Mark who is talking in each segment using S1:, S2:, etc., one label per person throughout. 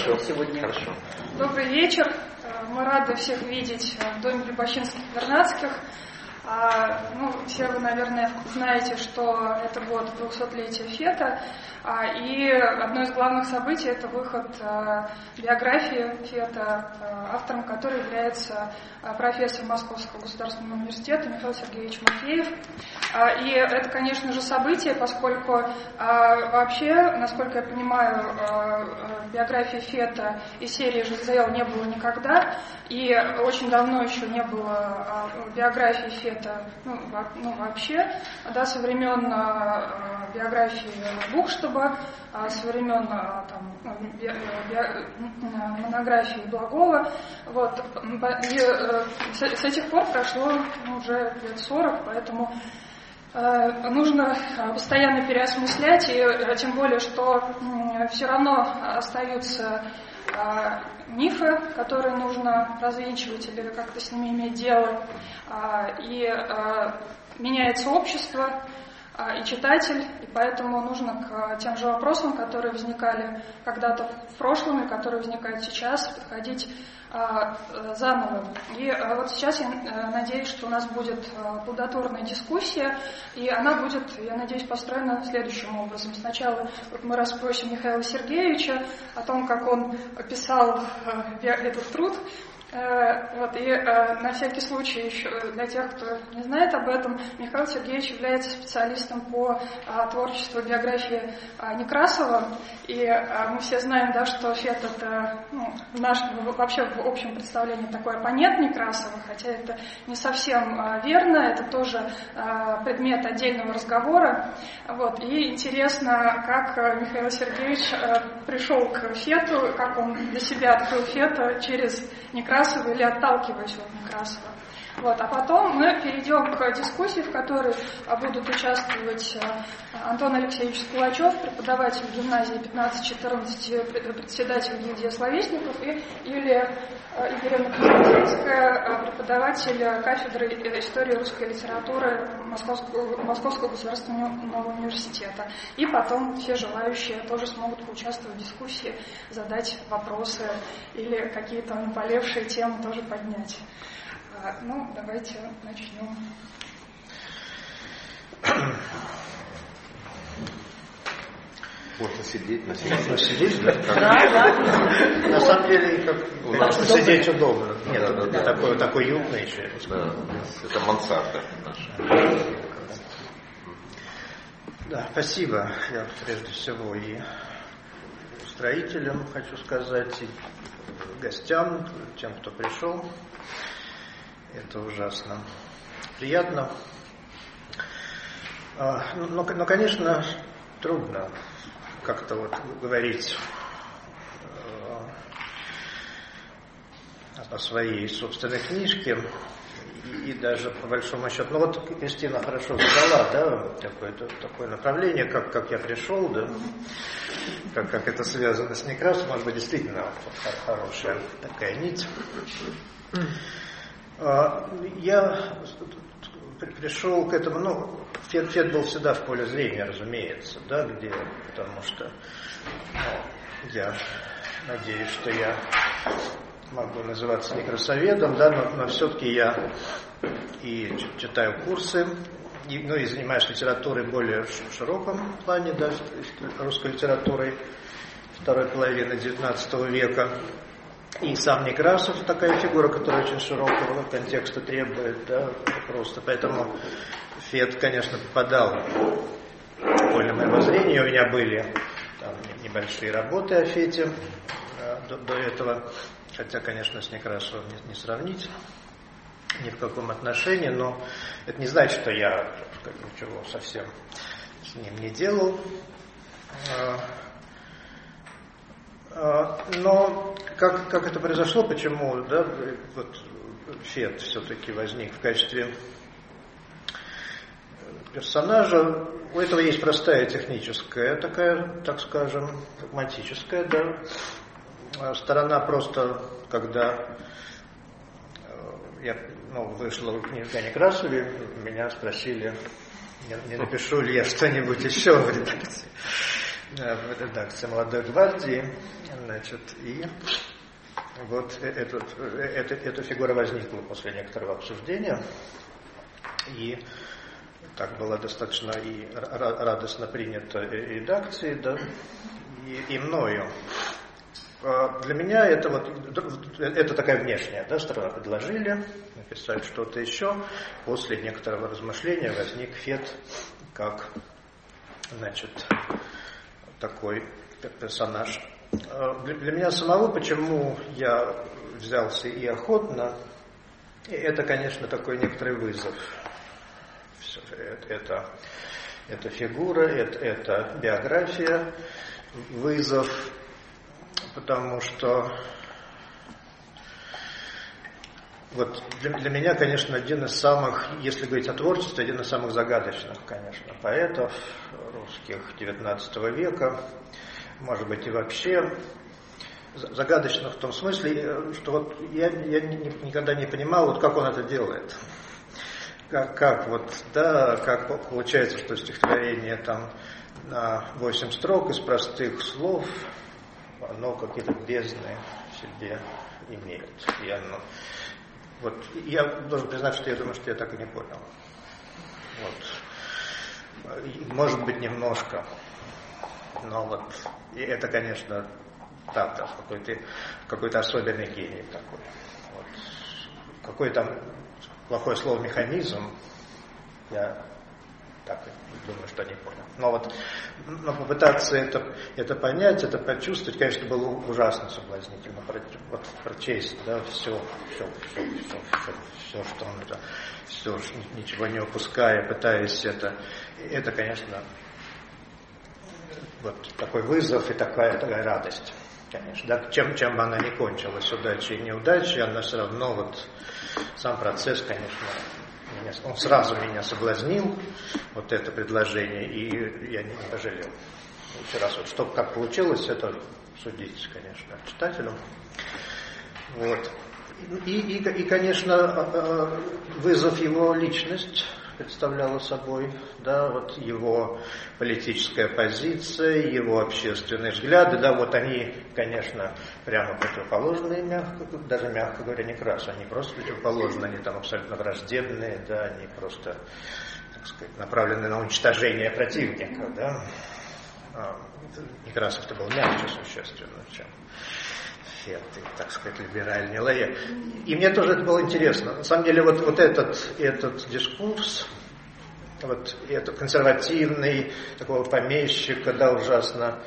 S1: Хорошо. Сегодня. Хорошо.
S2: Добрый вечер. Мы рады всех видеть в доме Любашинских-Вернадских. Все вы, наверное, знаете, что это год 200-летия Фета, и одно из главных событий – это выход биографии Фета, автором которой является профессор Московского государственного университета Михаил Сергеевич Матвеев. И это, конечно же, событие, поскольку вообще, насколько я понимаю, биографии Фета и серии «Жизель» не было никогда, и очень давно еще не было биографии Фета, вообще, со времен биографии Бухштаба, со времен монографии Благова. И с этих пор прошло уже лет 40, поэтому нужно постоянно переосмыслять, и тем более, что все равно остаются мифы, которые нужно развенчивать или как-то с ними иметь дело, и меняется общество и читатель, и поэтому нужно к тем же вопросам, которые возникали когда-то в прошлом и которые возникают сейчас, подходить заново. И вот сейчас я надеюсь, что у нас будет плодотворная дискуссия, и она будет, я надеюсь, построена следующим образом. Сначала мы расспросим Михаила Сергеевича о том, как он описал этот труд. И на всякий случай, еще для тех, кто не знает об этом, Михаил Сергеевич является специалистом по творчеству биографии Некрасова. И мы все знаем, что Фет — это вообще в общем представлении такой оппонент Некрасова, хотя это не совсем верно, это тоже предмет отдельного разговора. И интересно, как Михаил Сергеевич пришел к Фету, как он для себя открыл Фета через Некрасова или отталкиваясь от Некрасова. А потом мы перейдем к дискуссии, в которой будут участвовать Антон Алексеевич Скулачев, преподаватель гимназии 15-14, председатель гильдии словесников, и Юлия Игоревна Кузьминская, преподаватель кафедры истории русской литературы Московского государственного университета. И потом все желающие тоже смогут поучаствовать в дискуссии, задать вопросы или какие-то наболевшие темы тоже поднять. Давайте начнем.
S1: Можно сидеть,
S3: Можно сидеть, да? На самом деле, сидеть удобно. Нет, такой южный еще.
S1: Это мансарда наша.
S3: Да, спасибо. Я прежде всего и устроителям хочу сказать, и гостям, тем, кто пришел. Это ужасно приятно. Но, конечно, трудно как-то говорить о своей собственной книжке. И даже по большому счету, Кристина хорошо задала, такое направление, как я пришел, как это связано с Некрасовым, может быть, действительно хорошая такая нить. Я пришел к этому, Фет был всегда в поле зрения, разумеется, потому что я надеюсь, что я могу называться некрасоведом, но все-таки я и читаю курсы, и занимаюсь литературой в более широком плане, русской литературой второй половины XIX века. И сам Некрасов такая фигура, которая очень широкого контекста требует, просто. Поэтому Фет, конечно, попадал в поле моего зрения. У меня были небольшие работы о Фете до этого, хотя, конечно, с Некрасовым не сравнить ни в каком отношении, но это не значит, что я ничего совсем с ним не делал. Но как это произошло, почему Фет все-таки возник в качестве персонажа, у этого есть простая техническая, такая, так скажем, прагматическая сторона. Просто когда вышла книжка о Некрасове, меня спросили, не напишу ли я что-нибудь еще в редакции. в редакции «Молодой гвардии», значит, и вот эта фигура возникла после некоторого обсуждения, и так была достаточно и радостно принята редакцией, да, и мною. Для меня это такая внешняя, да, сторона. Предложили написать что-то еще. После некоторого размышления возник Фет как, значит, такой персонаж. Для меня самого, почему я взялся и охотно, это, конечно, такой некоторый вызов. Это фигура, это биография, вызов, потому что вот для меня, конечно, один из самых, если говорить о творчестве, один из самых загадочных, конечно, поэтов русских XIX века, может быть, и вообще загадочных в том смысле, что вот я никогда не понимал, вот как он это делает. Как получается, что стихотворение там на 8 строк из простых слов, оно какие-то бездны в себе имеет. Я должен признать, что я думаю, что я так и не понял. Может быть, немножко. Но и это, конечно, Татов, какой-то особенный гений такой. Какой там плохое слово «механизм», я так думаю, что не понял. Но попытаться это понять, это почувствовать, конечно, было ужасно соблазнительно. Прочесть, да, все, что он это, все, ничего не упуская, пытаясь это, конечно, такой вызов и такая радость, конечно. Да, чем бы она ни кончилась, удачей и неудачей, она все равно, сам процесс, конечно, он сразу меня соблазнил, это предложение, и я не пожалел. Еще раз, как получилось, это судить, конечно, читателю. И, конечно, вызов его личность представляла собой, да, его политическая позиция, его общественные взгляды, да, они, конечно, прямо противоположные, даже мягко говоря, не красо, они просто противоположны, они там абсолютно враждебные, да, они просто, так сказать, направлены на уничтожение противника, да. Некрасов-то был мягче существенно, чем Фет, так сказать, либеральный Лае. И мне тоже это было интересно. На самом деле, этот дискурс, это консервативный, такого помещика, да, ужасно,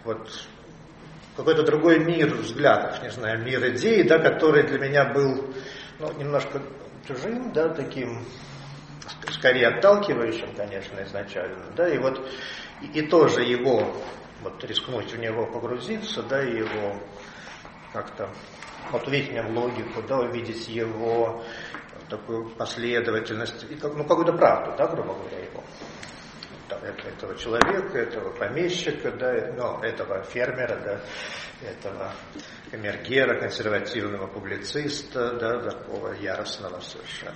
S3: какой-то другой мир взглядов, не знаю, мир идей, да, который для меня был, немножко чужим, да, таким, скорее отталкивающим, конечно, изначально, да, и тоже его, рискнуть в него погрузиться, да, и его как-то увидеть в нем логику, да, увидеть его такую последовательность, какую-то правду, да, грубо говоря, его. Этого человека, этого помещика, да, этого фермера, да, этого камергера, консервативного публициста, да, такого яростного совершенно,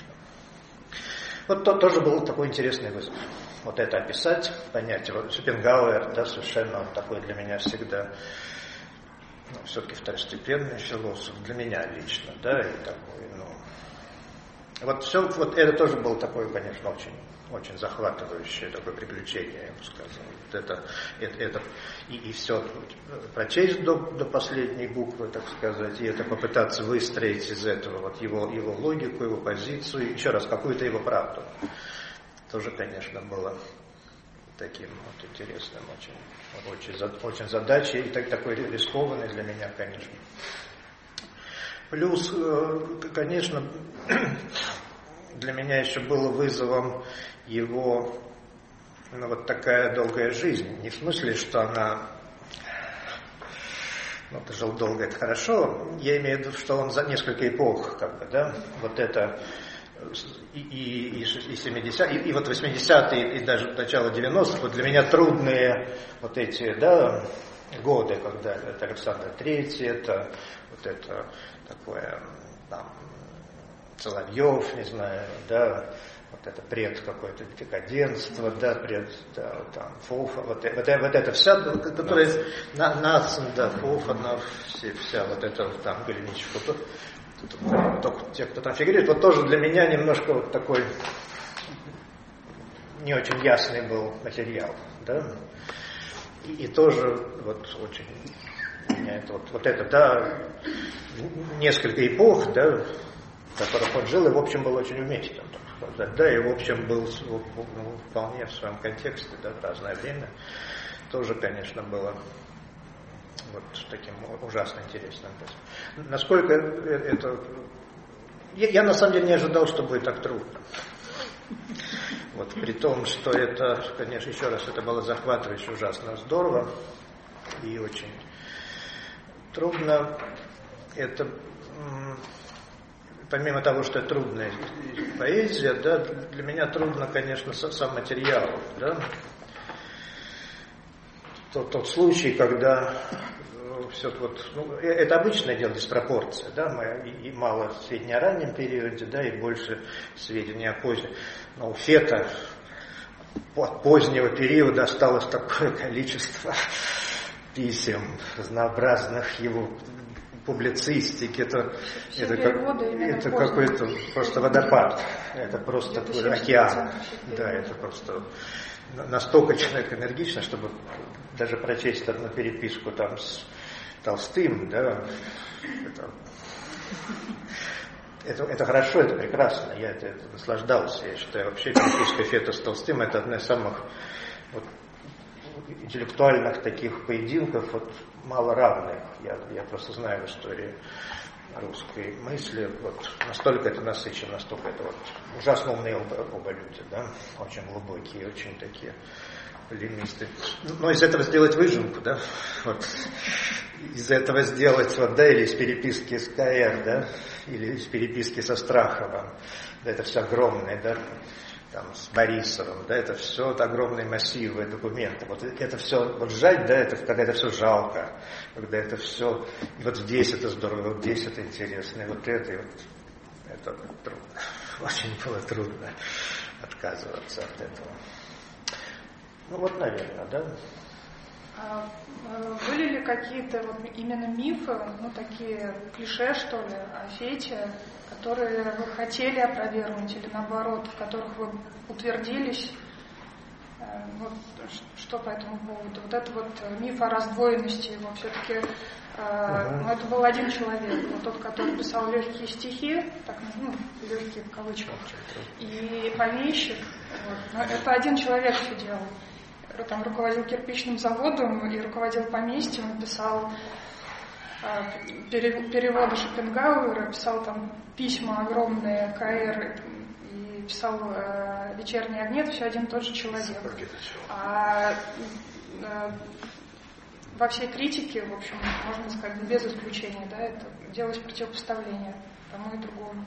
S3: конечно. Тоже был такой интересный вызов. Это описать, понять. Шопенгауэр, да, совершенно он такой для меня всегда, все-таки второстепенный философ, для меня лично, да, и такой, все, это тоже было такое, конечно, очень, очень захватывающее такое приключение, я бы сказал. И все прочесть до последней буквы, так сказать, и это попытаться выстроить из этого его логику, его позицию, еще раз, какую-то его правду. Тоже, конечно, было таким интересным, очень задачей, и такой рискованной для меня, конечно. Плюс, конечно, для меня еще было вызовом его такая долгая жизнь. Не в смысле, что она ты жил долго, это хорошо. Я имею в виду, что он за несколько эпох, да, это и 70-е, и 80-е, и даже начало 90-х, для меня трудные эти, да, годы, когда это Александр III, это это такое, там, Соловьев, не знаю, да, вот это пред какое-то декаденство, да, пред, да, там, Фофа, вот это вся, которая Нацин, да, Фофа, вся вот эта вот там Голенищев, только те, кто там фигурирует, вот тоже для меня немножко вот такой не очень ясный был материал, да, и тоже вот очень меня это вот это, да, несколько эпох, да, в которых он жил, и в общем был очень уместен, да, и в общем был вполне в своем контексте, да, в разное время, тоже, конечно, было вот таким ужасно интересным. Насколько это... Я на самом деле не ожидал, что будет так трудно. Вот, при том, что это, конечно, еще раз, это было захватывающе, ужасно здорово и очень трудно. Это, помимо того, что это трудная поэзия, да, для меня трудно, конечно, сам материал, да. Тот случай, когда все вот, это обычное дело, диспропорция, да, мы и мало в среднераннем периоде, да, и больше сведений о позднем. Но у Фета от позднего периода осталось такое количество писем разнообразных его публицистики, это какой-то просто водопад, это просто такой океан, да, это просто настолько человек энергично, чтобы даже прочесть одну переписку там с Толстым, да, это хорошо, это прекрасно, я это наслаждался, я считаю, вообще переписка Фета с Толстым это одна из самых вот, интеллектуальных таких поединков, вот, мало равных, я просто знаю в истории русской мысли, вот, настолько это насыщенно, настолько это вот, ужасно умные оба люди, да, очень глубокие, очень такие полемисты. Но из этого сделать выжимку, да, вот, из этого сделать, вот, да, или из переписки с КР, да, или из переписки со Страховым, да, это все огромное, да, там, с Борисовым, да, это все вот, огромные массивы документов. Вот это все, вот сжать, да, это когда это все жалко, когда это все, вот здесь это здорово, вот здесь это интересно, и вот это, и вот это трудно. Очень было трудно отказываться от этого. Ну вот, наверное, да.
S2: Были ли какие-то вот именно мифы, ну такие клише, что ли, о Фете, которые вы хотели опровергнуть или наоборот, в которых вы утвердились? Вот, что по этому поводу? Вот это вот миф о раздвоенности его все-таки, ну, это был один человек, вот тот, который писал легкие стихи, так, ну, легкие в кавычках, и помещик, вот, но это один человек все делал. Там руководил кирпичным заводом и руководил поместьем, и писал переводы Шопенгауэра, писал там письма огромные КР и писал «Вечерний огни», это все один и тот же человек. Во всей критике, в общем, можно сказать, без исключения, да, это делалось противопоставление тому и другому.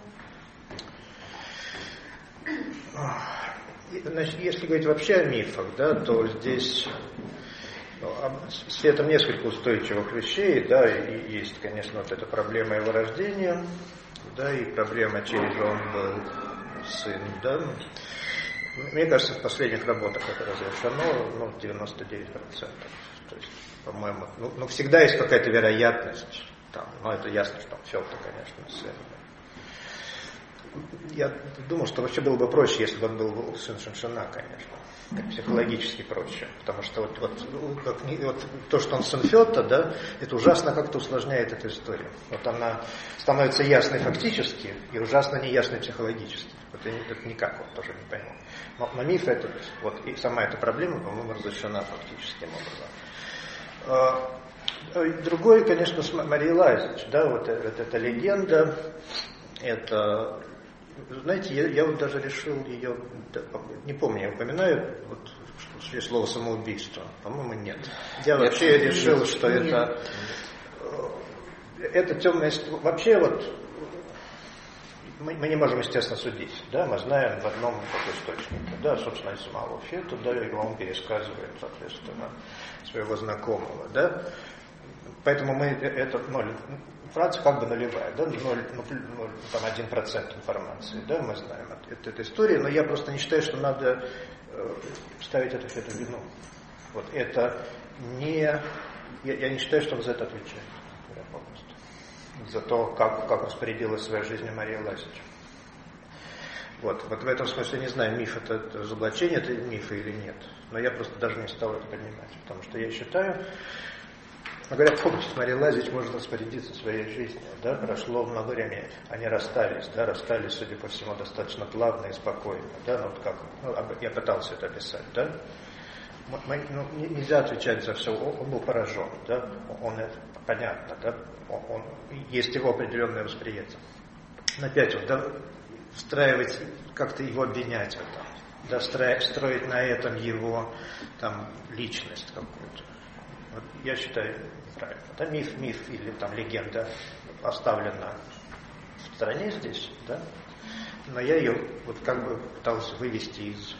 S3: Значит, если говорить вообще о мифах, да, то здесь с Фетом несколько устойчивых вещей, да, и есть, конечно, вот эта проблема его рождения, да, и проблема, чей же он был сын, да. Мне кажется, в последних работах это разрешено, ну, 99%. То есть, по-моему, ну, всегда есть какая-то вероятность, там, но это ясно, что Фета, конечно, сын. Я думал, что вообще было бы проще, если бы он был сын Шуншина, конечно. Психологически проще. Потому что вот то, что он сын Фета, да, это ужасно как-то усложняет эту историю. Вот она становится ясной фактически и ужасно неясной психологически. Вот это никак вот тоже не пойму. Но миф это, вот и сама эта проблема, по-моему, разрешена фактическим образом. Другой, конечно, с Марией Лайзович, да, вот эта легенда, это... Знаете, я вот даже решил ее, не помню, я упоминаю вот, слово самоубийство, по-моему, нет. Я вообще решил, что это темная... Вообще вот мы не можем, естественно, судить, да, мы знаем в одном источнике, да, собственно, из самого Фета, да, и он пересказывает, соответственно, своего знакомого, да. Поэтому мы это ноль. Франция как бы нулевая, да, 1% информации, да, мы знаем эту историю, но я просто не считаю, что надо ставить эту вину. Вот это не, я не считаю, что он за это отвечает полностью. За то, как распорядилась своей жизнью Мария Лазич. Вот в этом смысле не знаю, миф это разоблачение, это миф или нет. Но я просто даже не стал это поднимать, потому что я считаю, говорят, помните, с Марией Лазич можно распорядиться своей жизнью, да, прошло много времени, они расстались, судя по всему, достаточно плавно и спокойно, да, ну, вот как, я пытался это описать, да, нельзя отвечать за все, он был поражен, да, он это понятно, да, есть его определенное восприятие. Но опять вот, да, встраивать, как-то его обвинять в этом, да, строить на этом его там личность какую-то. Вот, я считаю неправильно. Да, миф или там легенда оставлена в стороне здесь, да, но я ее вот как бы пытался вывести из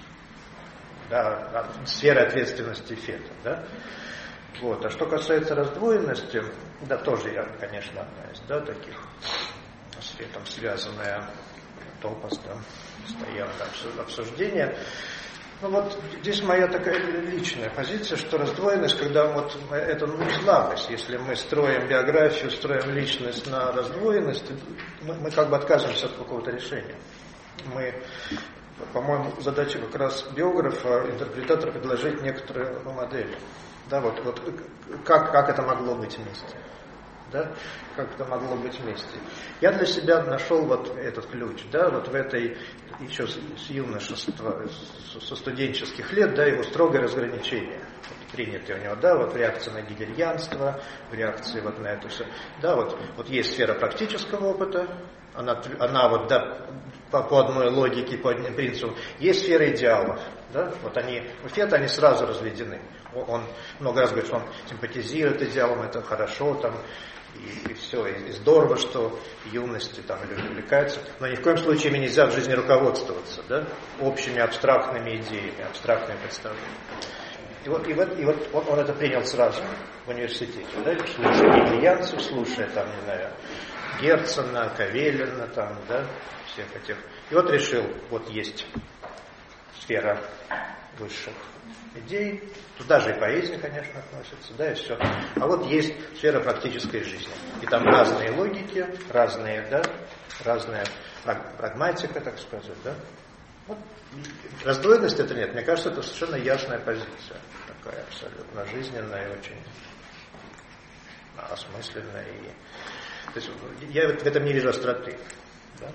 S3: сферы ответственности Фета, да. Вот. А что касается раздвоенности, да, тоже я, конечно, одна из, да, таких с Фетом связанная топос, да, постоянное обсуждение. Ну вот здесь моя такая личная позиция, что раздвоенность, когда вот это слабость, если мы строим биографию, строим личность на раздвоенности, мы как бы отказываемся от какого-то решения. Мы, по-моему, задача как раз биографа, интерпретатора предложить некоторую модель. Да, вот как это могло быть вместе. Да? Как это могло быть вместе. Я для себя нашел вот этот ключ, да, вот в этой, еще с юношества, со студенческих лет, да, его строгое разграничение, вот, принятое у него, да, вот в реакции на гегельянство, в реакции вот на это все. Да, вот есть сфера практического опыта, она вот, да, по одной логике, по одним принципам. Есть сфера идеалов, да, вот у Фета они сразу разведены. Он много раз говорит, что он симпатизирует идеалам, это хорошо, там, и все, и здорово, что юности там люди увлекаются, но ни в коем случае ими нельзя в жизни руководствоваться, да, общими абстрактными идеями, абстрактными представлениями. И вот он это принял сразу в университете, да, слушая гегельянцев, слушая там, не знаю, Герцена, Кавелина, там, да, всех этих. И вот решил, вот есть сфера высших идей, туда же и поэзия, конечно, относится, да, и все. А вот есть сфера практической жизни. И там разные логики, разная прагматика, так сказать, да. Вот. Раздвоенность это нет. Мне кажется, это совершенно ясная позиция. Такая абсолютно жизненная, очень осмысленная. То есть я в этом не вижу остроты. Да?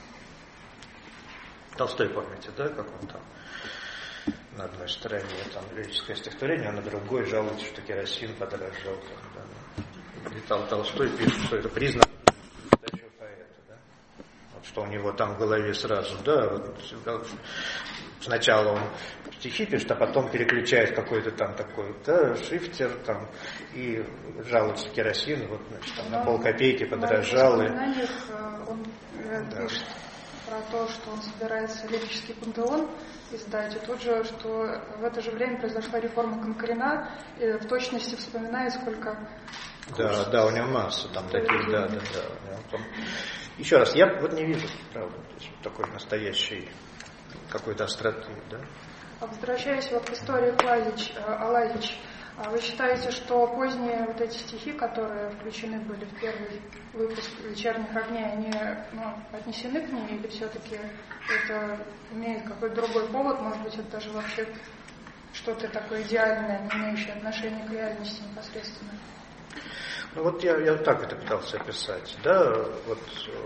S3: Толстой, помните, да, как он там на одной стороне там лирическое стихотворение, а на другой жалуется, что керосин подорожал. Да. И Толстой пишет, что это признак задачи поэта, да? Вот, что у него там в голове сразу, да, вот, сначала он стихи пишет, а потом переключает какой-то там такой, да, шифтер там, и жалуется керосин, вот, значит, там, на полкопейки подорожал.
S2: Он пишет про то, что он собирается лирический пантеон издать, и тут же, что в это же время произошла реформа Конкорина, и в точности вспоминает, сколько...
S3: Да, у него масса там таких, да. Еще раз, я вот не вижу, правда, то есть такой настоящей какой-то остроты, да.
S2: Возвращаясь вот к истории Лазич, вы считаете, что поздние вот эти стихи, которые включены были в первый выпуск «Вечерних огней», они отнесены к ней, или все-таки это имеет какой-то другой повод, может быть, это даже вообще что-то такое идеальное, не имеющее отношения к реальности непосредственно?
S3: Ну вот я так это пытался описать, да, вот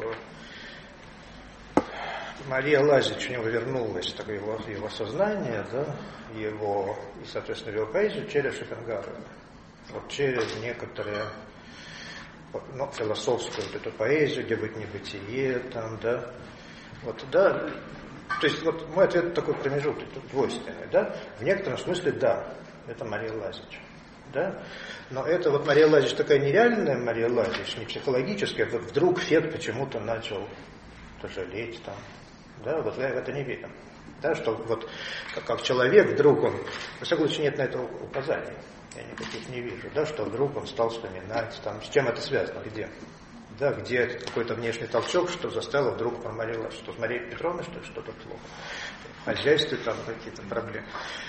S3: Мария Лазич, у него вернулось такое его сознание, да, и, соответственно, его поэзию через Шопенгауэра. Вот через некоторые, философскую вот эту поэзию, где быть небытие, там, да. Вот, да. То есть, вот мой ответ такой промежуток, двойственный, да. В некотором смысле, да, это Мария Лазич. Да? Но это вот Мария Лазич такая нереальная Мария Лазич, не психологическая, вдруг Фет почему-то начал пожалеть там. Да, вот я в это не верю. Да, что вот как человек вдруг он, во всяком случае, нет на это указаний. Я никаких не вижу, да, что вдруг он стал вспоминать, там, с чем это связано, где? Да, где какой-то внешний толчок, что заставило вдруг помолилась, что с Марией Петровной что-то плохо, в хозяйстве там какие-то проблемы.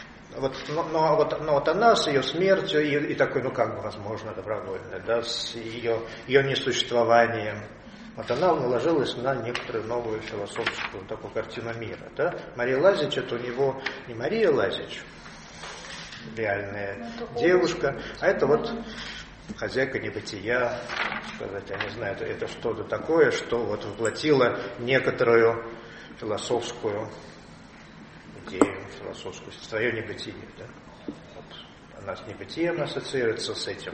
S3: Но она с ее смертью и такой, как бы, возможно, добровольно, да, с ее несуществованием, она наложилась на некоторую новую философскую такую картину мира. Да? Мария Лазич, это у него не Мария Лазич, реальная девушка, а это вот хозяйка небытия, сказать, я не знаю, это что-то такое, что вот воплотило некоторую философскую идею, философскую, свое небытие. Да? Вот она с небытием ассоциируется с этим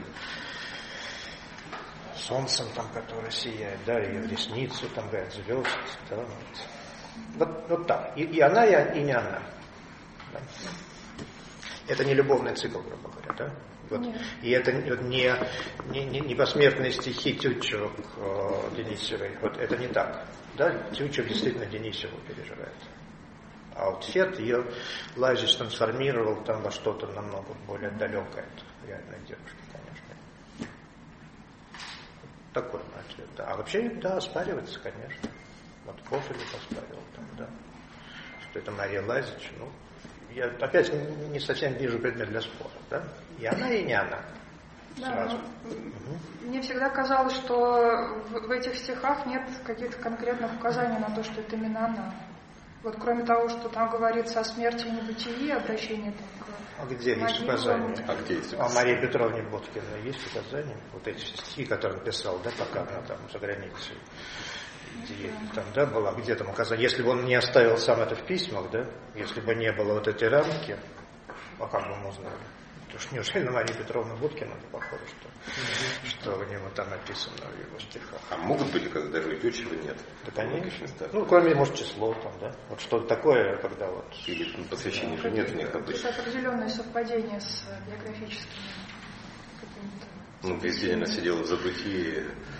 S3: солнцем, там, которое сияет, да, ее ресницы, там, говорят, звезд, да, вот так. И она, и не она. Да? Это не любовный цикл, грубо говоря, да? Вот. И это не посмертные стихи Тютчева к Денисовой. Вот это не так. Да? Тютчев действительно Денисову переживает. А вот Фет ее Лазич трансформировал там во что-то намного более далекое от реальной девушки, конечно. Такой мой ответ. Да. А вообще, да, оспаривается, конечно. Вот Кошелев оспаривал там, да. Что это Мария Лазич, я опять не совсем вижу предмет для спора, да? И она, и не она.
S2: Да,
S3: Сразу.
S2: Мне всегда казалось, что в этих стихах нет каких-то конкретных указаний на то, что это именно она. Вот кроме того, что там говорится о смерти и небытии, обращение там к...
S3: А где есть указания?
S1: А где есть
S3: А Марии Петровне Боткиной есть указания? Вот эти стихи, которые он писал, да, пока она там за границей. Там, да, была где там указание. Если бы он не оставил сам это в письмах, да, если бы не было вот этой рамки, а как бы мы узнали? Потому что неужели на Марию Петровну Боткину похоже, что у него там написано в его стихах.
S1: А могут быть, когда даже и Тютчева нет?
S3: Да, конечно. Кроме, может, число там, да. Вот что-то такое, когда вот...
S1: Или посвящения же нет в них обычно.
S2: Это определенное совпадение с биографическими какими-то...
S1: Весь день она сидела в забытии.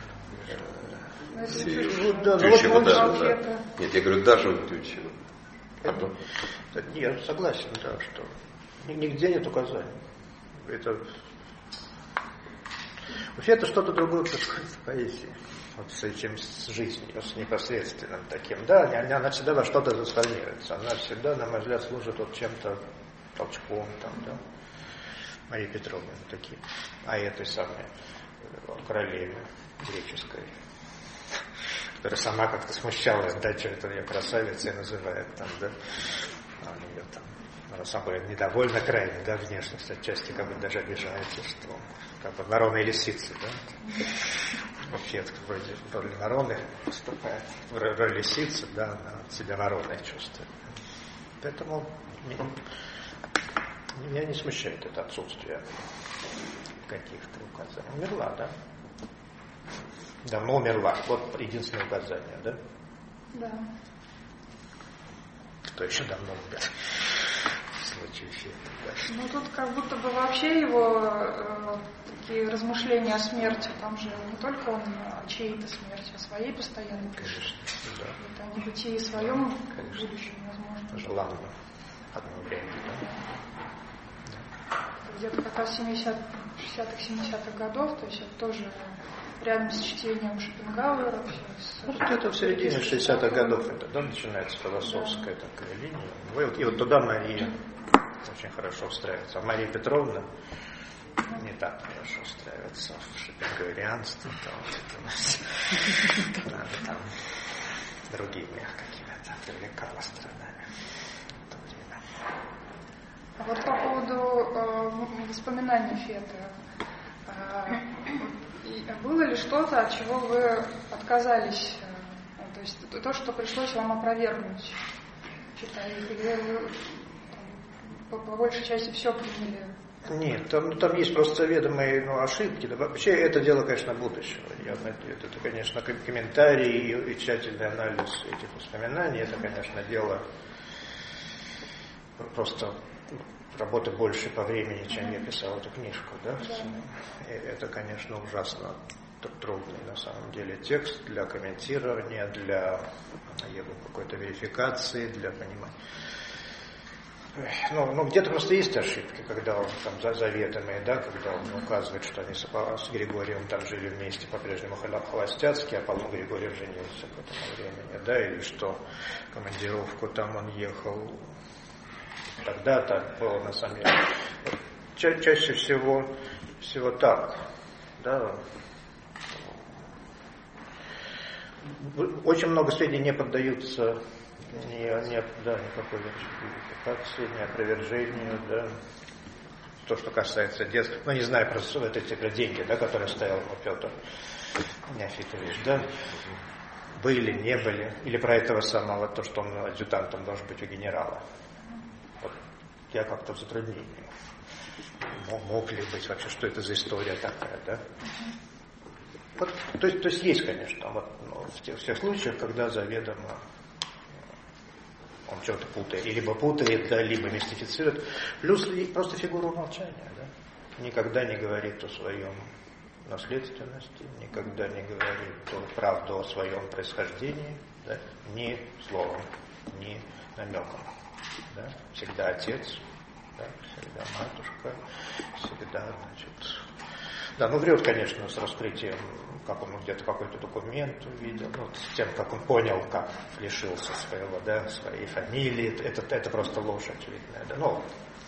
S2: Да,
S1: Тютчева даже, да. Нет, я говорю, даже у Тютчева.
S3: Я согласен, да, что нигде нет указаний. Это вообще это что-то другое происходит в поэзии, вот чем с жизнью, с непосредственным таким. Да, она всегда во что-то трансформируется. Она всегда, на мой взгляд, служит вот чем-то толчком, там, да. Марии Петровне такие. А этой самой королеве греческой, которая сама как-то смущалась, да, что это ее красавицей называют там, да. А у нее там, она собой недовольна крайне, да, внешность, отчасти как бы даже обижается, что как бы вороны и лисицы, да. Вообще вроде в роли вороны выступает, в роли лисицы, да, она себя вороной чувствует. Поэтому меня не смущает это отсутствие каких-то указаний. Умерла, да? Давно умерла. Вот единственное указание, да?
S2: Да.
S3: Кто еще давно умер? В случае Фета, да.
S2: Ну, тут как будто бы вообще его такие размышления о смерти, там же не только он о чьей-то смерти, а своей постоянно пишет.
S3: Конечно, да.
S2: Это о небытии своем будущем, возможно.
S3: Желанно одно время, да?
S2: Где-то как раз 60-х, 70-х годов, то есть это тоже рядом с чтением Шопенгауэра.
S3: Это в середине 60-х годов это, да, начинается философская такая линия. И вот туда Мария очень хорошо устраивается. А Мария Петровна не так хорошо устраивается в шопенгауэрианство. Там другими какими-то привлекала странами в то время.
S2: А вот по поводу воспоминаний Фета, было ли что-то, от чего вы отказались, то есть то, что пришлось вам опровергнуть, читая их, или вы по большей части все приняли?
S3: Нет, там есть просто ведомые ошибки. Да, вообще это дело, конечно, будущего. Это, конечно, комментарии и тщательный анализ этих воспоминаний, это, конечно, дело просто работы больше по времени, чем я писал эту книжку. Да? Это, конечно, ужасно трудный на самом деле текст для комментирования, для его какой-то верификации, для понимания. Ну, где-то просто есть ошибки, когда он там заведомые, да, когда он указывает, что они с Григорием там жили вместе по-прежнему холостяцки, а потом Григорий женился к этому времени, да, или что командировку там он ехал, тогда так было на самом деле. Чаще всего так, да. Очень много сведений не поддаются никакой верификации, ни опровержению, да. То, что касается детства, ну, не знаю про эти деньги, да, которые оставил ему Петр Неофитович, да, были, не были, или про этого самого, то, что он адъютантом должен быть у генерала. Вот. Я как-то в затруднении. Мог ли быть вообще, что это за история такая, да? Вот, то есть, конечно, вот, в тех случаях, когда заведомо он что-то путает, либо путает, да, либо мистифицирует. Плюс просто фигура умолчания, да? Никогда не говорит о своем наследственности, никогда не говорит правду о своем происхождении, да? Ни словом, ни намеком. Да? Всегда отец, да? Всегда матушка, всегда, значит... Да, ну врет, конечно, с раскрытием, как он где-то какой-то документ увидел, ну, с тем, как он понял, как лишился своего, да, своей фамилии. Это просто ложь очевидная, да, ну,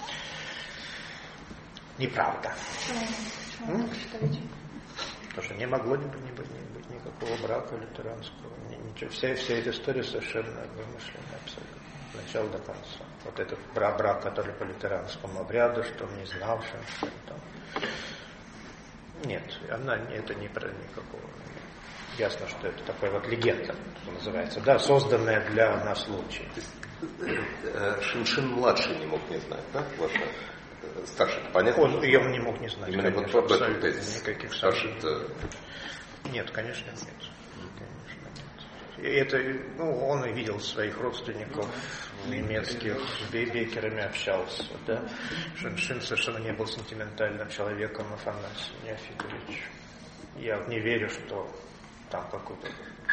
S3: неправда.
S2: Почему считаете?
S3: Потому что не могло не быть никакого брака лютеранского, ничего. Вся эта история совершенно вымышленная абсолютно, от начала до конца. Вот этот брак, который по лютеранскому обряду, что он не знал, что там. Нет, это не про никакого. Ясно, что это такая вот легенда, что называется, да, созданная для нас случая.
S1: Шиншин-младший не мог не знать, да? Ваша старший, понятно?
S3: Он не мог не знать.
S1: Именно
S3: конечно,
S1: вот об этом
S3: никаких сомнений. Нет, конечно, нет. И это, ну, он и видел своих родственников немецких, с Беккерами общался, да. Шиншин совершенно не был сентиментальным человеком, Афанасий Неофитович. Я не верю, что там какой-то...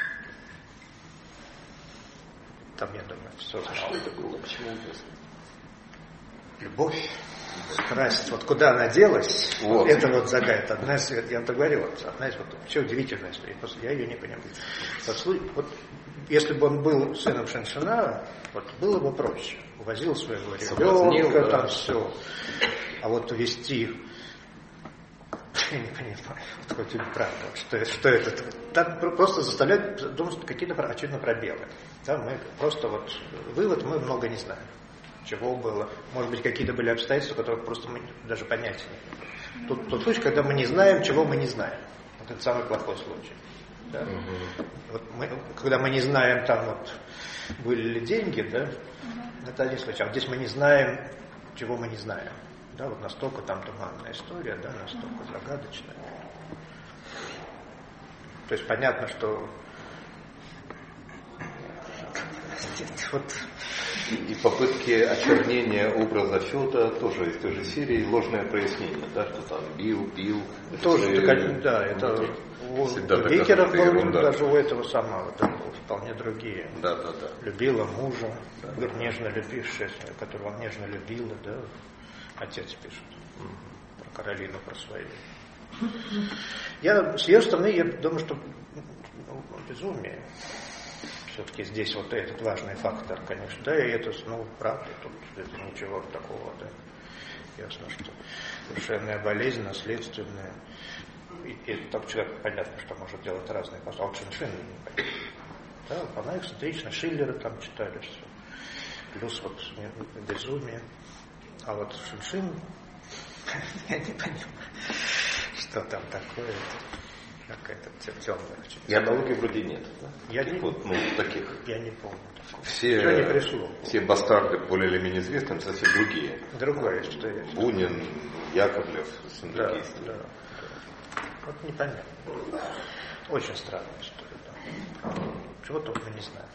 S3: Там, я думаю, все знал.
S1: Что это было? Почему известно?
S3: Любовь, страсть, вот куда она делась, вот. Это вот загадка. Одна из, я вам говорил, одна из, вот, все удивительная история, я ее не понимаю. Вот, если бы он был сыном Шиншина, вот, было бы проще. Увозил своего ребенка, да, там все. А вот увезти, я не понимаю, вот, хоть и правда, что это. Так просто заставлять думать, что какие-то очевидно пробелы. Да, мы просто вот, вывод, мы много не знаем. Чего было. Может быть, какие-то были обстоятельства, которых просто мы даже понятия не имеем. Тот случай, когда мы не знаем, чего мы не знаем. Вот это самый плохой случай. Да? Вот когда мы не знаем, там вот были ли деньги, да, это один случай. А вот здесь мы не знаем, чего мы не знаем. Да, вот настолько там туманная история, да, настолько загадочная. То есть понятно, что вот...
S1: И попытки очернения образа Фёда тоже из той же серии, ложное прояснение, да, что там бил.
S3: Тоже, да, это у Беккеров был, даже у этого самого, там вполне другие.
S1: Да.
S3: Любила мужа, да. Нежно любившая, которого он нежно любила, да, отец пишет про Каролину, про свою. С ее стороны, я думаю, что безумие. Все-таки здесь вот этот важный фактор, конечно, да, и это, ну, правда, тут это ничего такого, да, ясно, что душевная болезнь, наследственная, и так человек, понятно, что может делать разные поступки, а вот Шиншин, да, она эксцентрична, Шиллера там читали все, плюс вот безумие, а вот Шиншин, я не понимаю, что там такое. Какая-то темная.
S1: И аналогии вроде нет, да? Таких.
S3: Я не помню.
S1: Все бастарды более или менее известны, совсем другие.
S3: Другое, что есть.
S1: Бунин, Яковлев, другие.
S3: Да. Вот непонятно. Очень странная история, да. Чего только мы не знаем.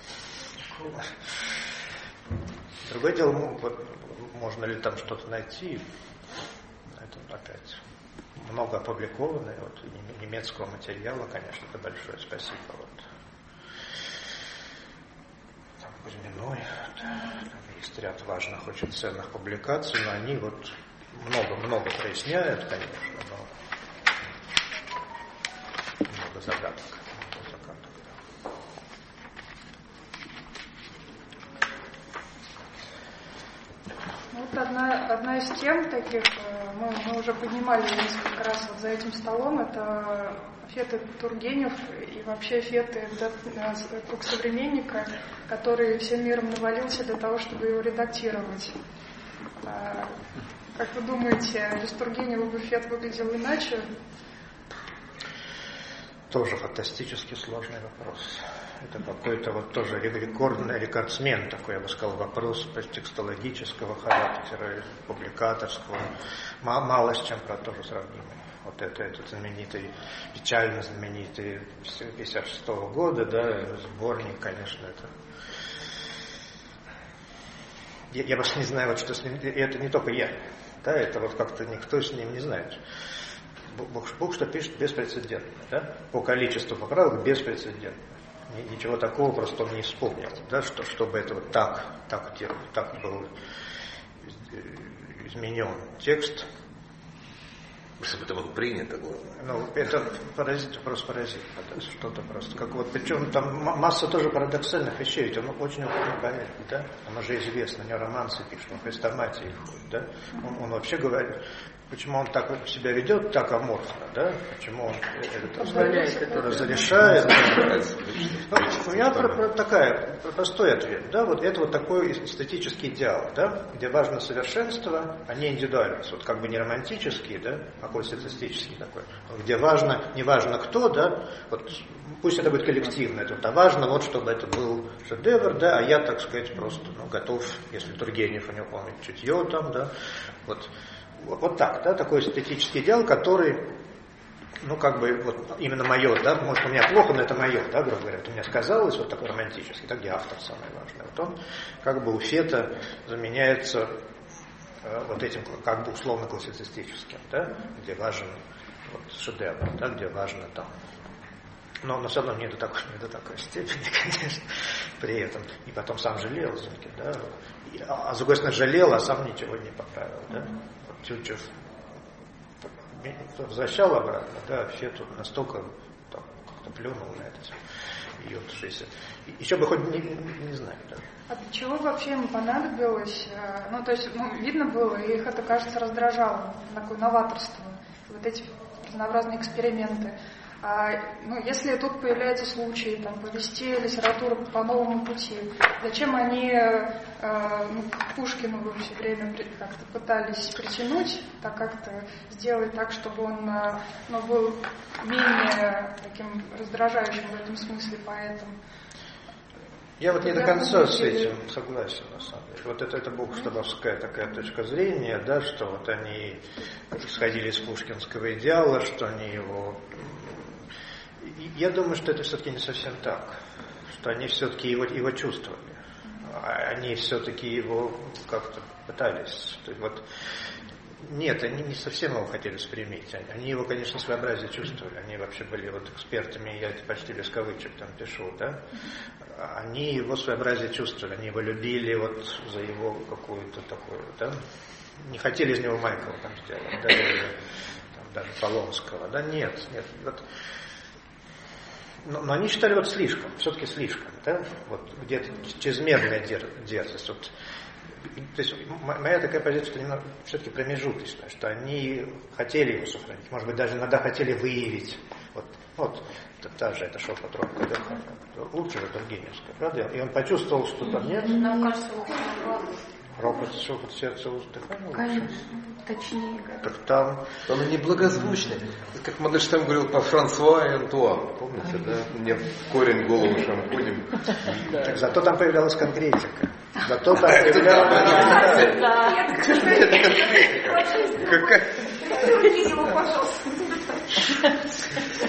S3: Другое дело, можно ли там что-то найти, это опять... Много опубликовано, вот, немецкого материала, конечно, это большое спасибо. Вот. там, Кузьминой, там есть ряд важных, очень ценных публикаций, но они вот много проясняют, конечно, но много загадок.
S2: Вот одна из тем таких, мы уже поднимали несколько раз вот за этим столом, это Феты Тургенев и вообще Феты круг современника, который всем миром навалился для того, чтобы его редактировать. Как вы думаете, без Тургенева бы Фет выглядел иначе?
S3: Тоже фантастически сложный вопрос. Это какой-то вот тоже рекордсмен такой, я бы сказал, вопрос текстологического характера, публикаторского, мало с чем, правда, тоже сравнимый. Вот этот знаменитый, печально знаменитый 1956 года, да, сборник, конечно, это... Я вообще не знаю, вот что с ним... И это не только я, да, это вот как-то никто с ним не знает. Бог что пишет беспрецедентно, да? По количеству поправок беспрецедентно. Ничего такого просто он не вспомнил, да, чтобы это вот так был изменен текст.
S1: Чтобы это было принято, главное.
S3: Ну, это просто поразительно, да, что-то просто. Как вот, причем там масса тоже парадоксальных вещей, ведь он очень понятен, да? Оно же известно, у него романсы пишет, он в хрестоматии ходит, да? Он вообще говорит, почему он так себя ведет, так аморфно, да? Почему он это разрешает. У меня простой ответ, да? Вот это вот такой эстетический идеал, да? Где важно совершенство, а не индивидуальность. Вот как бы не романтический, да? Классицистический такой, где важно, не важно кто, да, вот пусть это будет коллективно, а важно вот, чтобы это был шедевр, да, а я, так сказать, просто готов, если Тургенев у него помнит чутье там, да, вот так, да, такой эстетический идеал, который, ну, как бы, вот именно мое, да, может, у меня плохо, но это мое, да, грубо говоря, вот у меня сказалось, вот такой романтический, так где автор самое важное, вот он, как бы у Фета заменяется вот этим, как бы условно классицистическим, да, где важен вот, шедевр, да, где важно там. Но все равно не до такой степени, конечно, при этом. И потом сам жалел, да, а с другой стороны жалел, а сам ничего не поправил, да. Вот Тютчев возвращал обратно, да, Фету настолько там, как-то плюнул на это. И вот 60. Еще бы хоть не знаю, да.
S2: А для чего вообще им понадобилось? Ну, то есть, видно было, и их это, кажется, раздражало, такое новаторство, вот эти разнообразные эксперименты. Если тут появляется случай там, повести литературу по новому пути, зачем они к Пушкину все время как-то пытались притянуть, так как-то сделать так, чтобы он был менее таким раздражающим в этом смысле поэтом?
S3: Я вот не до конца с этим согласен, на самом деле. Вот это богоштабовская такая точка зрения, да, что вот они исходили из пушкинского идеала, что они его... Я думаю, что это все-таки не совсем так, что они все-таки его чувствовали, они все-таки его как-то пытались. Вот, нет, они не совсем его хотели спрямить, они его, конечно, своеобразие чувствовали, они вообще были вот экспертами, я это почти без кавычек там пишу, да, они его своеобразие чувствовали, они его любили вот за его какую-то такую, да, не хотели из него Майкова там сделать, да, или там, даже Полонского, да, нет, вот. Но они считали вот слишком, все-таки слишком, да, вот где-то чрезмерная дерзость. Вот. То есть моя такая позиция, что немного все-таки промежуточная, что они хотели его сохранить, может быть, даже иногда хотели выявить. Вот та же, это шепот робко, да, лучше же Тургеневская, правда? И он почувствовал, что там нет.
S4: Нам кажется,
S3: шепот сердца уздыхания.
S4: Конечно, точнее.
S3: Так там...
S1: Он неблагозвучный. Как Мандельштам говорил по Франсуа и Антуан, помните, да? Мне в корень голову шампунем.
S3: Так, зато там появлялась конкретика. Зато там появлялась...
S1: Какая...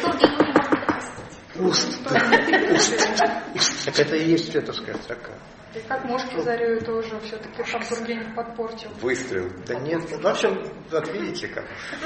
S3: Уст. Так это и есть фетовская строка.
S2: Да и как мошки зареют тоже, все-таки там Тургенев подпортил.
S1: Выстрел.
S3: Да нет, в общем, вот видите как.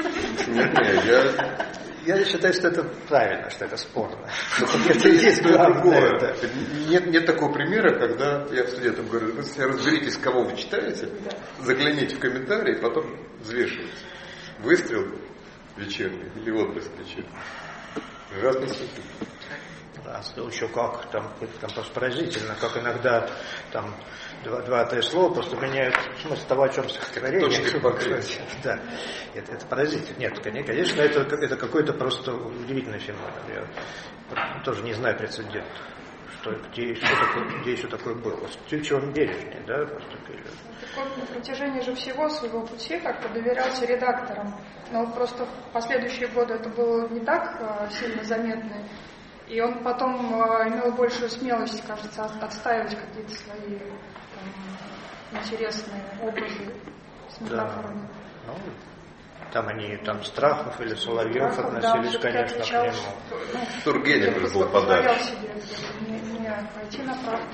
S1: Нет,
S3: Я считаю, что это правильно, что это спорно.
S1: это есть другое. Нет такого примера, когда я студентам говорю, вы разберитесь, кого вы читаете, загляните в комментарии, потом взвешивайте. Выстрел вечерний или отблеск вечерний. Разные стихи.
S3: Еще как, там просто поразительно, как иногда там два-три слова просто меняют смысл того, о чем стихотворение. Да, это поразительно. Нет, конечно, это какой-то просто удивительный феномен. Я тоже не знаю прецедента, где еще такое было. Чего он бережнее, да, просто.
S2: На протяжении же всего своего пути как-то доверялся редакторам, но просто в последующие годы это было не так сильно заметно. И он потом имел большую смелость, кажется, отстаивать какие-то свои интересные образы с метафорами.
S3: Да. Ну, там они, Страхов или Соловьев относились, конечно, к нему.
S1: Тургенев же был подарок.
S2: Себе не пойти на правду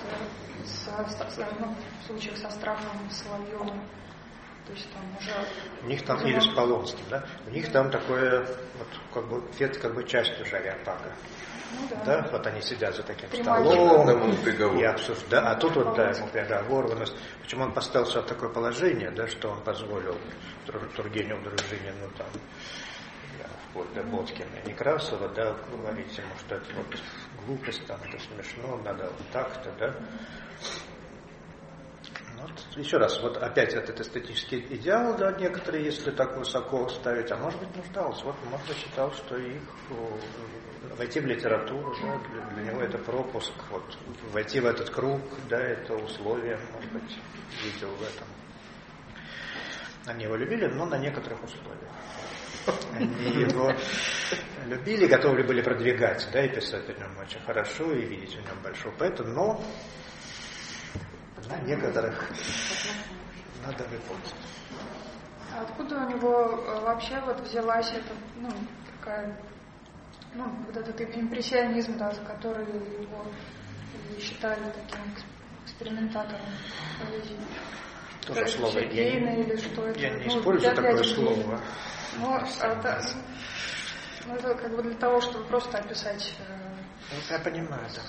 S2: в случаях со Страховым, Соловьевым. То есть там уже...
S3: У них там, или с Полонским, да? У них там такое, это как бы часть уже Ариапага.
S2: Ну, да.
S3: Вот они сидят за таким
S1: столом
S3: и обсуждают. А тут вот, ему приговор. Почему он поставил себя в такое положение, да, что он позволил Тургеневу, Дружинину, вплоть до Боткина и Некрасова, да, говорить ему, что это вот глупость, это смешно, надо вот так-то, да. Еще раз, опять этот эстетический идеал, да, некоторые, если так высоко ставить, а может быть нуждался, может считал, что их войти в литературу, да, для него это пропуск, войти в этот круг, да, это условие, может быть, видел в этом. Они его любили, но на некоторых условиях. Они его любили, готовы были продвигать, да, и писать о нем очень хорошо, и видеть в нем большого поэта, но на некоторых надо выполнить.
S2: А откуда у него вообще взялась эта, такая, этот импрессионизм, да, за который его считали таким экспериментатором поэзии?
S3: Тоже слово.
S2: Или что это?
S3: Я не использую такое слово.
S2: Это как бы для того, чтобы просто описать.
S3: Я понимаю, да.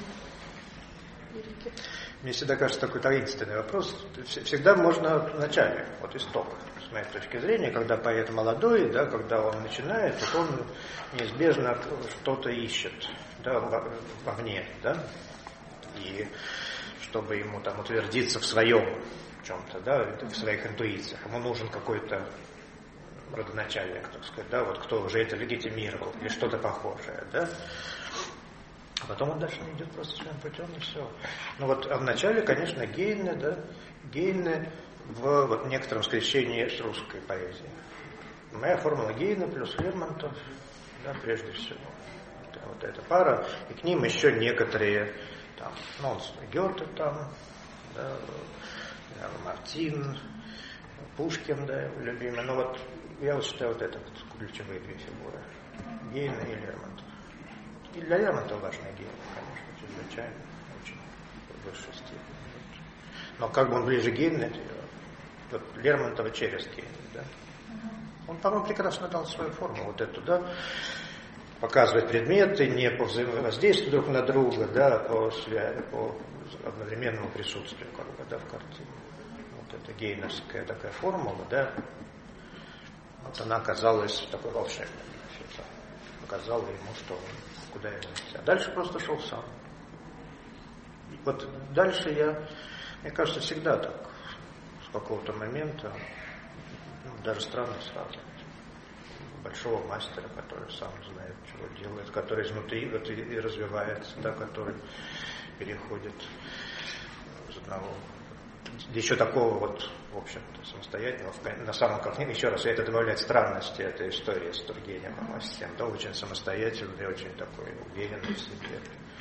S3: Мне всегда кажется такой таинственный вопрос. Всегда можно в начале, исток, с моей точки зрения, когда поэт молодой, да, когда он начинает, он неизбежно что-то ищет, да, вовне, да, и чтобы ему утвердиться в своем чем-то, да, в своих интуициях, ему нужен какой-то родоначальник, так сказать, да, кто уже это легитимировал, или что-то похожее, да. А потом он дальше идет просто своим путем, и все. А вначале, конечно, Гейне, да, Гейне в некотором скрещении с русской поэзией. Моя формула Гейне плюс Лермонтов, да, прежде всего. Эта пара, и к ним еще некоторые, Гёте да, Мартин, Пушкин, да, его любимый. Я считаю, это ключевые две фигуры. Гейне и Лермонтов. И для Лермонтова важна Гейне, конечно, чрезвычайно, очень в высшей степени. Но как бы он ближе к Гейне, Лермонтова через Гейне, да. Он, по-моему, прекрасно дал свою форму, эту, да, показывать предметы не по взаимодействию друг на друга, да, по одновременному присутствию, да, в картине. Это гейновская такая формула, да, она оказалась такой волшебной. Показала ему, что куда ему идти. А дальше просто шел сам. И дальше мне кажется, всегда так, с какого-то момента, даже странно сразу. Большого мастера, который сам знает, чего делает, который изнутри и развивается, да, который переходит из одного. Еще такого в общем-то, самостоятельного. На самом деле, еще раз, это добавляет странности этой истории с Тургеневым, с тем, да, очень самостоятельный, очень такой уверенный в себе.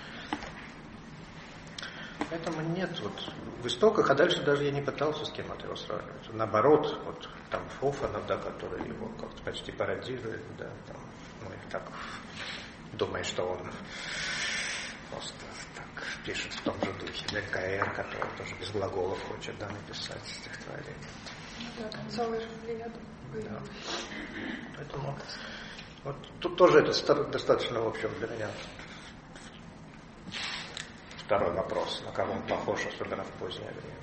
S3: Поэтому нет, в истоках, а дальше даже я не пытался с кем-то его сравнивать. Наоборот, там Фофанов, да, который его как-то почти пародирует, да, там, и так думает, что он просто так пишет в том же духе. ДКР, который тоже без глаголов хочет написать стихотворение.
S2: Да, там целый же плеяд.
S3: Да. Поэтому вот тут тоже это достаточно, в общем, для меня второй вопрос, на кого он похож, особенно в позднее время.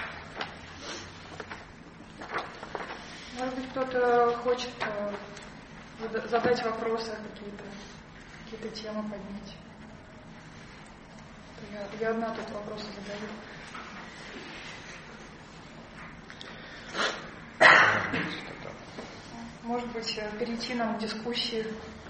S2: Может быть, кто-то хочет задать вопросы, какие-то темы поднять. Я одна тут вопросы задаю. Может быть, перейти нам к дискуссии.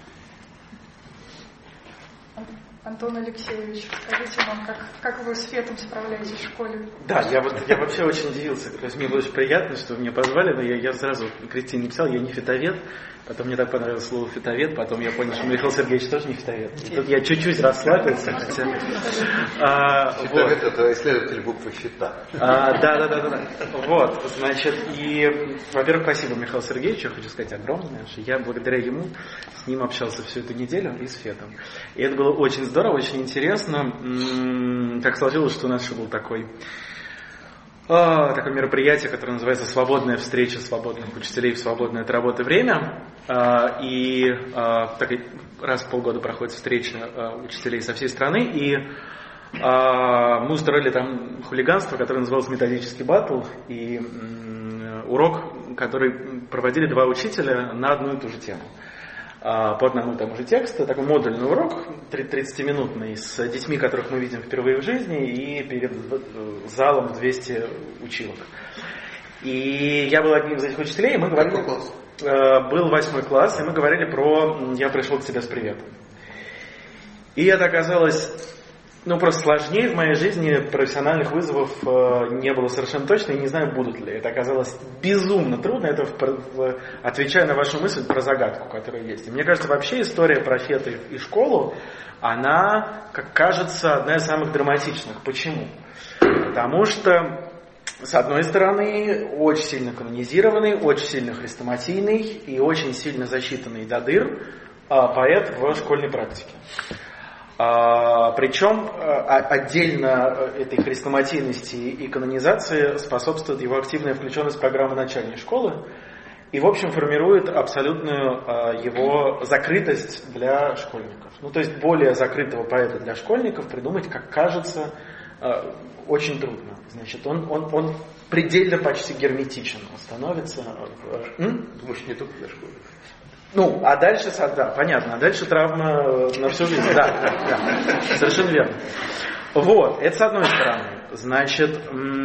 S2: Антон Алексеевич, скажите нам, как вы с Фетом справляетесь в школе?
S5: Да, я вообще очень удивился. То есть мне было очень приятно, что вы меня позвали, но я сразу Кристине написал, я не фетовед. Потом мне так понравилось слово фетовед, потом я понял, что Михаил Сергеевич тоже не фетовед. И тут я чуть-чуть расслабился.
S1: Фетовед — это исследователь буквы фета.
S5: Да. Вот, значит, и, во-первых, спасибо Михаилу Сергеевичу, я хочу сказать огромное, что я благодаря ему с ним общался всю эту неделю и с Фетом. И это было очень здорово, очень интересно. Так сложилось, что у нас еще был такое мероприятие, которое называется «Свободная встреча свободных учителей в свободное от работы время». И раз в полгода проходит встреча учителей со всей страны. И мы устроили там хулиганство, которое называлось «Методический баттл». И урок, который проводили два учителя на одну и ту же тему. По одному и тому же тексту, такой модульный урок, 30-минутный, с детьми, которых мы видим впервые в жизни, и перед залом 200 училок. И я был одним из этих учителей, и мы говорили...
S1: Какой класс?
S5: Был 8 класс, и мы говорили про «Я пришел к тебе с приветом». И это оказалось... просто сложнее в моей жизни, профессиональных вызовов не было совершенно точно, и не знаю, будут ли. Это оказалось безумно трудно, это отвечая на вашу мысль про загадку, которая есть. И мне кажется, вообще история про Фета и школу, она, как кажется, одна из самых драматичных. Почему? Потому что, с одной стороны, очень сильно канонизированный, очень сильно хрестоматийный и очень сильно засчитанный до дыр поэт в школьной практике. Причем отдельно этой хрестоматийности и канонизации способствует его активная включенность в программу начальной школы и, в общем, формирует абсолютную его закрытость для школьников. То есть более закрытого поэта для школьников придумать, как кажется, очень трудно. Значит, он предельно почти герметичен становится.
S1: Думаешь, не только для школьников?
S5: А дальше, понятно, а дальше травма на всю жизнь. Да, совершенно верно. Вот, это с одной стороны. Значит,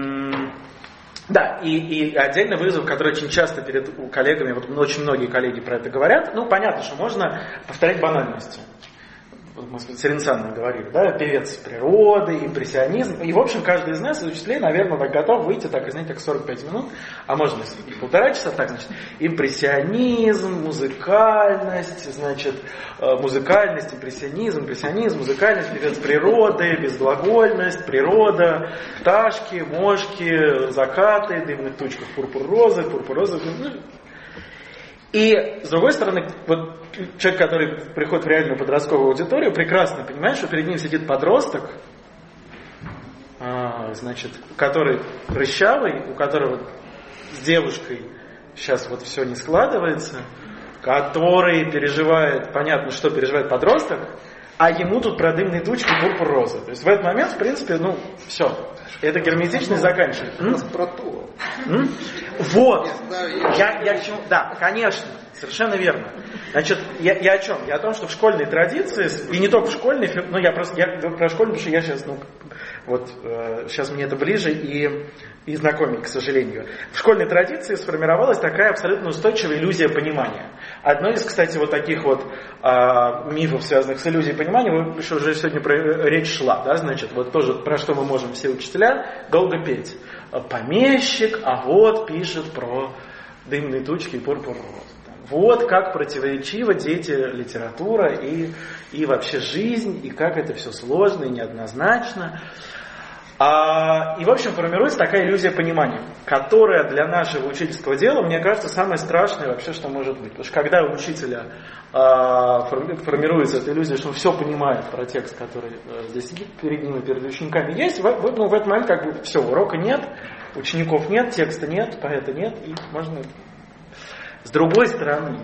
S5: да, и отдельный вызов, который очень часто перед коллегами, очень многие коллеги про это говорят, понятно, что можно повторять банальности. Мы с Церенцаном говорили, певец природы, импрессионизм. И, в общем, каждый из нас, учителей, наверное, готов выйти, так 45 минут, а можно и 1,5 часа, импрессионизм, музыкальность, импрессионизм, музыкальность, певец природы, безглагольность, природа, пташки, мошки, закаты, дымных тучках, пурпур розы. И, с другой стороны, человек, который приходит в реальную подростковую аудиторию, прекрасно понимает, что перед ним сидит подросток, который прыщавый, у которого с девушкой сейчас все не складывается, который переживает, понятно, что переживает подросток, а ему тут про дымные тучки пурпур розы. То есть в этот момент, в принципе, все. Это герметичность заканчивается.
S1: Про то.
S5: Вот. Да, конечно. Совершенно верно. Значит, я о чем? Я о том, что в школьной традиции, и не только в школьной, я про школьную, потому что я сейчас, сейчас мне это ближе и знакомее, к сожалению. В школьной традиции сформировалась такая абсолютно устойчивая иллюзия понимания. Одно из, кстати, таких мифов, связанных с иллюзией понимания, уже сегодня речь шла, тоже про что мы можем все учителя долго петь. Помещик, пишет про дымные тучки и пурпур роз. Вот как противоречиво дети литература и вообще жизнь, и как это все сложно и неоднозначно. И, в общем, формируется такая иллюзия понимания, которая для нашего учительского дела, мне кажется, самое страшное вообще, что может быть. Потому что когда у учителя формируется эта иллюзия, что он все понимает про текст, который здесь сидит перед ним и перед учениками, есть, в этот момент как бы все, урока нет, учеников нет, текста нет, поэта нет, и можно... С другой стороны,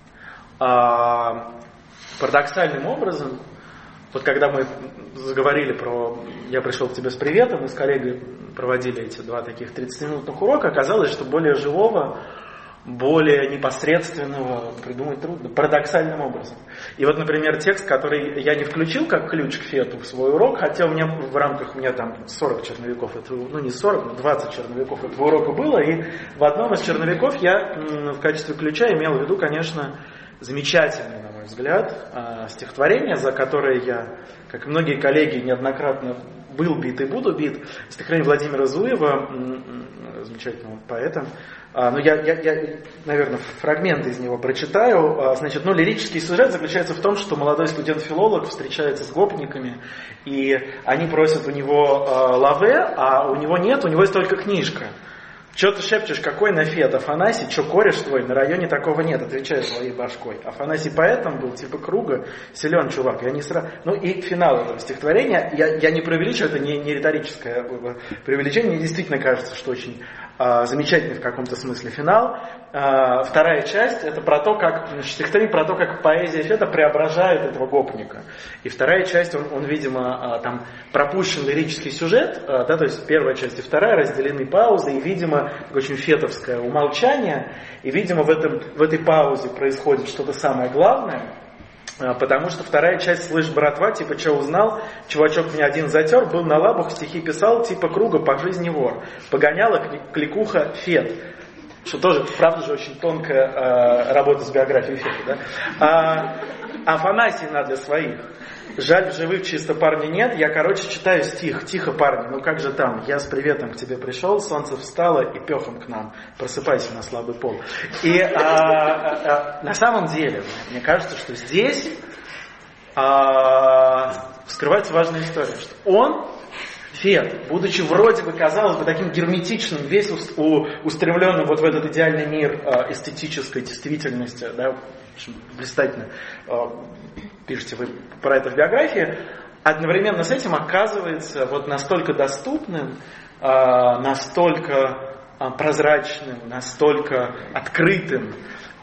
S5: парадоксальным образом, вот когда мы заговорили про «Я пришел к тебе с приветом», мы с коллегой проводили эти 2 таких 30-минутных урока, оказалось, что более живого, более непосредственного придумать трудно, парадоксальным образом. И вот, например, текст, который я не включил как ключ к фету в свой урок, хотя у меня в рамках, у меня там 40 черновиков этого, ну не 40, но 20 черновиков этого урока было, и в одном из черновиков я в качестве ключа имел в виду, конечно, замечательное, на мой взгляд, стихотворение, за которое я, как и многие коллеги, неоднократно был бит и буду бит, стихотворение Владимира Зуева, замечательного поэта. Но я, наверное, фрагмент из него прочитаю. Значит, лирический сюжет заключается в том, что молодой студент-филолог встречается с гопниками, и они просят у него лаве, а у него нет, у него есть только книжка. Че ты шепчешь, какой нафет, Афанасий, че кореш твой, на районе такого нет, отвечает своей башкой. Афанасий поэтом был, типа Круга, силен чувак, я не сразу... И финал этого стихотворения, я не преувеличиваю, это не риторическое преувеличение, мне действительно кажется, что очень замечательный в каком-то смысле финал. Вторая часть, это про то, как, стихотворение про то, как поэзия фета преображает этого гопника. И вторая часть, он видимо, там пропущен лирический сюжет, да, то есть первая часть и вторая разделены паузой, и, видимо, очень фетовское умолчание, и, видимо, в этой паузе происходит что-то самое главное, потому что вторая часть «Слышь, братва», типа, что узнал, чувачок меня один затер, был на лабах, стихи писал, типа Круга по жизни вор, погоняла кликуха фет. Что тоже, правда же, очень тонкая работа с биографией фета, да? Афанасий надо своих. Жаль, в живых чисто парня нет. Я, читаю стих. Тихо, парни, ну как же там? Я с приветом к тебе пришел, солнце встало и пехом к нам. Просыпайся на слабый пол. И на самом деле, мне кажется, что здесь вскрывается важная история, что он, Фет, будучи вроде бы, казалось бы, таким герметичным, весь устремленным вот в этот идеальный мир эстетической действительности, да, блистательно пишете вы про это в биографии, одновременно с этим оказывается вот настолько доступным, настолько прозрачным, настолько открытым.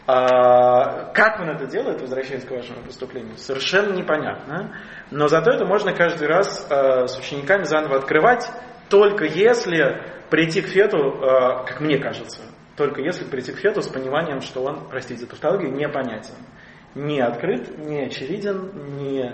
S5: Как он это делает, возвращаясь к вашему выступлению, совершенно непонятно. Но зато это можно каждый раз с учениками заново открывать, только если прийти к фету, как мне кажется, только если прийти к фету с пониманием, что он, простите за тавтологию, непонятен, не открыт, не очевиден,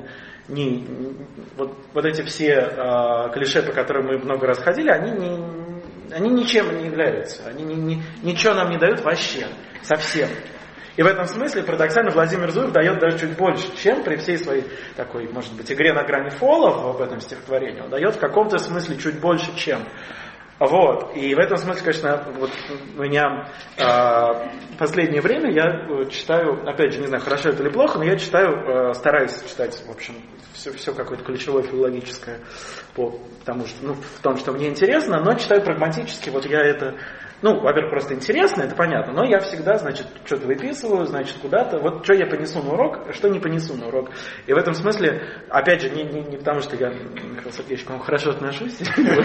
S5: вот эти все клише, по которым мы много раз ходили, они ничем не являются, они ничего нам не дают вообще, совсем. И в этом смысле парадоксально Владимир Зуев дает даже чуть больше, чем при всей своей такой, может быть, игре на грани фола в этом стихотворении. Он дает в каком-то смысле чуть больше, чем. Вот. И в этом смысле, конечно, вот у меня в последнее время я читаю, опять же, не знаю, хорошо это или плохо, но я читаю, стараюсь читать, в общем, все какое-то ключевое филологическое потому что, в том, что мне интересно, но читаю прагматически. Вот я это, во-первых, просто интересно, это понятно, но я всегда, значит, что-то выписываю, значит, куда-то, вот что я понесу на урок, что не понесу на урок. И в этом смысле, опять же, не потому, что я, Михаил Сергеевич, к вам хорошо отношусь,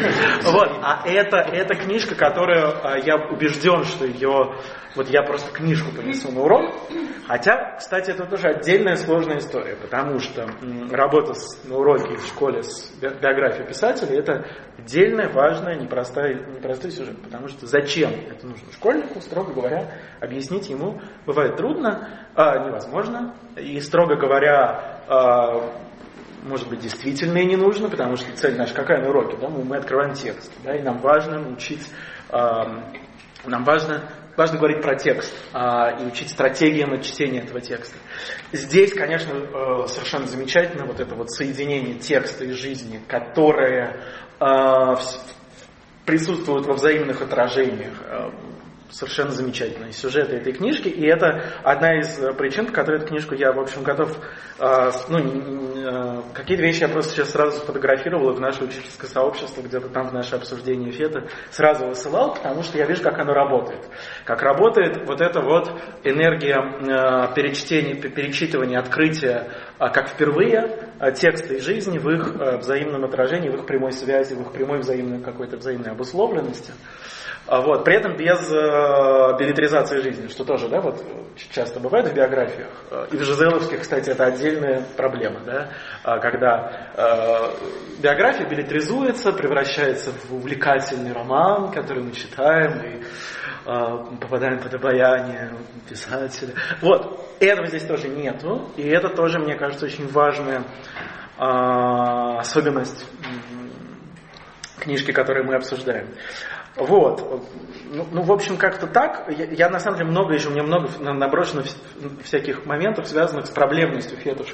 S5: а это книжка, которую я убежден, что ее, вот я просто книжку понесу на урок. Хотя, кстати, это тоже отдельная сложная история, потому что работа на уроке в школе с биографией писателя — это отдельная, важная, непростой сюжет. Потому что зачем это нужно школьнику, строго говоря, объяснить ему бывает трудно, невозможно. И, строго говоря, может быть, действительно и не нужно, потому что цель наша какая на уроке? Да? Мы открываем текст, да, и нам важно учить, нам важно говорить про текст и учить стратегиям чтения этого текста. Здесь, конечно, совершенно замечательно вот это вот соединение текста и жизни, которое присутствует во взаимных отражениях совершенно замечательные сюжеты этой книжки, и это одна из причин, по которой эту книжку я, в общем, готов... какие-то вещи я просто сейчас сразу сфотографировал в наше учительское сообщество, где-то там в наше обсуждение ФЕТа сразу высылал, потому что я вижу, как оно работает. Как работает вот эта вот энергия перечитывания, открытия, как впервые, текста и жизни в их взаимном отражении, в их прямой связи, в их прямой какой-то взаимной обусловленности. Вот, при этом без билетризации жизни, что тоже, да, вот часто бывает в биографиях. И в жизеловских, кстати, это отдельная проблема, да, когда биография билетризуется, превращается в увлекательный роман, который мы читаем и попадаем под обаяние писателя. Вот, этого здесь тоже нету, и это тоже, мне кажется, очень важная особенность книжки, которую мы обсуждаем. Вот. Ну, в общем, как-то так. Я на самом деле у меня много наброшено всяких моментов, связанных с проблемностью ФЕТа в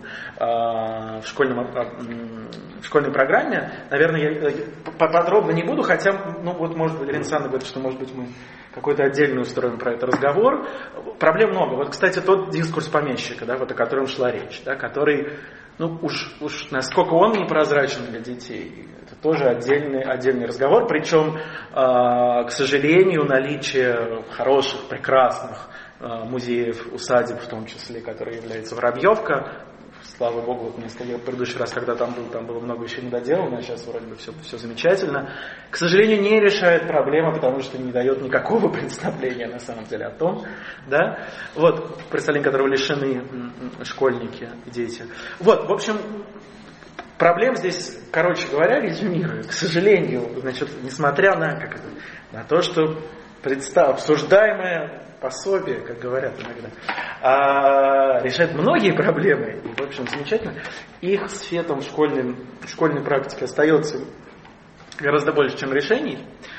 S5: школьной программе. Наверное, я подробно не буду, хотя, вот, может быть, Ирина Александровна говорит, что, может быть, мы какой-то отдельный устроим про это разговор. Проблем много. Вот, кстати, тот дискурс помещика, да, вот о котором шла речь, да, который, уж насколько он непрозрачен для детей, это тоже отдельный разговор. Причем, к сожалению, наличие хороших, прекрасных музеев, усадеб, в том числе, которые являются Воробьевка, слава богу, вот мне сказали в предыдущий раз, когда там было много еще недоделано, а сейчас вроде бы все замечательно, к сожалению, не решает проблемы, потому что не дает никакого представления на самом деле о том, да, вот, представление которого лишены школьники и дети. Вот, в общем, проблем здесь, короче говоря, резюмирую, к сожалению, значит, несмотря на то, что обсуждаемое пособие, как говорят иногда, решает многие проблемы, и, в общем, замечательно, их с ФЕТом в школьной практике остается гораздо больше, чем решений.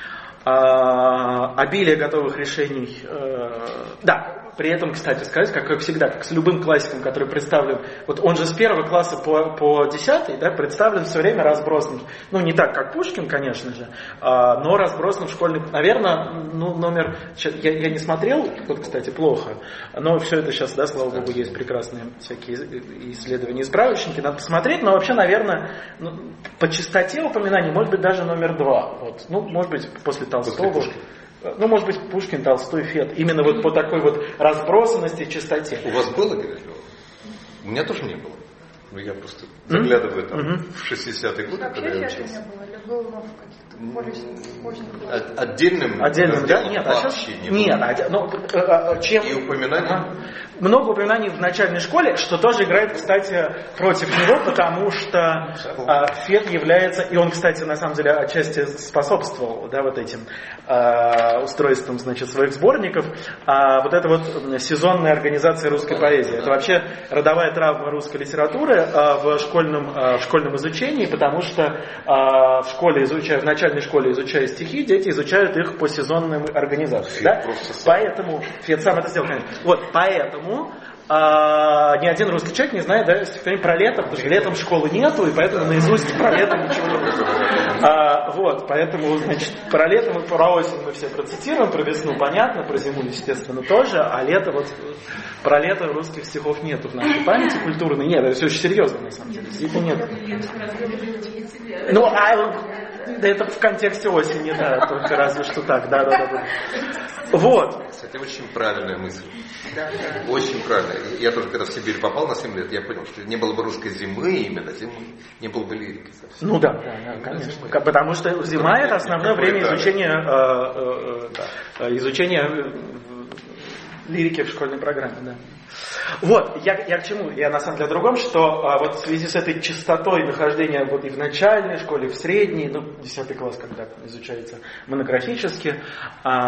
S5: Обилие готовых решений, да. При этом, кстати сказать, как всегда, как с любым классиком, который представлен, вот он же с 1 класса по 10, да, представлен все время разбросанным, не так, как Пушкин, конечно же, но разбросан в школьный, наверное, номер, я не смотрел, вот, кстати, плохо, но все это сейчас, да, слава богу, есть прекрасные всякие исследования и справочники, надо посмотреть, но вообще, наверное, по частоте упоминаний, может быть, даже номер 2, вот, может быть, после Толстого. Может быть, Пушкин, Толстой, ФЕТ. Именно вот по такой вот разбросанности, частоте.
S1: У вас было, Георгий? У меня тоже не было. Я просто заглядываю там в 60-е годы, когда я учился.
S2: Не было, или было в каких-то более поздних.
S1: Отдельным,
S5: да? Нет, вообще не было. Чем...
S1: И упоминаний?
S5: Много упоминаний в начальной школе, что тоже играет, кстати, против него, потому что ФЕТ является, и он, кстати, на самом деле отчасти способствовал, да, вот этим устройством, значит, своих сборников, вот это вот сезонная организация русской поэзии. Это вообще родовая травма русской литературы в школьном изучении, потому что в начальной школе изучая стихи, дети изучают их по сезонным организациям. Да? Поэтому, ФЕТ сам это сделал, конечно. Вот, поэтому ни один русский человек не знает, да, стихотворение про лето, потому что летом школы нету, и поэтому наизусть про лето ничего не будет. Вот, поэтому, значит, про лето про осень мы все процитируем, про весну понятно, про зиму, естественно, тоже, а лето, вот, про лето русских стихов нету в нашей памяти культурной. Нет, это все очень серьезно, на самом деле. Действительно нет. Да это в контексте осени, да, только разве что так, да. Вот.
S1: Кстати, очень правильная мысль. Очень правильная. Я тоже, когда в Сибирь попал на 7 лет, я понял, что не было бы русской зимы, именно зимы, не было бы лирики совсем.
S5: Да, конечно. Зимы. Потому что зима это основное время изучения лирики в школьной программе, да. Вот, я к чему? Я на самом деле о другом, что вот в связи с этой частотой нахождения вот и в начальной школе, и в средней, 10 класс, когда изучается монографически,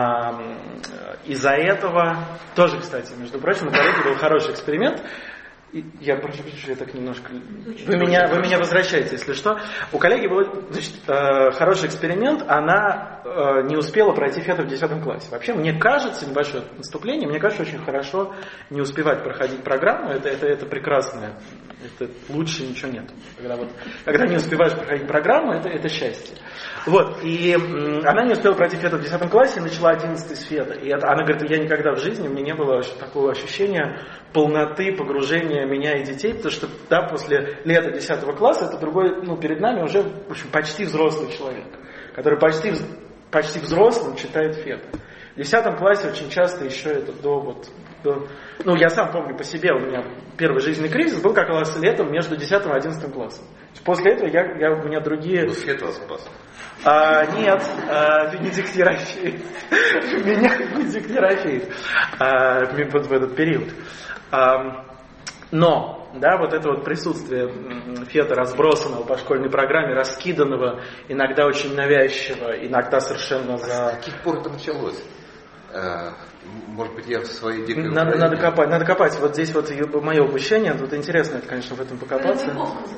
S5: из-за этого тоже, кстати, между прочим, на коллеге был хороший эксперимент. Я прошу прощения, я так немножко... Вы меня возвращаете, если что. У коллеги был, значит, хороший эксперимент, она не успела пройти фето в 10 классе. Вообще, мне кажется, небольшое отступление, мне кажется, очень хорошо не успевать проходить программу, это прекрасно, это лучше ничего нет. Когда не успеваешь проходить программу, это счастье. Вот, и она не успела пройти фето в 10 классе, начала 11 с фета. И она говорит, я никогда в жизни, у меня не было такого ощущения полноты, погружения меня и детей, потому что, да, после лета 10 класса, это другой, перед нами уже, в общем, почти взрослый человек, который почти взрослым читает фето. В 10 классе очень часто еще это я сам помню по себе, у меня первый жизненный кризис был как раз летом между 10 и 11 классом. После этого у меня другие...
S1: Фет вас спас.
S5: Нет, Бенедикт Ерофеев. Меня Бенедикт Ерофеев в этот период. Но, да, вот это вот присутствие фета, разбросанного по школьной программе, раскиданного, иногда очень навязчивого, иногда совершенно
S1: за... С каких пор это началось? Может быть, я в своей дикой...
S5: Надо копать. Вот здесь вот мое упущение. Тут интересно, это, конечно, в этом покопаться.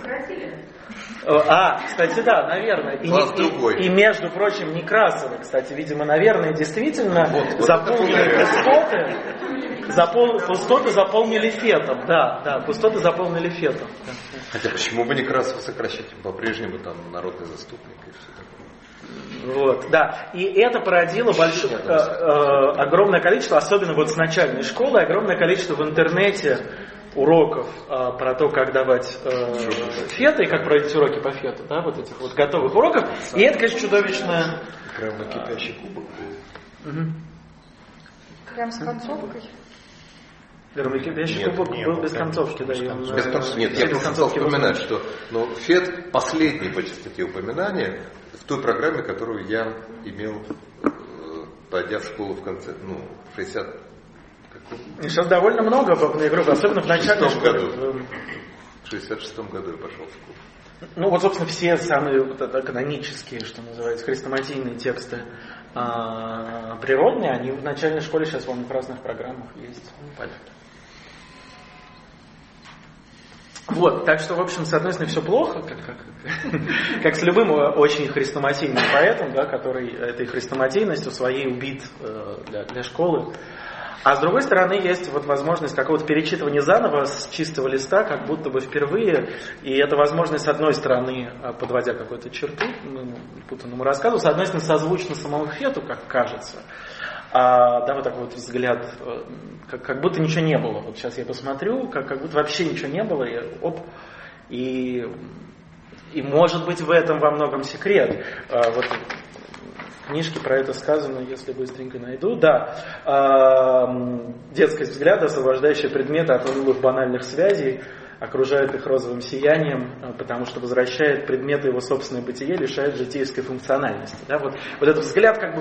S5: Кстати, да, наверное. И между прочим, Некрасовы, кстати, видимо, наверное, действительно заполнили пустоты заполнили фетом. Да, пустоты заполнили фетом.
S1: Хотя почему бы Некрасова сокращать? По-прежнему там народный заступник и все такое.
S5: Вот, да. И это породило огромное количество, особенно вот с начальной школы, огромное количество в интернете уроков про то, как давать фето и как проводить уроки по фету, да, вот этих вот готовых уроков. И это, конечно, чудовищно...
S1: Крем на кипящий кубок.
S2: Крем с концовкой.
S5: Кипящий кубок был без концовки, да.
S1: Без концовки. Нет, я просто стал вспоминать, что фет последний по частоте упоминания в той программе, которую я имел, пойдя в школу в конце, 60...
S5: Сейчас довольно много попной группы, особенно в начальной школе.
S1: В 66-м году я пошел в школу.
S5: Собственно, все самые канонические, что называется, хрестоматийные тексты природные, они в начальной школе сейчас в разных программах есть. Вот, так что, в общем, с одной стороны, все плохо, как с любым очень хрестоматийным поэтом, да, который этой хрестоматийностью своей убит для школы. А с другой стороны, есть вот возможность какого-то перечитывания заново с чистого листа, как будто бы впервые. И эта возможность, с одной стороны, подводя какую-то черту путанному рассказу, с одной стороны, созвучна самому фету, как кажется. Да, вот такой вот взгляд, как будто ничего не было. Вот сейчас я посмотрю, как будто вообще ничего не было, и может быть в этом во многом секрет. Вот в книжке про это сказано, если быстренько найду. Да, детскость взгляда, освобождающая предметы от унылых банальных связей, окружает их розовым сиянием, потому что возвращает предметы его собственное бытие, лишает житейской функциональности. Да, вот этот взгляд как бы...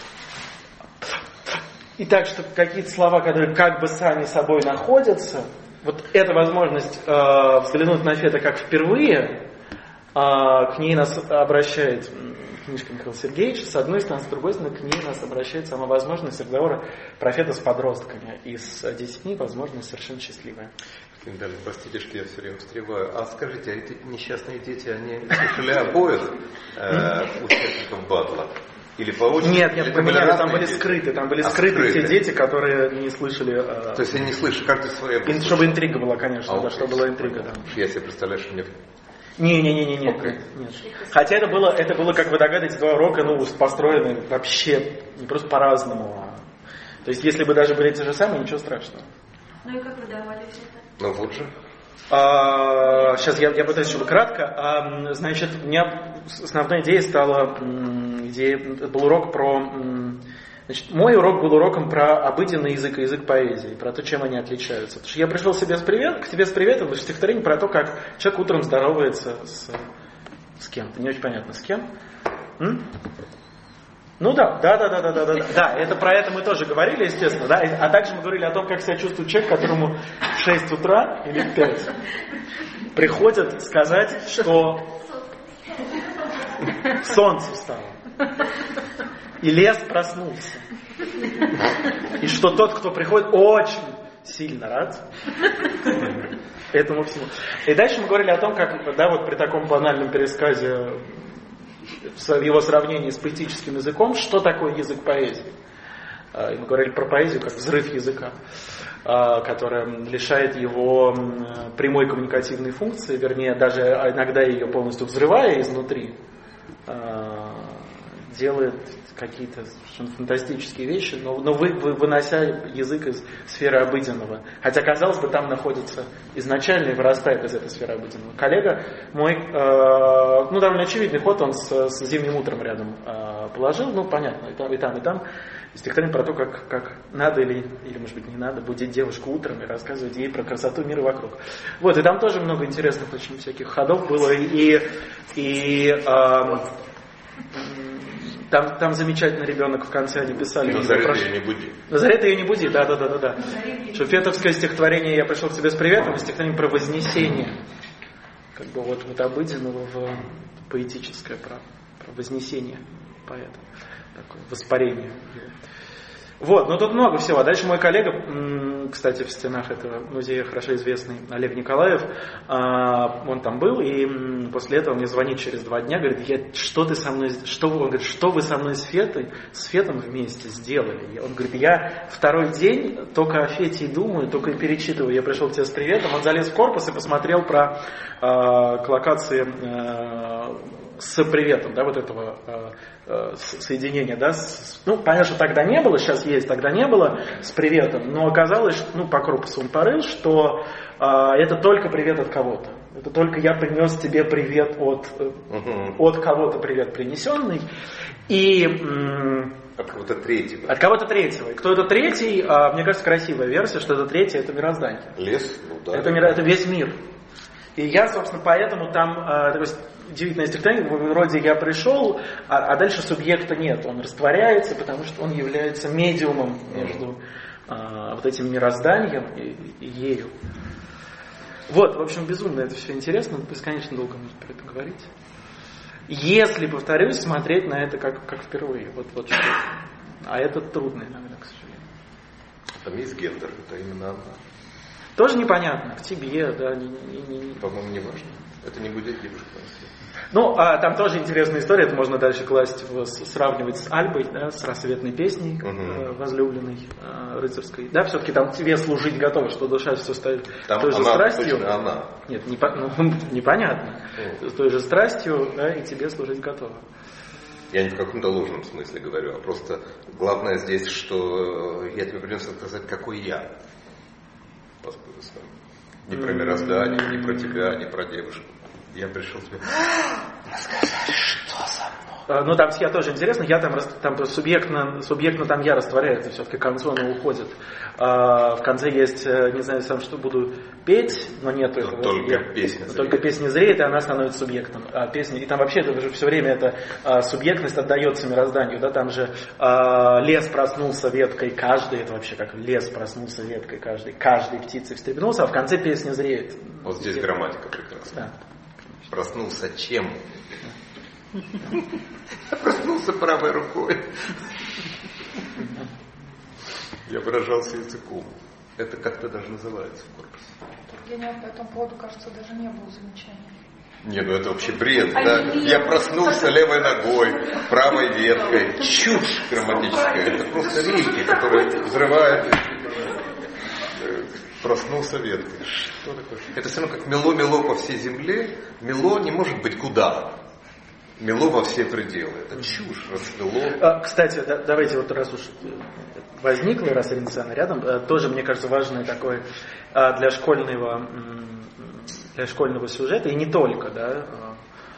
S5: И так, что какие-то слова, которые как бы сами собой находятся, вот эта возможность взглянуть на фето как впервые, к ней нас обращает книжка Михаила Сергеевича, с одной стороны, с другой стороны, к ней нас обращает сама возможность разговора про фето с подростками. И с детьми возможность совершенно счастливая.
S1: Даже простите, что я все время встреваю. А скажите, а эти несчастные дети, они слышали обоих участников батла? Или по очереди?
S5: Нет, там были скрыты те дети, которые не слышали.
S1: То есть они не слышали, каждый свой.
S5: Чтобы интрига была, конечно, чтобы была интрига. Да.
S1: Я себе представляю, что мне...
S5: Нет. Хотя это было, как вы догадываетесь, 2 урока, построены вообще не просто по-разному. То есть, если бы даже были те же самые, ничего страшного.
S4: Ну и как вы давали все это?
S1: Вот же.
S5: Сейчас я пытаюсь еще кратко. Значит, у меня основной идеей стала был урок про... Значит, мой урок был уроком про обыденный язык и язык поэзии, про то, чем они отличаются. Потому что я пришел к себе с приветом, в стихотворении про то, как человек утром здоровается с кем-то. Не очень понятно, с кем. Да, это про это мы тоже говорили, естественно, да, а также мы говорили о том, как себя чувствует человек, которому в 6 утра или в 5 приходят сказать, что солнце встало, и лес проснулся, и что тот, кто приходит, очень сильно рад. этому всему. И дальше мы говорили о том, как, да, вот при таком банальном пересказе в его сравнении с поэтическим языком, что такое язык поэзии. И мы говорили про поэзию как взрыв языка, которая лишает его прямой коммуникативной функции, вернее, даже иногда ее полностью взрывая изнутри, делает какие-то совершенно фантастические вещи, но вынося язык из сферы обыденного. Хотя, казалось бы, там находится изначально и вырастает из этой сферы обыденного. Коллега мой, довольно очевидный ход он с «Зимним утром» рядом положил, понятно, и там. Стихотворение про то, как надо или, может быть, не надо будить девушку утром и рассказывать ей про красоту мира вокруг. Вот, и там тоже много интересных очень всяких ходов было, Там замечательный ребенок в конце, они писали.
S1: Назарет ее не буди.
S5: Назарет ее не буди, да. Шуфетовское стихотворение «Я пришел к тебе с приветом», стихотворение про вознесение. Как бы вот обыденного в поэтическое, про вознесение поэта. Такое воспарение. Вот, тут много всего. А дальше мой коллега, кстати, в стенах этого музея хорошо известный Олег Николаев, он там был, и после этого мне звонит через 2 дня, говорит, что вы со мной с Фетом вместе сделали? Он говорит, я 2-й день только о Фете и думаю, только и перечитываю. Я пришел к тебе с приветом, он залез в корпус и посмотрел про коллокации с приветом, да, вот этого соединения, да, понятно, что тогда не было, сейчас есть, тогда не было с приветом, но оказалось, по корпусу он порыл, что это только привет от кого-то. Это только я принес тебе привет от кого-то привет принесенный. И
S1: от кого-то третьего.
S5: От кого-то третьего. И кто это третий, мне кажется, красивая версия, что это третий, это мироздание.
S1: Лес, да.
S5: Это весь мир. И я, собственно, поэтому там такое удивительное стихотворение, вроде я пришел, а дальше субъекта нет. Он растворяется, потому что он является медиумом между вот этим мирозданием и ею. Вот, в общем, безумно это все интересно, бесконечно долго можно про это говорить. Если, повторюсь, смотреть на это как впервые. Вот что. А это трудно иногда, к сожалению.
S1: Там есть гендер, это именно она.
S5: Тоже непонятно, к тебе, да,
S1: По-моему, не важно. Это не будет девушка.
S5: Там тоже интересная история, это можно дальше класть, сравнивать с Альбой, да, с рассветной песней, возлюбленной, рыцарской. Да, все-таки там тебе служить готово, что душа все стоит
S1: там
S5: с той же страстью.
S1: Точно она.
S5: Нет, непонятно. С той же страстью, да, и тебе служить готово.
S1: Я не в каком-то ложном смысле говорю, а просто главное здесь, что я тебе принес сказать, какой я. Не про мироздание, не про тебя, не про девушку. Я пришел тебе рассказать, что со мной.
S5: Там я тоже интересно, я там субъектно там я растворяется, все-таки к концу оно уходит. В конце есть, не знаю сам, что буду петь, но нет этого. Только песня зреет, и она становится субъектом. И там вообще это же все время эта субъектность отдается мирозданию. Да? Там же лес проснулся веткой каждый, это вообще как лес проснулся веткой каждой птицей встрепенулся, а в конце песня зреет.
S1: Вот здесь грамматика прекрасная. Да. Проснулся чем? Проснулся правой рукой. Я выражался языком. Это как-то даже называется в корпусе.
S2: Тургенев по этому поводу, кажется, даже не было замечаний.
S1: Не, это вообще бред, да? Я проснулся левой ногой, правой веткой. Чушь грамматическая. Это просто рифмы, которые взрывают. Проснулся веткой. Что такое? Это все равно как мело-мело по всей земле. Мело не может быть куда. Мело во все пределы. Это чушь, расцвело.
S5: Кстати, давайте вот раз уж возникла, раз Ирина Александровна рядом, тоже, мне кажется, важное такое для школьного сюжета, и не только, да,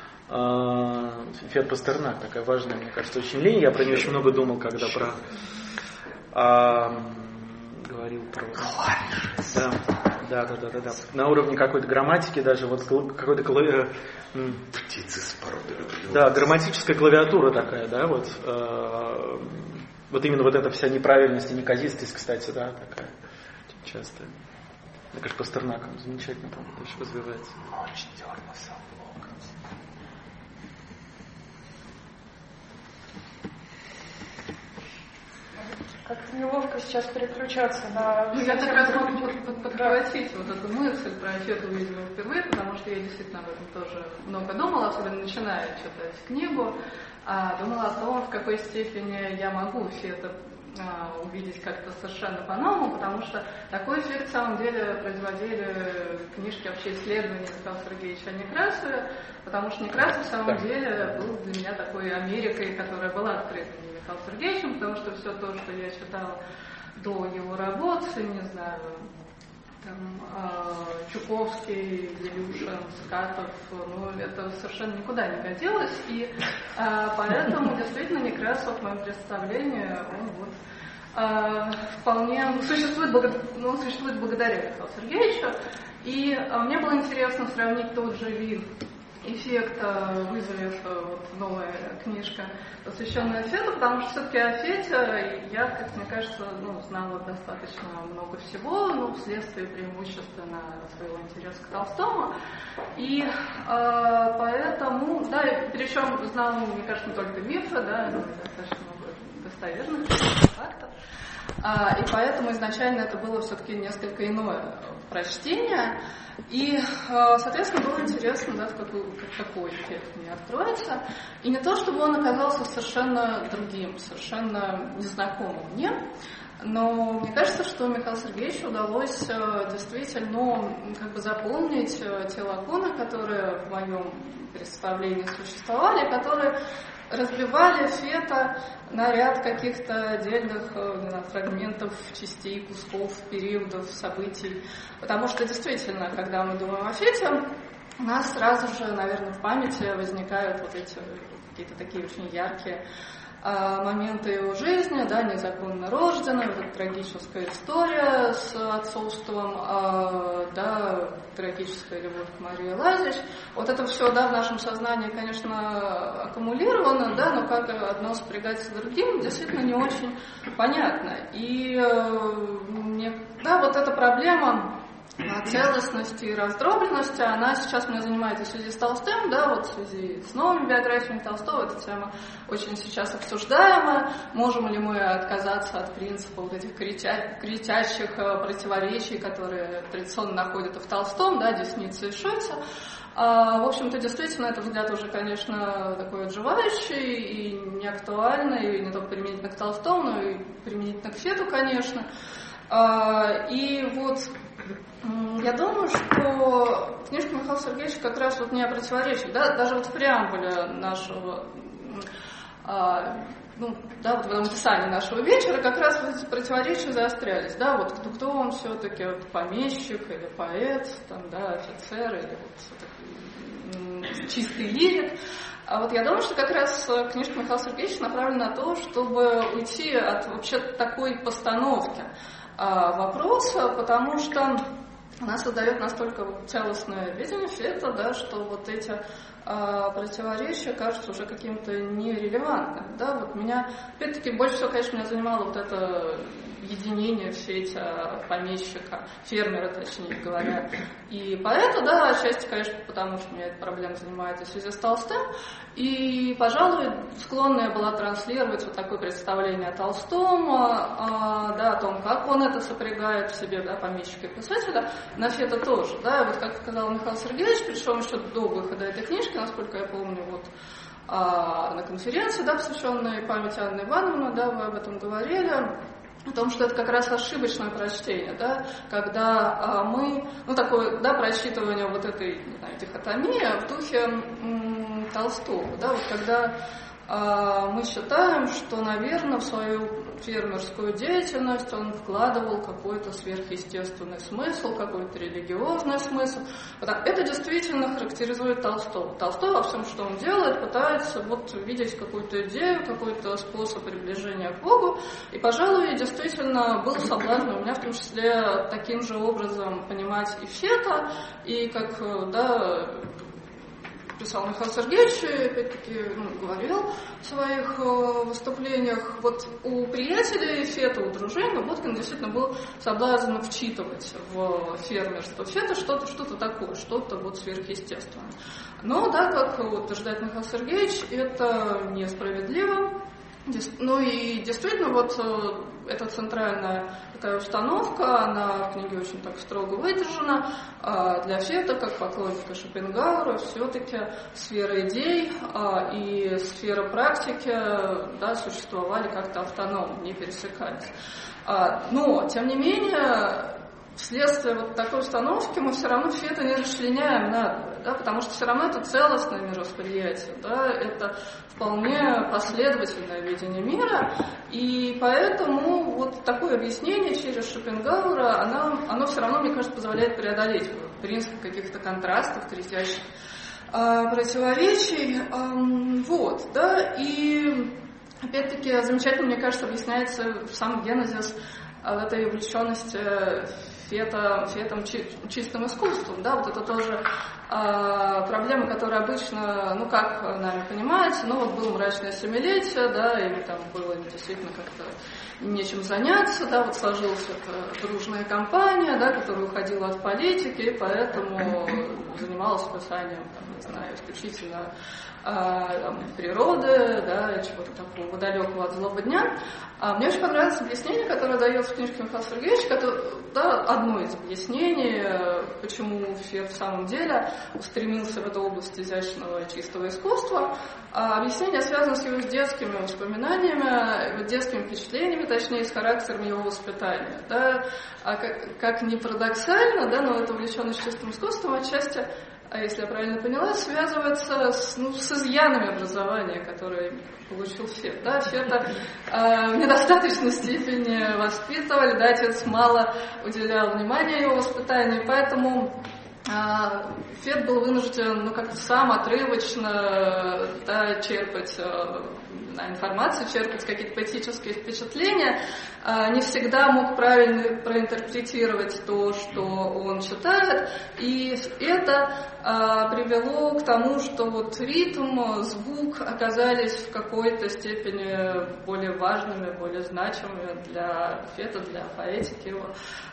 S5: Фет Пастернак, такая важная, мне кажется, очень линия. Я про нее очень много думал, когда говорил про... Да. На уровне какой-то грамматики, даже вот какой-то
S1: птицы с породы.
S5: Да, грамматическая клавиатура такая, да, вот именно вот эта вся неправильность и неказистость, кстати, да, такая частая. Мне кажется, Пастернаком замечательно там дальше развивается.
S1: Ночь дернулся в локон.
S2: как-то неловко сейчас переключаться на...
S6: Я как раз могу подхватить вот эту мысль про Фету видимо впервые, потому что я действительно об этом тоже много думала, особенно начиная читать книгу. Думала о том, в какой степени я могу Фета увидеть как-то совершенно по-новому, потому что такой эффект в самом деле производили книжки вообще исследования Михаила Сергеевича Некрасова, потому что Некрасов в самом деле был для меня такой Америкой, которая была открыта Михаилом Сергеевичем, потому что все то, что я читала до его работы, не знаю, там, Чуковский, Илюшин, Скатов, ну, это совершенно никуда не годилось, и поэтому действительно Некрасов в моем представлении, он вот вполне существует благодаря Михаилу Сергеевичу, и мне было интересно сравнить тот же вид эффекта вызовет вот новая книжка, посвященная Фету, потому что все-таки о Фете я, как мне кажется, знала достаточно много всего, вследствие преимущественно своего интереса к Толстому. И поэтому, да, причем знала, мне кажется, не только мифы, да, но и достаточно много достоверных фактов. И поэтому изначально это было все-таки несколько иное прочтение. И, соответственно, было интересно, да, какой эффект мне откроется. И не то, чтобы он оказался совершенно другим, совершенно незнакомым мне, но мне кажется, что Михаилу Сергеевичу удалось действительно заполнить те лакуны, которые в моем представлении существовали, которые разбивали Фета на ряд каких-то отдельных фрагментов, частей, кусков, периодов, событий. Потому что действительно, когда мы думаем о Фете, у нас сразу же, наверное, в памяти возникают вот эти какие-то такие очень яркие моменты его жизни, да, незаконно рожденная, вот эта трагическая история с отцовством, да, трагическая любовь к Марии Лазич. Вот это все, да, в нашем сознании, конечно, аккумулировано, да, но как одно сопрягается с другим, действительно не очень понятно. И да, вот эта проблема целостности и раздробленности, она сейчас меня занимает в связи с Толстым, да, вот в связи с новыми биографиями Толстого, эта тема очень сейчас обсуждаема. Можем ли мы отказаться от принципа вот этих кричащих противоречий, которые традиционно находят и в Толстом, да, Десница и Шойца. В общем-то, действительно, этот взгляд уже, конечно, такой отживающий и неактуальный, и не только применительно к Толстому, но и применительно к Фету, конечно. И вот я думаю, что книжка Михаила Сергеевича как раз вот не о противоречиях, да, даже вот в преамбуле нашего, да, вот в описании нашего вечера как раз вот эти противоречия заострялись, да, вот кто он все-таки, вот, помещик или поэт, там, да, офицер или вот чистый лирик. А вот я думаю, что как раз книжка Михаила Сергеевича направлена на то, чтобы уйти от вообще такой постановки вопроса, потому что она создает настолько целостное видение Фета, да, что вот эти противоречия кажутся уже каким-то нерелевантным. Да? Вот меня, опять-таки, больше всего, конечно, меня занимало вот это единение в Фете помещика, фермера, точнее говоря, и поэта, да, отчасти, конечно, потому что меня эта проблема занимает в связи с Толстым, и, пожалуй, склонная была транслировать вот такое представление о Толстом, да, о том, как он это сопрягает в себе, да, помещика и писателя, на Фета тоже, да, вот как сказал Михаил Сергеевич, причем еще до выхода этой книжки, насколько я помню, вот на конференции, да, посвященной памяти Анны Ивановны, да, вы об этом говорили, о том, что это как раз ошибочное прочтение, да, когда мы, такое, да, прочитывание вот этой, не знаю, дихотомии в духе Толстого, да, вот когда мы считаем, что, наверное, в свою фермерскую деятельность он вкладывал какой-то сверхъестественный смысл, какой-то религиозный смысл. Это действительно характеризует Толстого. Толстой во всем, что он делает, пытается вот видеть какую-то идею, какой-то способ приближения к Богу. И, пожалуй, действительно был соблазн у меня в том числе таким же образом понимать и Фета, и как, да, писал Михаил Сергеевич, опять-таки, говорил в своих выступлениях, вот у приятелей Фета, у дружин, Боткин действительно был соблазн вчитывать в фермерство Фета что-то такое, что-то вот сверхъестественное. Но, да, как утверждает Михаил Сергеевич, это несправедливо, Ну и действительно, вот эта центральная такая установка, она в книге очень так строго выдержана. Для Фета, как поклонника Шопенгауэра, все-таки сфера идей и сфера практики, да, существовали как-то автономно, не пересекались. Но, тем не менее, вследствие вот такой установки мы все равно Фета не расчленяем надвое, да, потому что все равно это целостное мировосприятие, да, это вполне последовательное видение мира, и поэтому вот такое объяснение через Шопенгауэра, оно все равно, мне кажется, позволяет преодолеть принцип каких-то контрастов, критящих противоречий, вот, да, и опять-таки замечательно, мне кажется, объясняется сам генезис в этой увлеченности Фетом чистым искусством, да, вот это тоже проблема, которая обычно, ну, как нами понимается, ну, вот было мрачное семилетие, да, и там было действительно как-то нечем заняться, да, вот сложилась эта дружная компания, да, которая уходила от политики, и поэтому занималась спасанием, там, не знаю, исключительно природы, да, чего-то такого далекого от злого дня. Мне очень понравилось объяснение, которое дается в книжке Михаила Сергеевича, да, одно из объяснений, почему Фет в самом деле устремился в эту область изящного и чистого искусства. Объяснение связано с его детскими воспоминаниями, детскими впечатлениями, точнее, с характером его воспитания. Да. Как ни парадоксально, да, но эта увлеченность чистым искусством отчасти, если я правильно поняла, связывается с изъянами образования, которые получил Фет. Да? Фета в недостаточной степени воспитывали, да, отец мало уделял внимания его воспитанию, поэтому Фет был вынужден, ну, как-то сам отрывочно, да, черпать информацию, черпать какие-то поэтические впечатления, не всегда мог правильно проинтерпретировать то, что он читает, и это привело к тому, что вот ритм, звук оказались в какой-то степени более важными, более значимыми для Фета, для поэтики его,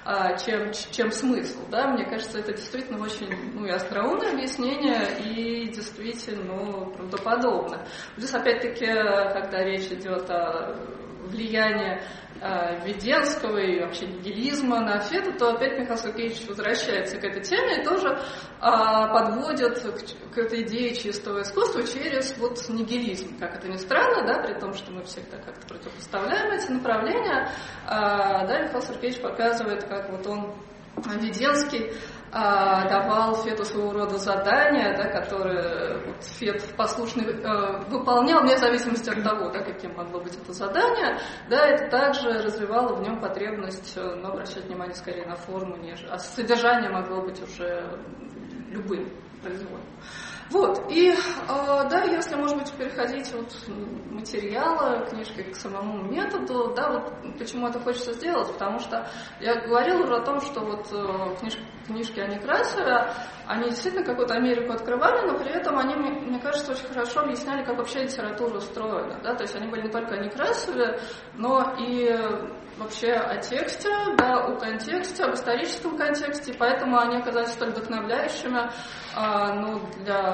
S6: чем смысл. Да? Мне кажется, это действительно очень, ну, и остроумное объяснение, и действительно, ну, правдоподобно. Здесь опять-таки, когда речь идет о влиянии Введенского и вообще нигилизма на Фета, то опять Михаил Сергеевич возвращается к этой теме и тоже подводит к этой идее чистого искусства через вот нигилизм. Как это ни странно, да, при том, что мы всегда как-то противопоставляем эти направления, да, Михаил Сергеевич показывает, как вот он, Введенский, давал Фету своего рода задания, да, которые вот Фет послушно выполнял, вне зависимости от того, да, каким могло быть это задание, да, это также развивало в нем потребность, ну, обращать внимание скорее на форму, а содержание могло быть уже любым произвольным. Вот, и, да, если, может быть, переходить от материала книжки к самому методу, да, вот почему это хочется сделать, потому что я говорила уже о том, что вот книжки о Некрасове, они действительно какую-то Америку открывали, но при этом они, мне кажется, очень хорошо объясняли, как вообще литература устроена, да, то есть они были не только о Некрасове, но и вообще о тексте, да, о контексте, об историческом контексте, и поэтому они оказались столь вдохновляющими, ну,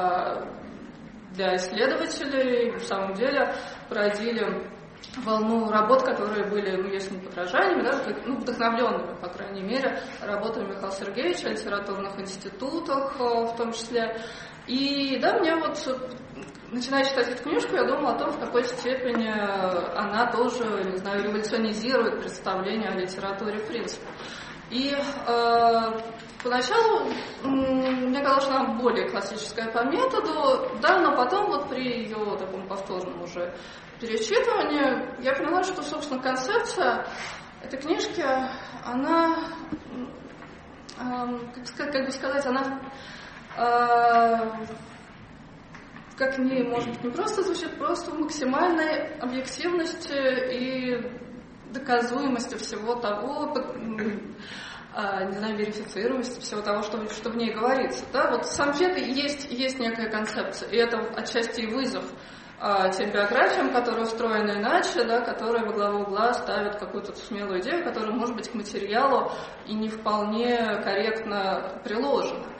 S6: для исследователей, в самом деле породили волну работ, которые были, ну, если не подражаниями, да, ну, вдохновленными, по крайней мере, работами Михаила Сергеевича, литературных институтах в том числе. И, да, мне вот, начиная читать эту книжку, я думала о том, в какой степени она тоже, не знаю, революционизирует представление о литературе в принципе. И поначалу мне казалось, что она более классическая по методу, да, но потом вот при ее таком повторном уже перечитывании я поняла, что, собственно, концепция этой книжки, она, как бы сказать, она как ни, может быть, не просто звучит, просто в максимальной объективности и доказуемости всего того, не знаю, верифицируемости всего того, что в ней говорится. Да? Вот сам Фет есть некая концепция, и это отчасти и вызов тем биографиям, которые устроены иначе, да, которые во главу угла ставят какую-то смелую идею, которая, может быть, к материалу и не вполне корректно приложена.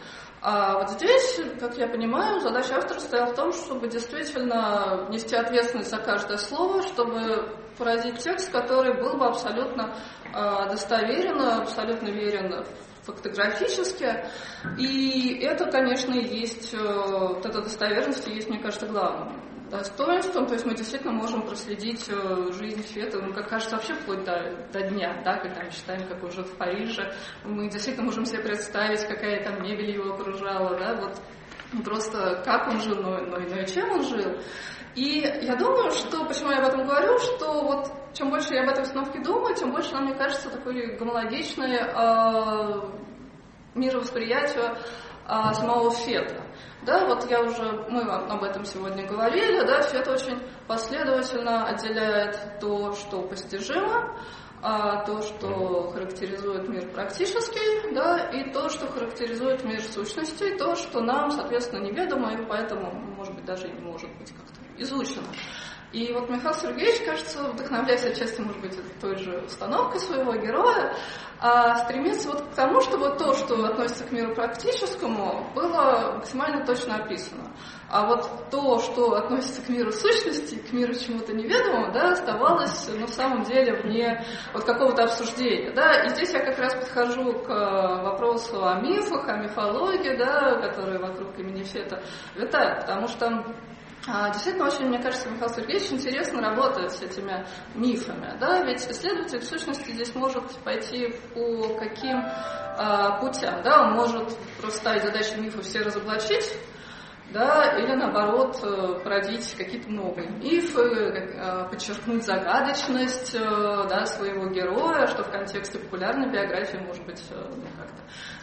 S6: А вот здесь, как я понимаю, задача автора стояла в том, чтобы действительно нести ответственность за каждое слово, чтобы поразить текст, который был бы абсолютно достоверен, абсолютно верен фактографически. И это, конечно, и есть, вот эта достоверность и есть, мне кажется, главным достоинством. То есть мы действительно можем проследить жизнь Фета, как кажется, вообще вплоть до дня, да, когда мы считаем, как он жил в Париже. Мы действительно можем себе представить, какая там мебель его окружала, да, вот просто как он жил, но и чем он жил. И я думаю, что, почему я об этом говорю, что вот чем больше я об этой установке думаю, тем больше она, мне кажется, такой гомологичной мировосприятию самого Фета. Да, вот мы об этом сегодня говорили, да, Фет очень последовательно отделяет то, что постижимо, то, что характеризует мир практический, да, и то, что характеризует мир сущностей, то, что нам, соответственно, неведомо, и поэтому, может быть, даже и не может быть как-то изучено. И вот Михаил Сергеевич, кажется, вдохновляясь отчасти, может быть, той же установкой своего героя, стремится вот к тому, чтобы то, что относится к миру практическому, было максимально точно описано. А вот то, что относится к миру сущности, к миру чему-то неведомому, да, оставалось, в самом деле, вне вот какого-то обсуждения. Да. И здесь я как раз подхожу к вопросу о мифах, о мифологии, да, которые вокруг имени Фета витают, потому что действительно, очень, мне кажется, Михаил Сергеевич интересно работает с этими мифами. Да? Ведь исследователь, в сущности, здесь может пойти по каким путям. Да? Он может просто ставить задачу мифа все разоблачить, да? Или, наоборот, породить какие-то новые мифы, подчеркнуть загадочность, да, своего героя, что в контексте популярной биографии, может быть, как-то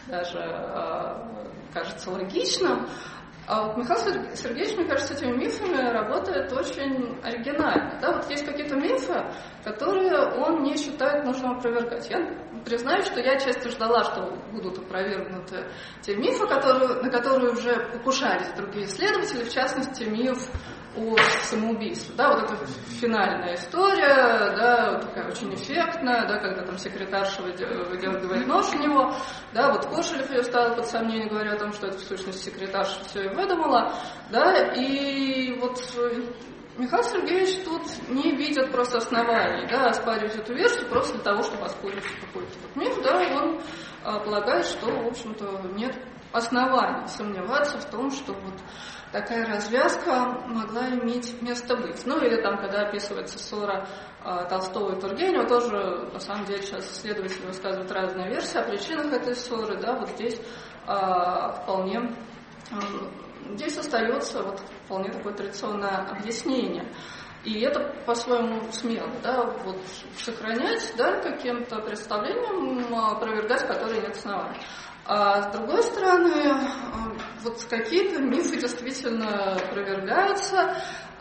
S6: даже кажется логичным. А вот Михаил Сергеевич, мне кажется, с этими мифами работает очень оригинально. Да? Вот есть какие-то мифы, которые он не считает нужным опровергать. Я признаюсь, что я отчасти ждала, что будут опровергнуты те мифы, на которые уже покушались другие исследователи, в частности, миф о самоубийстве. Да, вот эта финальная история, да, такая очень эффектная, да, когда там секретарша выдергивает нож у него, да, вот Кошелев ее ставил под сомнение, говоря о том, что это в сущности секретарша все и выдумала, да, и вот Михаил Сергеевич тут не видит просто оснований, да, оспаривать эту версию просто для того, чтобы оспорить какой-то миф, да, он полагает, что, в общем-то, нет оснований сомневаться в том, что вот такая развязка могла иметь место быть. Ну, или там, когда описывается ссора Толстого и Тургенева, тоже, на самом деле, сейчас исследователи высказывают разные версии о причинах этой ссоры, да, вот здесь вполне, здесь остается вот вполне такое традиционное объяснение. И это по-своему смело, да, вот сохранять, да, каким-то представлением, опровергать которые нет оснований. А с другой стороны, вот какие-то мифы действительно опровергаются,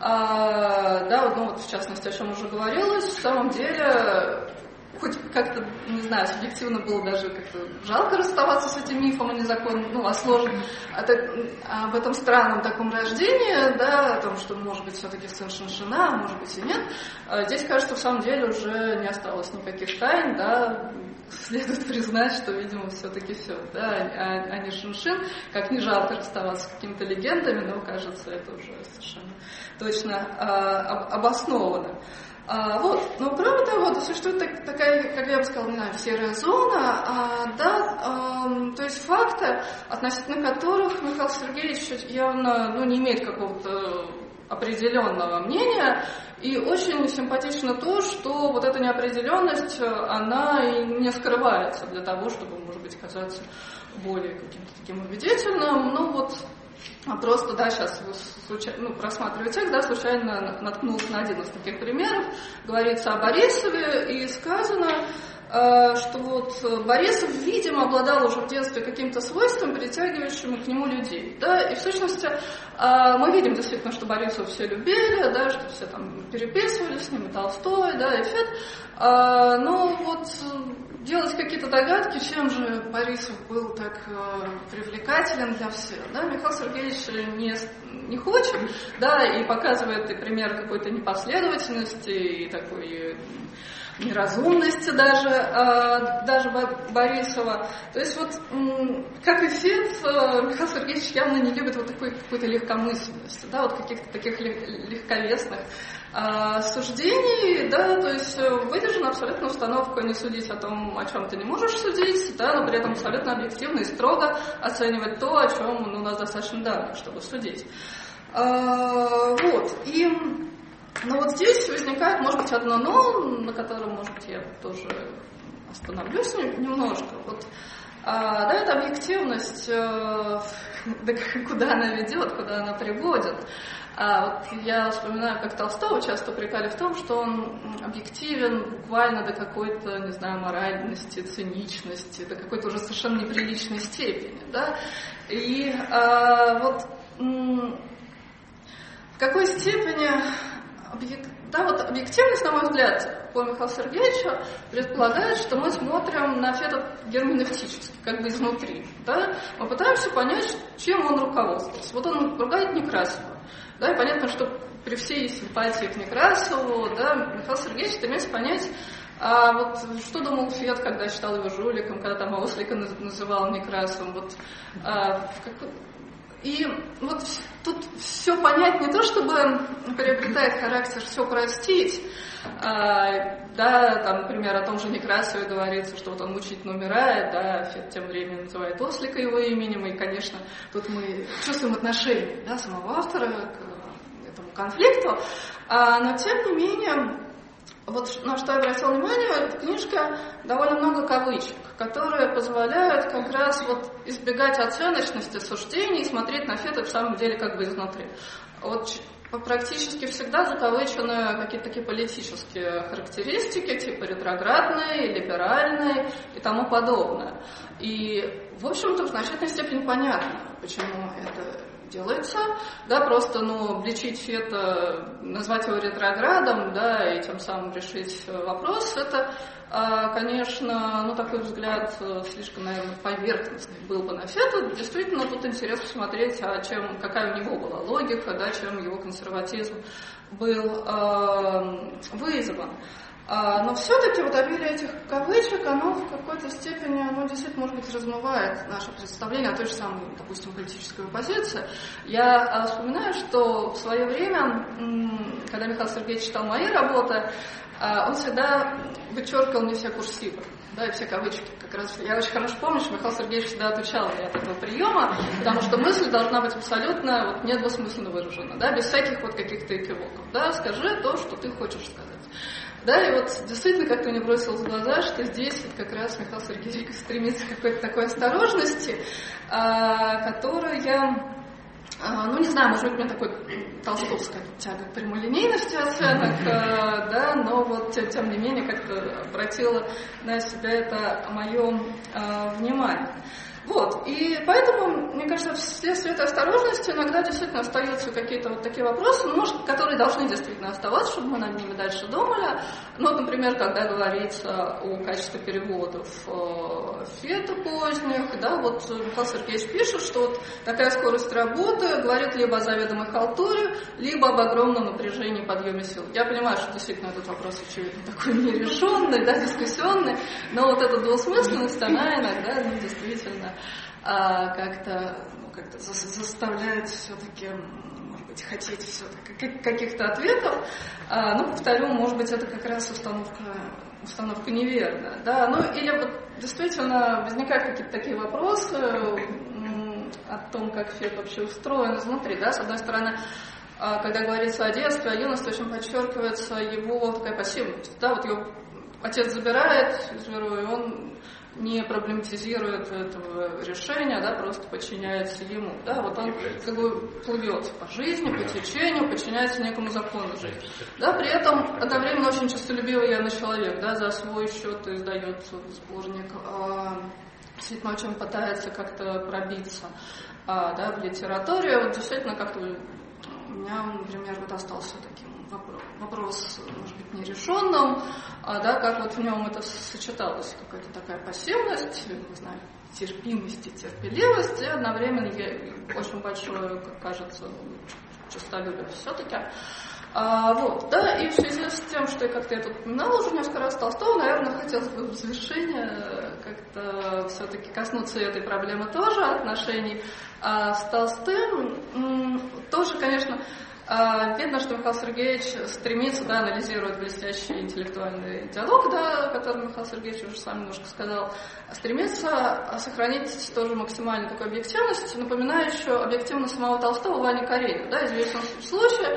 S6: да, ну вот в частности, о чем уже говорилось, в самом деле, хоть как-то, не знаю, субъективно было даже как-то жалко расставаться с этим мифом о незаконном, ну, о сложном, об этом странном таком рождении, да, о том, что, может быть, все-таки сын Шиншина, а может быть и нет. Здесь, кажется, в самом деле уже не осталось никаких тайн, да, следует признать, что, видимо, все-таки все, да, а не Шиншин, как не жалко расставаться с какими-то легендами, но, кажется, это уже совершенно точно обосновано. Вот. Но кроме того, существует такая, как я бы сказала, не знаю, серая зона, да, то есть факты, относительно которых Михаил Сергеевич явно не имеет какого-то определенного мнения, и очень симпатично то, что вот эта неопределенность, она и не скрывается для того, чтобы, может быть, казаться более каким-то таким убедительным, ну вот. Просто, да, сейчас просматриваю текст, да, случайно наткнулся на один из таких примеров. Говорится о Борисове, и сказано, что вот Борисов, видимо, обладал уже в детстве каким-то свойством, притягивающим к нему людей. Да? И в сущности мы видим действительно, что Борисова все любили, да, что все там переписывались с ним, и Толстой, да, и Фет. Но вот делать какие-то догадки, чем же Борисов был так привлекателен для всех. Да? Михаил Сергеевич не хочет, да, и показывает и пример какой-то непоследовательности, и такой неразумности даже Борисова. То есть вот, как и Фет, Михаил Сергеевич явно не любит вот такой какой-то легкомысленности, да, вот каких-то таких легковесных суждений, да, то есть выдержана абсолютно установка не судить о том, о чем ты не можешь судить, да, но при этом абсолютно объективно и строго оценивать то, о чем у нас достаточно данных, чтобы судить. Вот, и но вот здесь возникает, может быть, одно «но», на котором, может быть, я тоже остановлюсь немножко. Вот, да, эта объективность, да, куда она ведет, куда она приводит. Вот я вспоминаю, как Толстого часто упрекали в том, что он объективен буквально до какой-то, не знаю, моральности, циничности, до какой-то уже совершенно неприличной степени. Да? И вот в какой степени... Да, вот объективность, на мой взгляд, по Михаилу Сергеевичу предполагает, что мы смотрим на Фета герменевтически, как бы изнутри. Да? Мы пытаемся понять, чем он руководствовался. Вот он ругает Некрасова. Да, и понятно, что при всей симпатии к Некрасову, да, Михаил Сергеевич стремится понять, вот что думал Фет, когда считал его жуликом, когда там Ослика называл Некрасовым. Вот, и вот тут все понять не то, чтобы приобретает характер все простить, да, там, например, о том же Некрасове говорится, что вот он мучительно умирает, да, Фет тем временем называет Ослика его именем, и, конечно, тут мы чувствуем отношение, да, самого автора к этому конфликту, но тем не менее, вот на что я обратила внимание, в книжке довольно много кавычек, которые позволяют как раз вот избегать оценочности суждений и смотреть на Фета в самом деле как бы изнутри. Вот практически всегда закавычены какие-то такие политические характеристики, типа ретроградные, либеральные и тому подобное. И, в общем-то, в значительной степени понятно, почему это делается, да, просто, обличить Фета, назвать его ретроградом, да, и тем самым решить вопрос, это, конечно, такой взгляд слишком, наверное, поверхностный был бы на Фета. Действительно, тут интересно посмотреть, какая у него была логика, да, чем его консерватизм был вызван. Но все-таки вот обилие этих кавычек, оно в какой-то степени, действительно, может быть, размывает наше представление о той же самой, допустим, политической оппозиции. Я вспоминаю, что в свое время, когда Михаил Сергеевич читал мои работы, он всегда вычеркивал мне все курсивы, да, и все кавычки. Как раз я очень хорошо помню, что Михаил Сергеевич всегда отучал меня от этого приема, потому что мысль должна быть абсолютно недвусмысленно выражена, да, без всяких каких-то экивоков. Да, скажи то, что ты хочешь сказать. Да, и вот действительно как-то мне бросилось в глаза, что здесь как раз Михаил Сергеевич стремится к какой-то такой осторожности, которую я, не знаю, может быть, у меня такой толстовская тяга к прямолинейности оценок, да, но вот тем не менее как-то обратила на себя это мое внимание. Вот, и поэтому, мне кажется, вследствие этой осторожности иногда действительно остаются какие-то вот такие вопросы, может, которые должны действительно оставаться, чтобы мы над ними дальше думали. Например, когда говорится о качестве переводов Фета поздних, да, вот Михаил Сергеевич пишет, что вот такая скорость работы говорит либо о заведомой халтуре, либо об огромном напряжении и подъеме сил. Я понимаю, что действительно этот вопрос, очевидно, такой нерешенный, да, дискуссионный, но вот эта двусмысленность, она иногда, действительно как-то заставляет все-таки, может быть, хотеть все-таки каких-то ответов. Повторю, может быть, это как раз установка неверная. Да? Или вот действительно возникают какие-то такие вопросы о том, как Фет вообще устроен изнутри. Да? С одной стороны, когда говорится о детстве, о юности, очень подчеркивается его такая пассивность. Да? Вот его отец забирает из мира, и он не проблематизирует этого решения, да, просто подчиняется ему. Да, вот он как бы плывет по жизни, по течению, подчиняется некому закону жизни. Да, при этом одновременно очень честолюбивый явно человек, да, за свой счет издает сборник, действительно очень пытается как-то пробиться, да, в литературе. Вот действительно как-то у меня, например, остался таким вопрос, может быть, нерешенным, да, как вот в нем это сочеталось, какая-то такая пассивность, не знаю, терпимость и терпеливость, и одновременно очень большое, как кажется, честолюбие все-таки. Вот, да, и в связи с тем, что я как-то это упоминала уже несколько раз Толстого, наверное, хотелось бы в завершение как-то все-таки коснуться этой проблемы тоже, отношений с Толстым. Тоже, конечно, видно, что Михаил Сергеевич стремится, да, анализировать блестящий интеллектуальный диалог, да, о котором Михаил Сергеевич уже сам немножко сказал, стремится сохранить тоже максимальную такую объективность, напоминающую объективность самого Толстого Вани Каренина. Да, известен случай,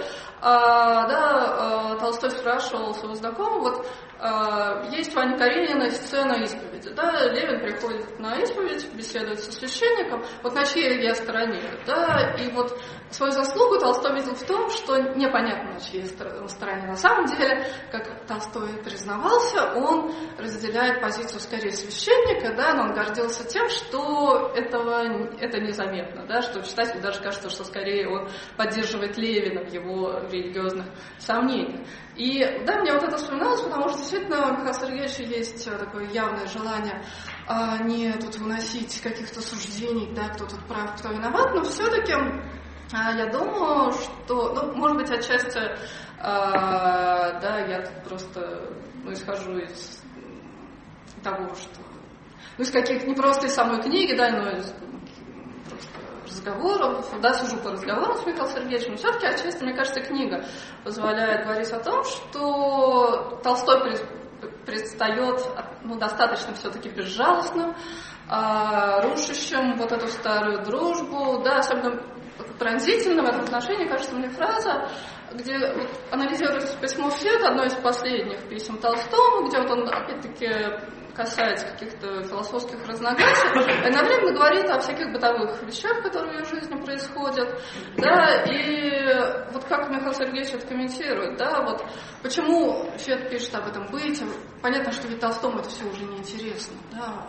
S6: Толстой спрашивал своего знакомого, вот есть у Вани Каренина сцена исповеди, да, Левин приходит на исповедь, беседует со священником, вот на чьей я стороне, да, и вот свою заслугу Толстой видел в том, что непонятно, на чьей стороне на самом деле, как Толстой признавался, он разделяет позицию скорее священника, да, но он гордился тем, что это незаметно, да, что читателю даже кажется, что скорее он поддерживает Левина в его религиозных сомнениях. И да, мне вот это вспоминалось, потому что действительно у Михаила Сергеевича есть такое явное желание не тут выносить каких-то суждений, да, кто тут прав, кто виноват, но все-таки я думаю, что, ну, может быть, отчасти, да, я тут просто, исхожу из того, что, из каких, не просто из самой книги, да, но из разговоров, да, сужу по разговорам с Михаилом Сергеевичем, но все-таки отчасти, мне кажется, книга позволяет говорить о том, что Толстой предстает, ну, достаточно все-таки безжалостным, рушащим вот эту старую дружбу, да, особенно пронзительно в этом отношении, кажется мне, фраза, где вот, анализируется письмо Фет, одно из последних писем Толстому, где вот он, опять-таки, касается каких-то философских разногласий, одновременно говорит о всяких бытовых вещах, которые в ее жизни происходят, да, и вот как Михаил Сергеевич это комментирует, да, вот почему Фет пишет об этом быте, понятно, что ведь Толстому это все уже неинтересно, да,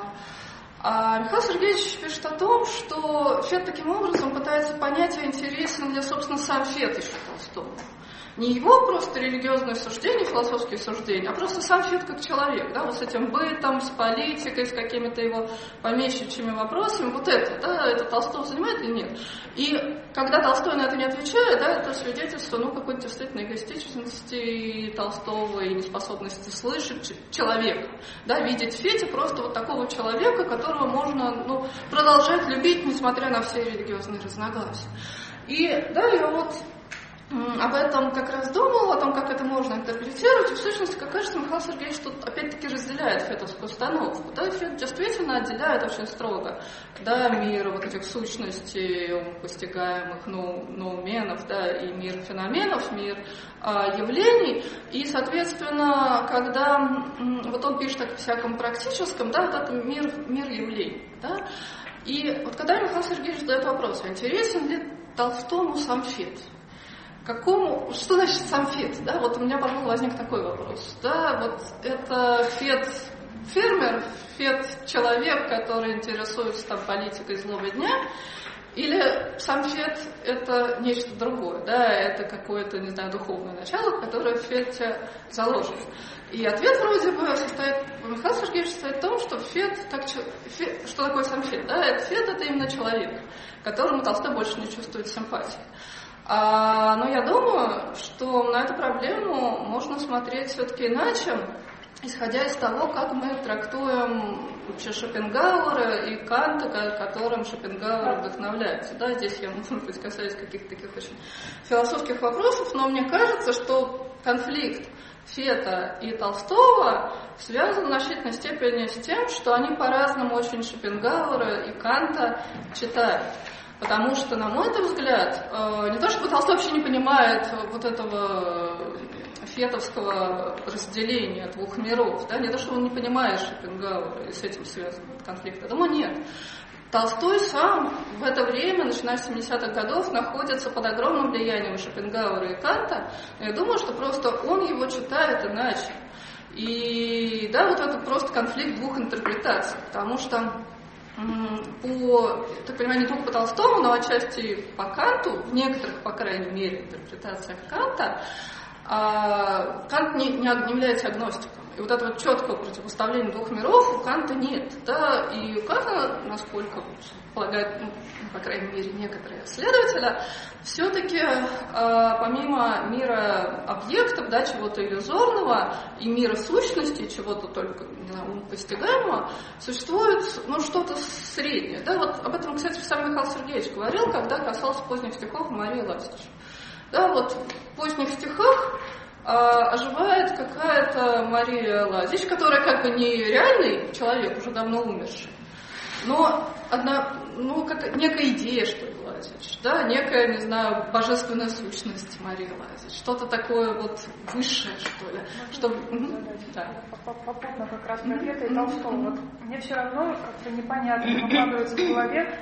S6: а Михаил Сергеевич пишет о том, что Фет таким образом пытается понять, интересен ли, собственно, сам Фет еще Толстому. Не его просто религиозные суждения, философские суждения, а просто сам Фет как человек, да, вот с этим бытом, с политикой, с какими-то его помещичьими вопросами, вот это, да, это Толстого занимает или нет? И когда Толстой на это не отвечает, да, это свидетельство, ну, какой-то действительно эгоистичности Толстого и неспособности слышать человека, да, видеть в Фете просто вот такого человека, которого можно, ну, продолжать любить, несмотря на все религиозные разногласия. И, да, я вот об этом как раз думал, о том, как это можно интерпретировать, и в сущности, как кажется, Михаил Сергеевич тут опять-таки разделяет фетовскую установку. Да, Фет действительно отделяет очень строго, да, мир вот этих сущностей, постигаемых ноуменов, да, и мир феноменов, мир явлений, и, соответственно, когда вот он пишет о всяком практическом, да, вот это мир явлений, да, и вот когда Михаил Сергеевич задает вопрос, интересен ли Толстому сам Фет? Что значит сам Фет? Да, вот у меня потом возник такой вопрос. Да, вот это Фет фермер, Фет человек, который интересуется там политикой злого дня, или сам Фет это нечто другое, да, это какое-то, не знаю, духовное начало, которое в Фете заложено. И ответ вроде бы Михаил Сергеевич состоит в том, что что такое сам Фет? Да, Фет это именно человек, которому Толстой больше не чувствует симпатии. Но я думаю, что на эту проблему можно смотреть все-таки иначе, исходя из того, как мы трактуем вообще Шопенгауэра и Канта, которым Шопенгауэр вдохновляется. Да, здесь я, может быть, касаюсь каких-то таких очень философских вопросов, но мне кажется, что конфликт Фета и Толстого связан в значительной степени с тем, что они по-разному очень Шопенгауэра и Канта читают. Потому что, на мой взгляд, не то чтобы Толстой вообще не понимает вот этого фетовского разделения двух миров, да, не то чтобы он не понимает Шопенгауэра и с этим связан конфликт, я думаю, нет. Толстой сам в это время, начиная с 70-х годов, находится под огромным влиянием Шопенгауэра и Канта, но я думаю, что просто он его читает иначе. И да, вот это просто конфликт двух интерпретаций, потому что так понимаю, не только по Толстому, но отчасти по Канту, в некоторых, по крайней мере, интерпретациях Канта, Кант не является агностиком. И вот это вот четкое противопоставление двух миров у Канта нет. Да? И у Канта, насколько полагают, по крайней мере, некоторые исследователи, все-таки помимо мира объектов, да, чего-то иллюзорного, и мира сущности, чего-то только постигаемого, существует что-то среднее. Да? Вот об этом, кстати, сам Михаил Сергеевич говорил, когда касался поздних стихов Марии Лазич. Да, вот в поздних стихах оживает какая-то Мария Лазич, которая как бы не реальный человек, уже давно умерший, но как некая идея, что ли, Лазич, да, некая, не знаю, божественная сущность Марии Лазич, что-то такое вот высшее, что ли.
S2: Попутно как раз про Фета и Толстого. Вот мне все равно как-то непонятно укладывается в голове,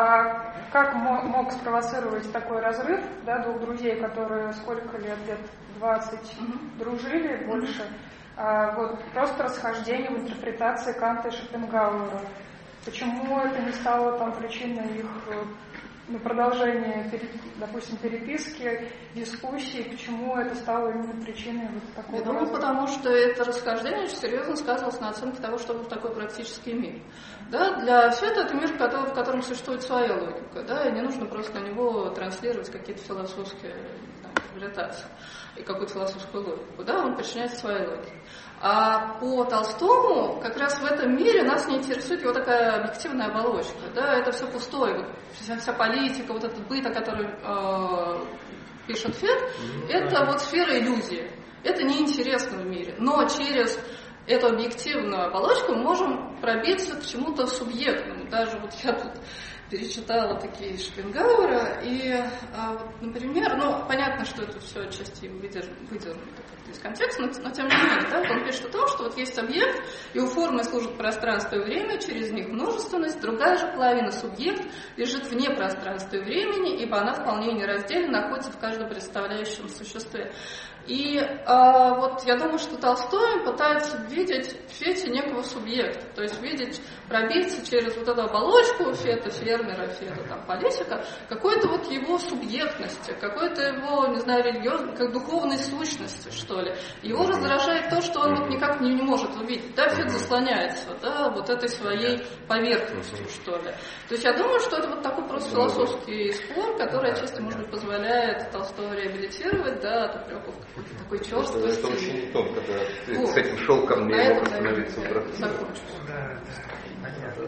S2: как мог спровоцировать такой разрыв, да, двух друзей, которые сколько лет 20 дружили больше, вот просто расхождение в интерпретации Канта и Шопенгауэра. Почему это не стало там причиной их продолжения, допустим, переписки, дискуссий, почему это стало именно причиной вот такого?
S6: Я думаю, потому что это расхождение очень серьезно сказывалось на оценке того, что был такой практический мир. Да, для Фета это мир, в котором существует своя логика, да, и не нужно просто на него транслировать какие-то философские интерпретации и какую-то философскую логику, да, он подчиняется своей логике. А по Толстому как раз в этом мире нас не интересует его такая объективная оболочка, да, это все пустое, вот, вся политика, вот этот быт, о котором пишет Фет, это вот сфера иллюзии, это неинтересно в мире, но через эту объективную оболочку мы можем пробиться к чему-то субъектному, даже вот я тут перечитала такие Шопенгауэра, и, вот, например, понятно, что это все отчасти выдернуто из контекста, но тем не менее, да, он пишет о том, что вот есть объект, его формой служит пространство и время, через них множественность, другая же половина субъект лежит вне пространства и времени, ибо она вполне нераздельно находится в каждом представляющем существе. И вот я думаю, что Толстой пытается видеть в Фете некого субъекта, то есть видеть, пробиться через вот эту оболочку Фета, фермера, Фета, там, политика, какой-то вот его субъектности, какой-то его, не знаю, религиозной, как духовной сущности, что ли. Его раздражает то, что он вот никак не может увидеть, да, Фет заслоняется, да, вот этой своей поверхностью, что ли. То есть я думаю, что это вот такой просто философский спор, который отчасти, может быть, позволяет Толстого реабилитировать, да, от упреков такой черствости.
S1: Это очень тонко, когда ты с этим шелком не мог остановиться в процессе.
S3: Да, понятно.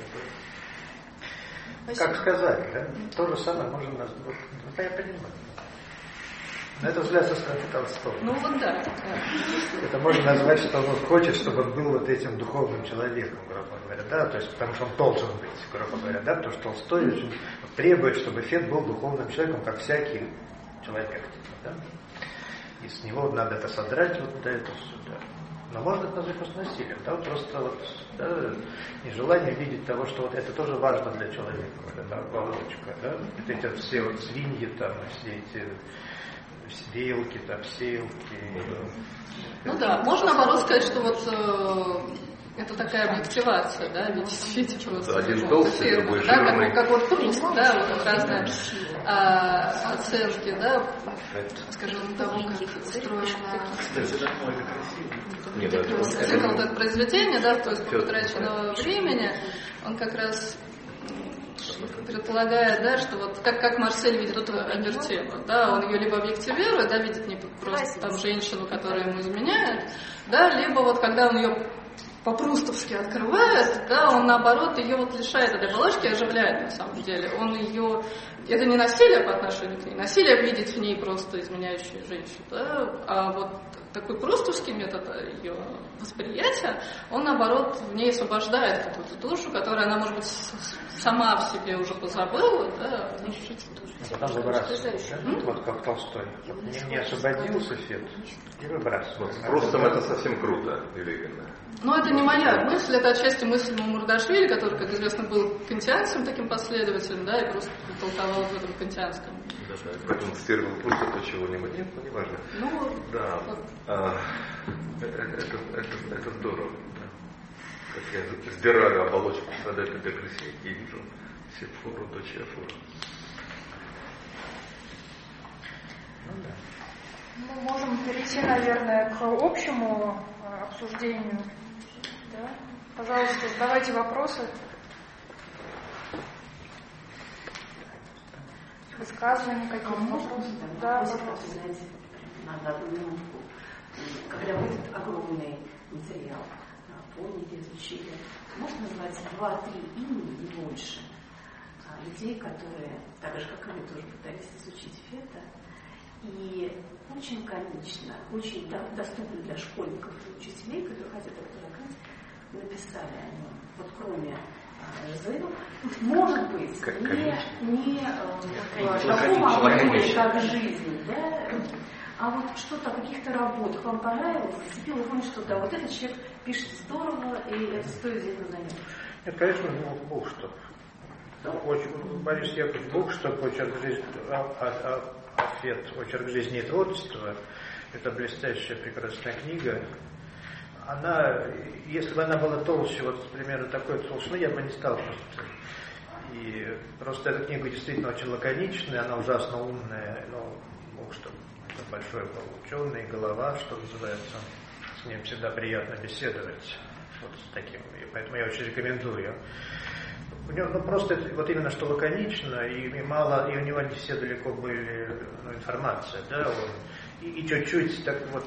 S3: Как сказать, да? То же самое можно назвать. Вот я понимаю. Но это взгляд со стороны Толстого.
S6: Вот да.
S3: Это можно назвать, что он хочет, чтобы он был вот этим духовным человеком, грубо говоря, да, то есть потому что он должен быть, грубо говоря, да, потому что Толстой очень требует, чтобы Фет был духовным человеком, как всякий человек, да. И с него надо это содрать, вот да, это сюда. Но можно это назвать просто насилием, да, вот просто вот, да, нежелание видеть того, что вот это тоже важно для человека, вот эта оболочка, да, вот эти все вот свиньи там, все эти веялки, там, сеялки.
S6: Да, можно наоборот сказать, что вот это такая объективация, да, ведь Фете просто...
S1: Один толстый, другой
S6: жирный. Как вот Пруст, да, вот разные оценки, да, скажем, того, как устроено цикл этого произведения, да, то есть потраченного времени, он как раз предполагает, да, что вот как Марсель видит эту Албертину, да, он ее либо объективирует, да, видит не просто там женщину, которая ему изменяет, да, либо вот когда он ее по-прустовски открывает, да, он наоборот ее вот лишает этой оболочки и оживляет на самом деле. Он ее, это не насилие по отношению к ней, насилие видеть в ней просто изменяющую женщину, да, а вот такой прустовский метод ее восприятия, он наоборот в ней освобождает какую-то душу, которую она, может быть, сама в себе уже позабыла, да.
S3: Потом выбрасывает, вот как Толстой. Не освободился Фет и выбрасывает.
S1: Просто это совсем круто, Великина.
S6: Но это не моя мысль, это отчасти мысль Мамардашвили, который, как известно, был кантианцем, таким последователем, да, и просто толковал в этом кантианском.
S1: Поэтому цитировал просто то, чего-нибудь нет, но неважно. Да, это здорово. Да. Как я сдираю оболочку страдать для крысей и вижу Сефору, дочь Афора.
S2: можем перейти, наверное, к общему обсуждению. Да? Пожалуйста, задавайте вопросы. Высказывания какие-то.
S7: Вопросы?
S2: Да, пожалуйста.
S7: Знаете, надо одну минутку. Когда будет огромный материал по изучили, можно назвать 2-3 имени и больше людей, которые, так же как и вы, тоже пытались изучить фета, и очень конечно, очень доступно для школьников и учителей, которые хотят докторовать, написали о нем. Вот кроме Жизель, может быть, не такого объема, как жизнь, да, а вот что-то о каких-то работах вам понравилось, зацепило, вы помните, что да, вот этот человек пишет здорово, и это стоит взять на заметку.
S3: Нет, конечно, Бухштоп. Борис Яковлевич Бухштоп, очерк жизни, очерк жизни и творчества. Это блестящая, прекрасная книга. Она, если бы она была толще, вот примерно такой толщины, я бы не стал просто. И просто эта книга действительно очень лаконичная, она ужасно умная, но Бухштоп большой был ученый, голова, что называется. С ним всегда приятно беседовать. Вот с таким. И поэтому я очень рекомендую. У него просто вот именно что лаконично, и мало, и у него не все далеко были информация, да, он, и чуть-чуть так вот,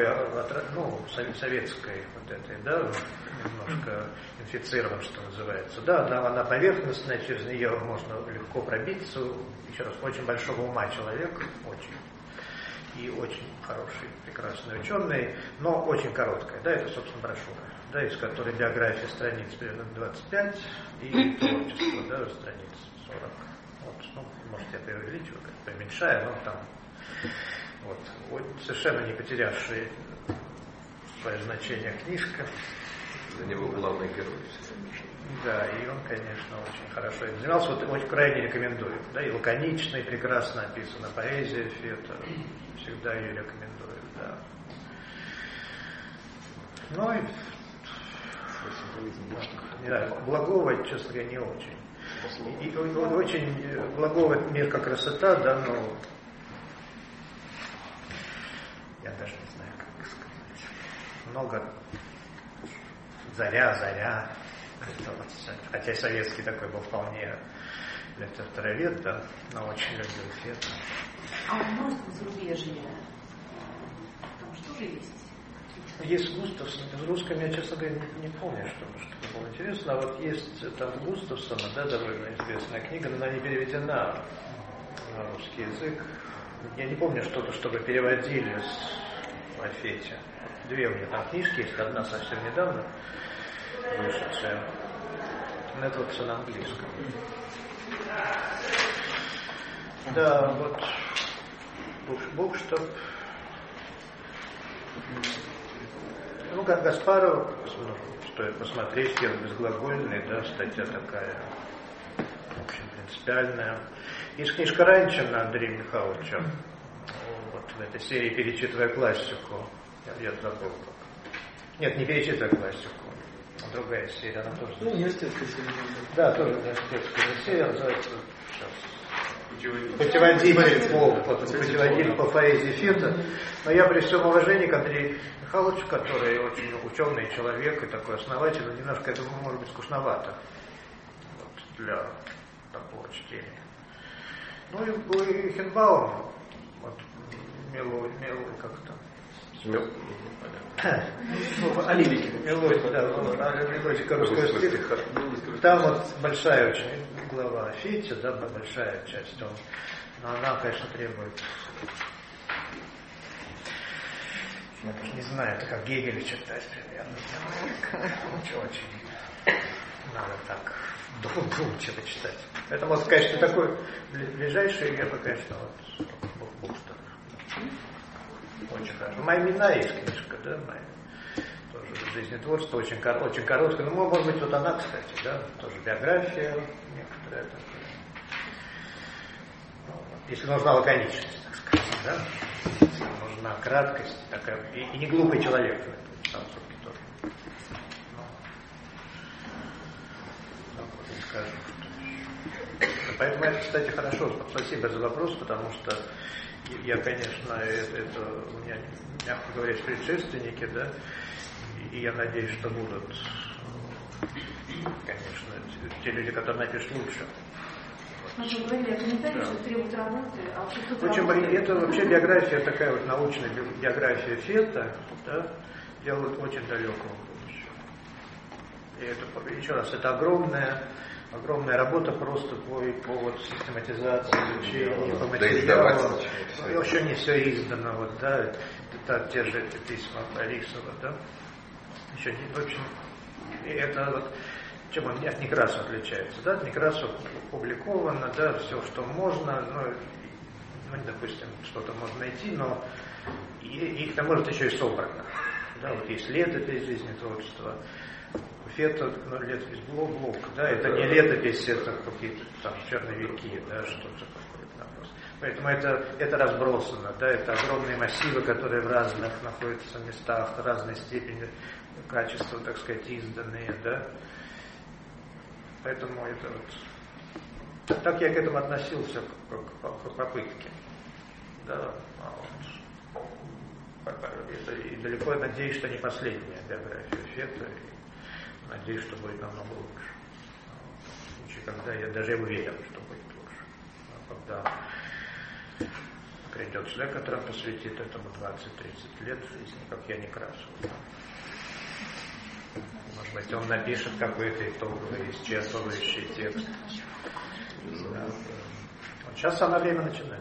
S3: советской вот этой, да, немножко инфицирован, что называется. Да, она поверхностная, через нее можно легко пробиться. Еще раз, очень большого ума человек, очень. И очень хороший, прекрасный ученый, но очень короткая, да, это, собственно, брошюра, да, из которой биография страниц примерно 25 и творчество, да, страниц 40. Вот, может, я преувеличиваю, как поменьшаю, но там, вот, совершенно не потерявший свое значение книжка.
S1: За него главный герой.
S3: Да, и он, конечно, очень хорошо этим занимался. Вот очень крайне рекомендую. Да, и лаконично, и прекрасно написана поэзия Фета. Всегда ее рекомендую, да. Ну и не знаю, Благова, честно говоря, не очень. И очень Благова «Мир как красота», да, но я даже не знаю, как сказать. Много заря. Хотя советский такой был вполне литературовед, да, но очень любил Фета.
S7: А в русском зарубежье там что же есть?
S3: Есть Густавсон. Из русском я, честно говоря, не помню, что было интересно. А вот есть там Густавсона, да, довольно известная книга, но она не переведена на русский язык. Я не помню что-то, чтобы переводили о Фете. Две у меня там книжки есть, одна совсем недавно вышедшая. Это вот все на английском. Да, вот Бухштоп. Ну, как Гаспаров, стоит посмотреть, «Первый безглагольный», да, статья такая, в общем, принципиальная. Есть книжка Ранчина Андрея Михайловича, вот в этой серии «Перечитывая классику». Я забыл как. Нет, не «Перечитывая классику», а другая серия, она тоже...
S5: Ну, университетская серия.
S3: Да, тоже университетская серия, называется сейчас... Путеводитель по поэзии Фета. Но я при всем уважении к Андрею Михайловичу, который очень ученый человек и такой основатель, но немножко это может быть скучновато вот, для такого чтения. Ну и Хенбаум, вот мелодия, как-то. Мелодика русского стиха. Там вот большая очень глава о Фете, да, большая часть, но она, конечно, требует, я даже не знаю, это как Гегеля читать примерно. Очень надо так вдумчиво читать. Это, может, конечно, такой ближайший, я бы, конечно, вот Бухштоп. Очень хорошо. «Мои имена» есть книжка, да, моя. Тоже «Жизнь и творчество», очень короткая. Ну, может быть, вот она, кстати, да, тоже биография некоторая такая. Ну, если нужна лаконичность, так сказать, да. Если нужна краткость, такая, и не глупый человек, там все-таки тоже. Ну, вот, скажу, что Поэтому это, кстати, хорошо. Спасибо за вопрос, потому что я, конечно, это у меня, мягко говоря, предшественники, да, и я надеюсь, что будут, конечно, те люди, которые напишут лучше.
S7: Мы же говорили о комментариях, что требует работы, а вообще тут
S3: это вообще биография, такая вот научная биография Фета, да, делают очень далекого будущего. И это, еще раз, это огромная работа просто по вот систематизации, изучению, по материалу. Еще не все издано, вот, да, это те же эти письма Борисова, да. Еще не, в общем, это вот, чем он от Некрасова отличается, да, от Некрасова опубликовано, да, все, что можно, ну, допустим, что-то можно найти, но и к тому же это еще и собрано. Да, вот есть летопись жизни творчества, у Фета, летопись Блок, да, это не летопись, это какие-то там черновики, да, что-то какое-то. Поэтому это разбросано, да, это огромные массивы, которые в разных находятся местах, в разной степени качества, так сказать, изданные, да. Поэтому это вот... Так я к этому относился, к попытке. Да, и далеко надеюсь, что не последняя биография Фета, и надеюсь, что будет намного лучше. В случае, когда я даже уверен, что будет лучше. А когда придет человек, который посвятит этому 20-30 лет жизни, как я Некрасов. Может быть, он напишет какой-то итоговый, исчерпывающий текст. Да. Вот сейчас самое время начинать.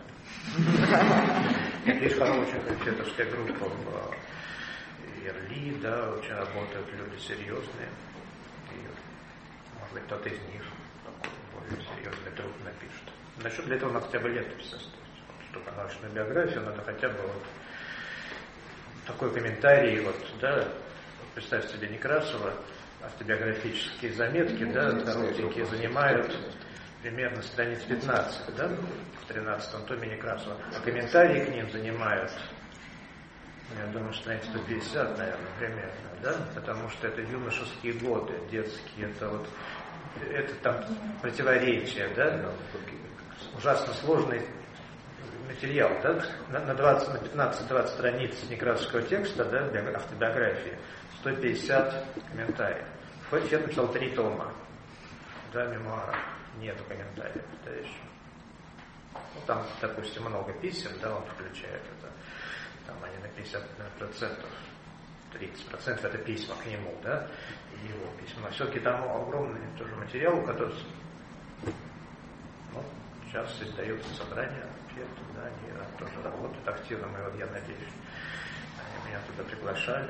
S3: Есть хорошая фетовская группа в Ерли, да, очень работают люди серьезные. И, может быть, кто-то из них такой более серьезный труд напишет. Насчет для этого надо хотя бы летопись составить. Чтобы научную биографию надо хотя бы вот такой комментарий, вот, да. Представь себе Некрасова, автобиографические заметки, да, коротенькие, занимают примерно страниц 15, да, в 13-м томе Некрасова. А комментарии к ним занимают, я думаю, страниц 150, наверное, примерно, да, потому что это юношеские годы, детские, это там противоречия, да, ужасно сложный материал, да, на 15-20 страниц некрасовского текста, да, автобиографии, 150 комментариев. Фет написал 3 тома, да, мемуаров, нету комментариев, да, еще. Ну, там, допустим, много писем, да, он включает это, там они на 50%, 30% это письма к нему, да, и его письма. Но все-таки там огромный тоже материал, который, ну, сейчас издается собрание Фета, да, они тоже работают активно, и вот я надеюсь, они меня туда приглашали.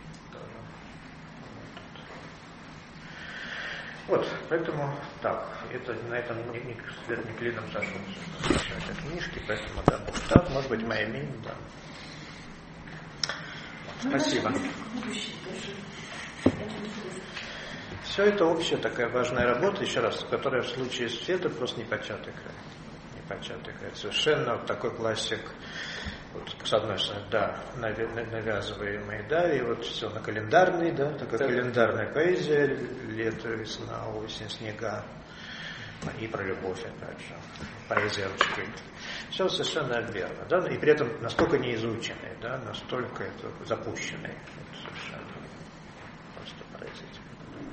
S3: Вот, поэтому так, это на этом не клином сошелся. Это книжки, поэтому да. Так, может быть, моя имя, да. Спасибо. Все это общая такая важная работа, еще раз, которая в случае с Фета просто непочатый край. Непочатый край. Совершенно вот такой классик. Вот, с одной стороны, да, навязываемый, да, и вот все на календарный, да, такая календарная поэзия, лето, весна, осень, снега, и про любовь, опять же, поэзия ручкой. Все совершенно верно, да, и при этом настолько неизученный, да, настолько это запущенный, это совершенно просто поразительно.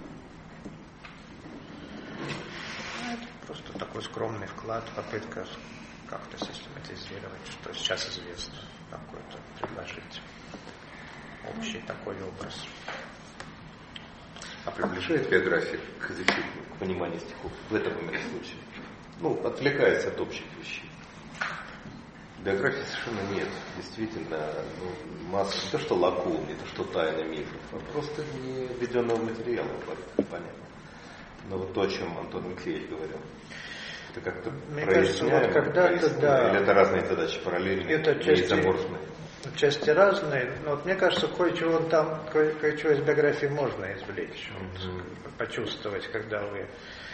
S3: Это просто такой скромный вклад, попытка как-то систематизировать, что сейчас известно, какой-то предложить общий такой образ.
S1: А приближает биография к изучению, к пониманию стихов в этом именно случае? Ну, отвлекается от общих вещей. Биографии совершенно нет. Действительно, масса, не то что лакун, не то что тайна мифов, а просто не введенного материала, понятно. Но вот то, о чем Антон Михеевич говорил, это как-то проясняемо, вот когда-то, да, или это разные задачи параллельные, это
S3: части разные, но вот мне кажется, кое-чего там, кое-чего из биографии можно извлечь, вот, почувствовать, когда вы,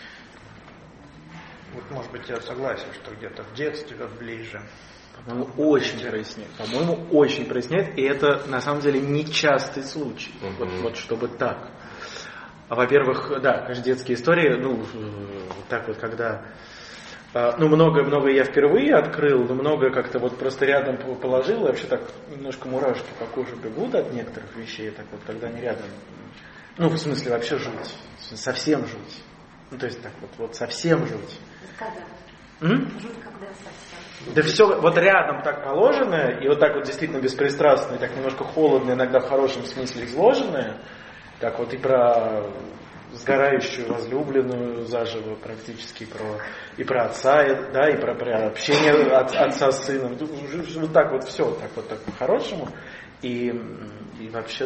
S3: вот, может быть, я согласен, что где-то в детстве вот ближе.
S5: По-моему, очень проясняет, и это на самом деле нечастый случай, вот чтобы так. Во-первых, да, конечно, детские истории, ну, так вот, когда многое я впервые открыл, но многое как-то вот просто рядом положил, и вообще так немножко мурашки по коже бегут от некоторых вещей, так вот, когда они рядом, в смысле вообще жуть, совсем жуть. То есть так вот совсем жуть.
S7: Когда? Жуть когда совсем?
S5: Да все вот рядом так положенное, и вот так вот действительно беспристрастное, так немножко холодно, иногда в хорошем смысле изложенное, так вот и про сгорающую возлюбленную заживо практически, и про отца, да, и про общение отца с сыном. Вот так вот все, так по-хорошему. И вообще...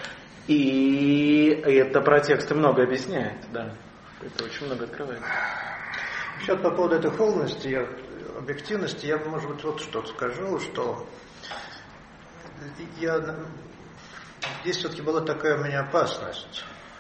S5: И это про тексты много объясняет, да. Это очень много открывает.
S3: Еще по поводу этой холодности, объективности, я, может быть, вот что скажу, что здесь все-таки была такая у меня опасность.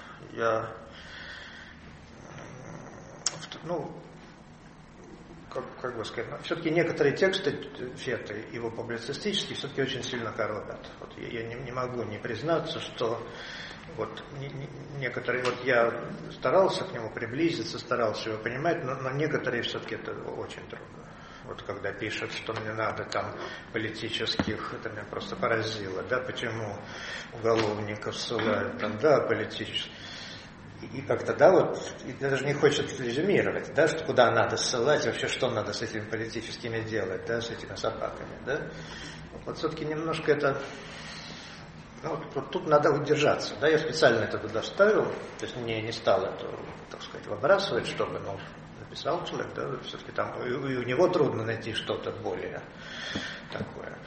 S3: Как бы сказать, все-таки некоторые тексты Феты, его публицистические, все-таки очень сильно коробят. Вот я не могу не признаться, что вот некоторые, вот я старался к нему приблизиться, старался его понимать, но некоторые все-таки это очень трудно. Вот когда пишет, что мне надо там политических, это меня просто поразило, да, почему уголовников ссылают, там, да, политических. И как-то, да, вот, и даже не хочет резюмировать, да, что куда надо ссылать, вообще что надо с этими политическими делать, да, с этими собаками, да. Вот все-таки немножко это, вот тут надо удержаться, да, я специально это туда вставил, то есть мне не стало это, так сказать, выбрасывать, чтобы, написал человек, да, все-таки там, и у него трудно найти что-то более такое.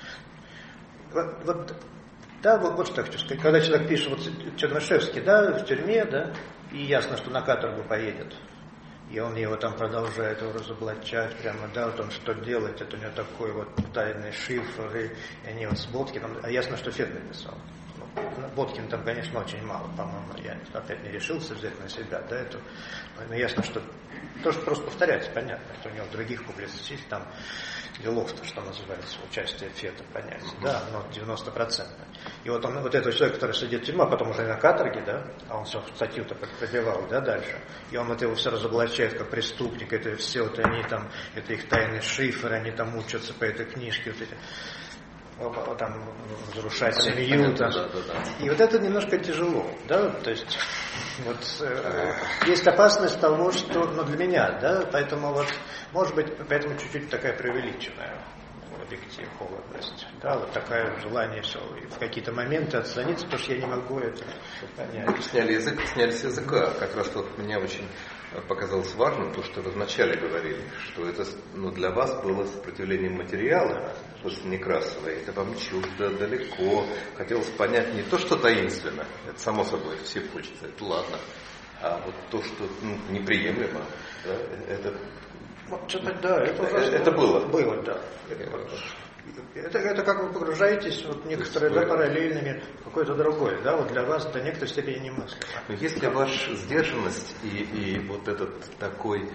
S3: Вот что я хочу сказать, когда человек пишет, вот Чернышевский, да, в тюрьме, да, и ясно, что на каторгу поедет, и он его там продолжает его разоблачать, прямо, да, вот он что делает, это у него такой вот тайный шифр, и они вот с Боткиным, а ясно, что Фет написал. Боткин там, конечно, очень мало, по-моему, я опять не решился взять на себя, да, это, но ясно, что то, что просто повторяется, понятно, что у него других публицистов там делов-то, что называется, участие Фета, понятие, да, но 90%. И вот он, вот этот человек, который сидит в тюрьме, а потом уже на каторге, да, а он все статью-то пробивал, да, дальше, и он вот его все разоблачает как преступник, это все, вот они там, это их тайный шифр, они там учатся по этой книжке, вот эти, там, разрушать семью, там. И вот это немножко тяжело, да, то есть, вот, есть опасность того, что, для меня, да, поэтому вот, может быть, поэтому чуть-чуть такая преувеличенная объектив, холодность, да, вот такое желание все, в какие-то моменты отстраниться, потому что я не могу это понять.
S1: Сняли с языка, как раз вот мне очень показалось важным то, что вы вначале говорили, что это для вас было сопротивление материала, после Некрасова, это вам чуждо, далеко, хотелось понять не то, что таинственно, это само собой, все хочется, это ладно, а вот то, что неприемлемо, да, это...
S3: Да,
S1: это было.
S3: Было, да. Это как вы погружаетесь вот некоторые, да, параллельными в какой-то другой, да, вот для вас до некоторой степени немыслимо.
S1: Но если ваша сдержанность и вот этот такой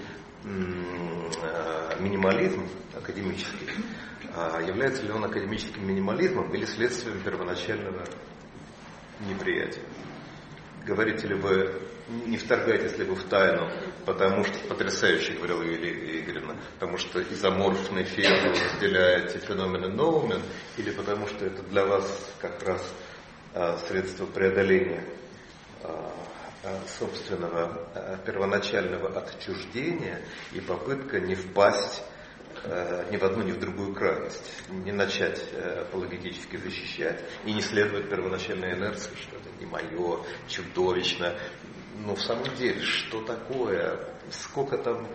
S1: минимализм академический, является ли он академическим минимализмом или следствием первоначального неприятия? Говорите ли вы, не вторгаетесь ли вы в тайну, потому что, потрясающе говорила Юлия Игоревна, потому что изоморфный феномен вы разделяете феномены Ноумен, или потому что это для вас как раз средство преодоления собственного первоначального отчуждения и попытка не впасть ни в одну, ни в другую крайность, не начать апологетически защищать и не следовать первоначальной инерции, что это не мое, чудовищно. Но в самом деле, что такое, сколько там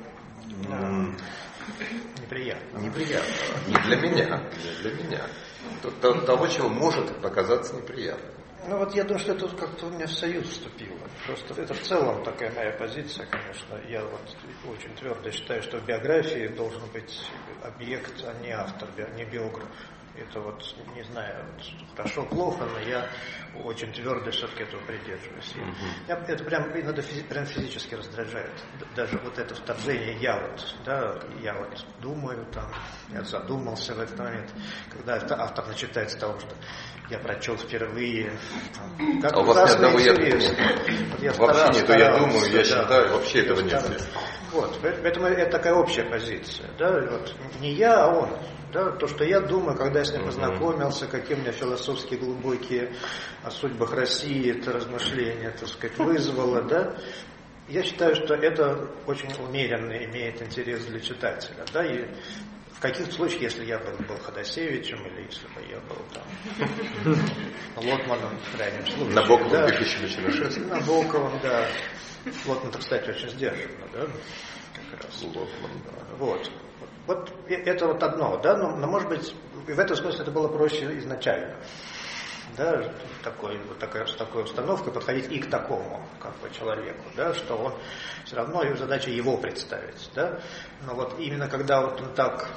S3: неприятного.
S1: Не для меня, не для меня. Того, чего может показаться неприятным.
S3: Вот я думаю, что это как-то у меня в союз вступило. Просто это в целом такая моя позиция, конечно. Я вот очень твердо считаю, что в биографии должен быть объект, а не автор, не биограф. Это вот, не знаю, хорошо, плохо, но я очень твердо все-таки этого придерживаюсь. Это прям иногда прям физически раздражает. Даже вот это вторжение я вот думаю, там, я задумался в этот момент, когда автор начинает с того, что я прочел впервые.
S1: А у вас ни одного я думаю. Вообще нет, я думаю, я считаю, вообще этого нет.
S3: Вот, поэтому это такая общая позиция. Да? Вот, не я, а он. Да? То, что я думаю, когда я с ним познакомился, какие у меня философские глубокие о судьбах России, это размышления, так сказать, вызвало, да? Я считаю, что это очень умеренно имеет интерес для читателя. Да? И в каких-то случаях, если я был Ходосевичем, или если бы я был там Лотманом, в крайнем случае.
S1: Набоковым,
S3: да,
S1: Пишущим.
S3: Набоковым, да. Лотман-то, кстати, очень сдержанно, да? Как раз.
S1: Лотман, да.
S3: Вот. Вот это вот одно, да, но может быть, в этом смысле это было проще изначально. Да, с такой установкой подходить и к такому как бы человеку, да, что он все равно задача его представить, да. Но вот именно когда вот он так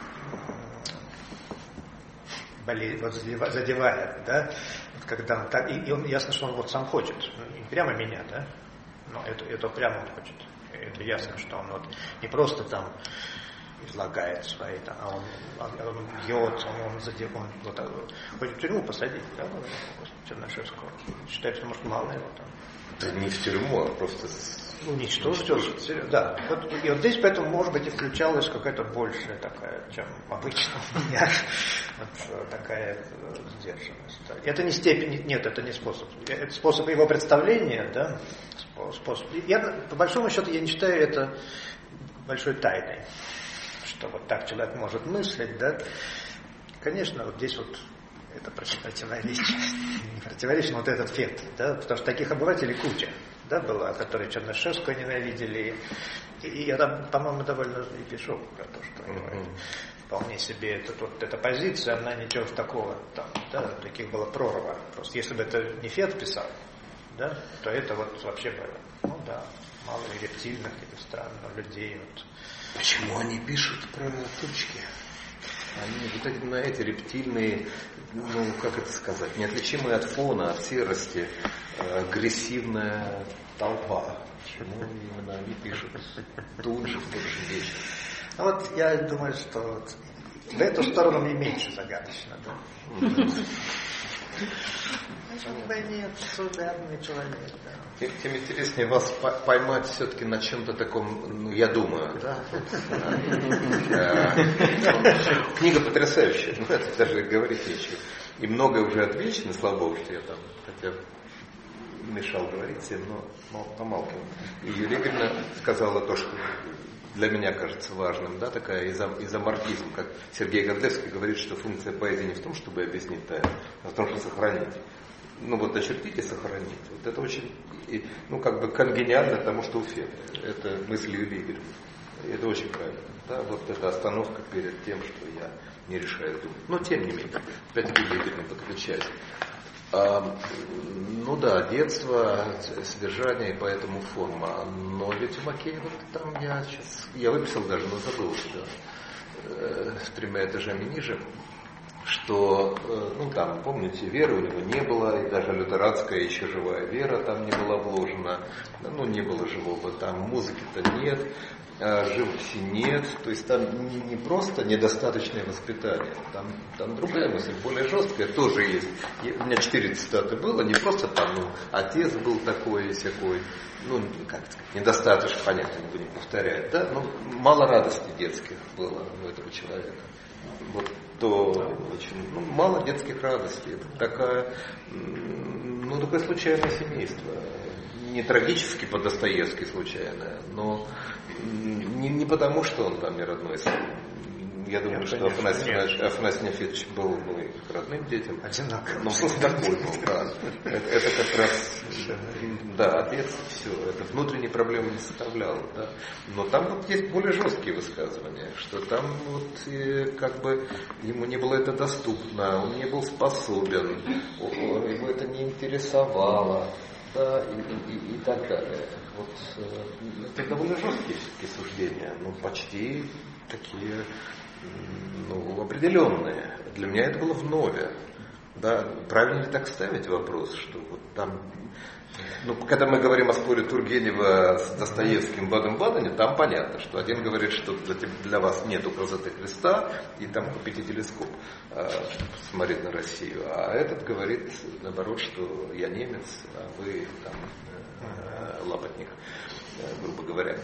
S3: задевает, да, вот когда он так, и он ясно, что он вот сам хочет, не прямо меня, да, но это прямо он хочет. Это ясно, что он вот не просто там излагает свои, да, а он бьет, он вот, хочет в тюрьму посадить, да, Чернышевского. Считает, что, может, мало его там.
S1: Да не в тюрьму, а просто
S3: уничтожить. Да. Вот, и вот здесь поэтому, может быть, и включалась какая-то большая такая, чем обычно у меня, вот такая сдержанность. Это не степень, нет, это не способ. Это способ его представления, да, способ. По большому счету, я не считаю это большой тайной, что вот так человек может мыслить, да. Конечно, вот здесь вот это противоречие, не противоречие, но вот этот фет, да, потому что таких обывателей куча, да, была, которые Чернышевского ненавидели, и я там, по-моему, довольно и пишу про то, что вполне себе эта позиция, она ничего такого, там, да, таких было прорва, просто если бы это не Фет писал, да, то это вот вообще было, ну да, мало ли рептильных или странных людей, вот.
S1: Почему они пишут про тучки? Они вот эти рептильные, ну, как это сказать, неотличимые от фона, от серости, агрессивная толпа. Почему именно они пишут тут же, в тот же вечер?
S3: Ну вот я думаю, что вот в эту сторону мне меньше загадочно, да. Нет, сударный человек, да.
S1: Тем интереснее вас поймать все-таки на чем-то таком, ну, я думаю.
S3: Да.
S1: Книга потрясающая, ну, это даже говорить нечего. И многое уже отвечено, слава богу, что я там хотя мешал говорить всем, но помалкивал. И Юлия Игоревна сказала то, что для меня кажется важным, да, такая изоморфизм, как Сергей Гордевский говорит, что функция поэзии не в том, чтобы объяснить тайну, а в том, чтобы сохранить. Ну вот очертить и сохранить. Вот это очень, ну как бы конгениально тому, что у Фета. Это мысль Юлии Игоревны. Это очень правильно. Да, вот эта остановка перед тем, что я не решаю думать. Но тем не менее, опять Юлия Игоревна подключается. Ну да, детство, содержание и поэтому форма. Но ведь у Макеева там я выписал даже, но забылся, да, 3 этажами ниже, что, ну там, помните, веры у него не было, и даже лютеранская еще живая вера там не была вложена, ну не было живого, там музыки-то нет, живописи нет, то есть там не просто недостаточное воспитание, там другая мысль, более жесткая тоже есть. У меня 4 цитаты было, не просто там, ну, отец был такой и сякой, ну, как сказать, недостаточно, понятно, не будем повторять, да, но мало радости детских было у этого человека. Вот то очень, ну, мало детских радостей. Это такая, ну, такое случайное семейство. Не трагически по-Достоевски случайное, но не потому, что он там не родной сын. Я думаю, что Афанасий Нефедович был, ну, и родным детям.
S3: Одинаково.
S1: Но просто такой был, да. Это как раз, да, отец, все, это внутренние проблемы не составляло, да. Но там вот есть более жесткие высказывания, что там вот как бы ему не было это доступно, он не был способен, его это не интересовало, да, и так далее. Вот это довольно жесткие все-таки суждения, ну, почти такие, ну, определенные. Для меня это было вновь. Да, правильно ли так ставить вопрос, что вот там, ну, когда мы говорим о споре Тургенева с Достоевским в Баден-Бадене, там понятно, что один говорит, что для вас нету красоты Христа, и там купите телескоп, чтобы смотреть на Россию, а этот говорит, наоборот, что я немец, а вы там лапотник, грубо говоря.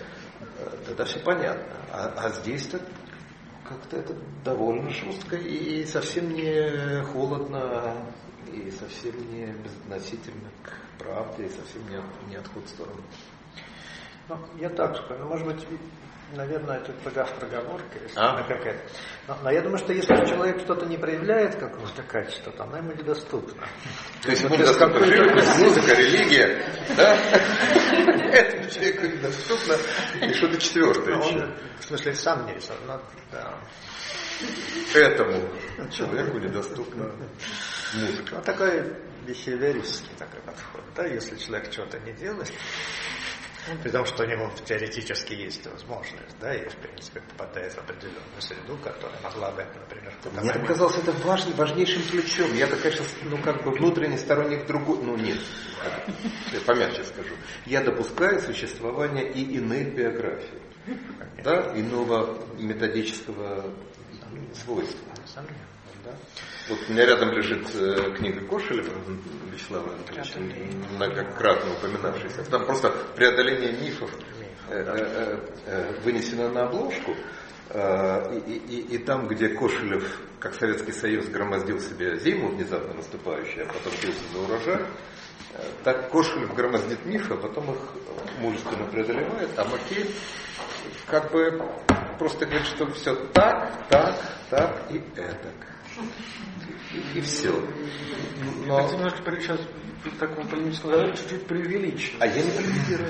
S1: тогда все понятно. А здесь-то как-то это довольно жестко и совсем не холодно, и совсем не безотносительно к правде, и совсем не отход в сторону.
S3: Ну, я так скажу, может быть, наверное, это проговорка какая-то. Но я думаю, что если человек что-то не проявляет какого-то качества, то она ему недоступна.
S1: То есть ему недоступна живопись, музыка, религия, да? Этому человеку недоступно и что-то четвертое еще.
S3: В смысле, сам не рисовал.
S1: Этому человеку недоступна музыка.
S3: Ну, такой бихевиористский такой подход. Да, если человек что-то не делает, при том, что у него теоретически есть возможность, да, и в принципе попадает в определенную среду, которая могла бы, например,
S1: мне показалось это важнейшим ключом. Я-то, конечно, внутренний сторонник другой, нет, я помягче скажу. Я допускаю существование и иных биографий, да, иного методического свойства. Да? Вот у меня рядом лежит книга Кошелева Вячеслава Анатольевича, многократно упоминавшаяся. Там просто преодоление мифов вынесено на обложку. И там, где Кошелев, как Советский Союз, громоздил себе зиму внезапно наступающую, а потом бился за урожай, так Кошелев громоздит мифы, а потом их мужественно преодолевает, а Макеев как бы просто говорит, что все так и этак. И все.
S5: Но немножко сейчас в таком полемическом задаче чуть-чуть преувеличено.
S1: А я не полемизирую.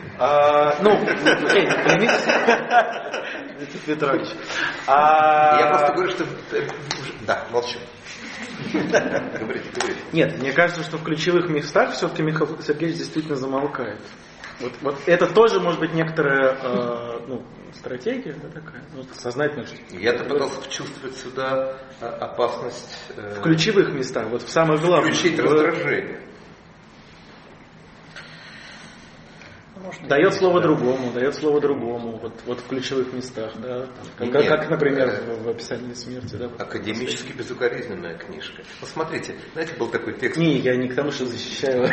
S5: Виктор Петрович.
S1: Я просто говорю, что... Да, молчу. Говорите.
S5: Нет, мне кажется, что в ключевых местах все-таки Михаил Сергеевич действительно замолкает. Вот это тоже может быть некоторая стратегия, да, такая, сознательная.
S1: Я-то пытался почувствовать сюда опасность...
S5: в ключевых местах, вот в самых главных.
S1: Включить раздражение.
S5: Дает слово другому, вот в ключевых местах, да. Как, например, в описании смерти, да.
S1: Академически безукоризненная книжка. Посмотрите, знаете, был такой текст.
S5: Не, я не к тому, что защищаю.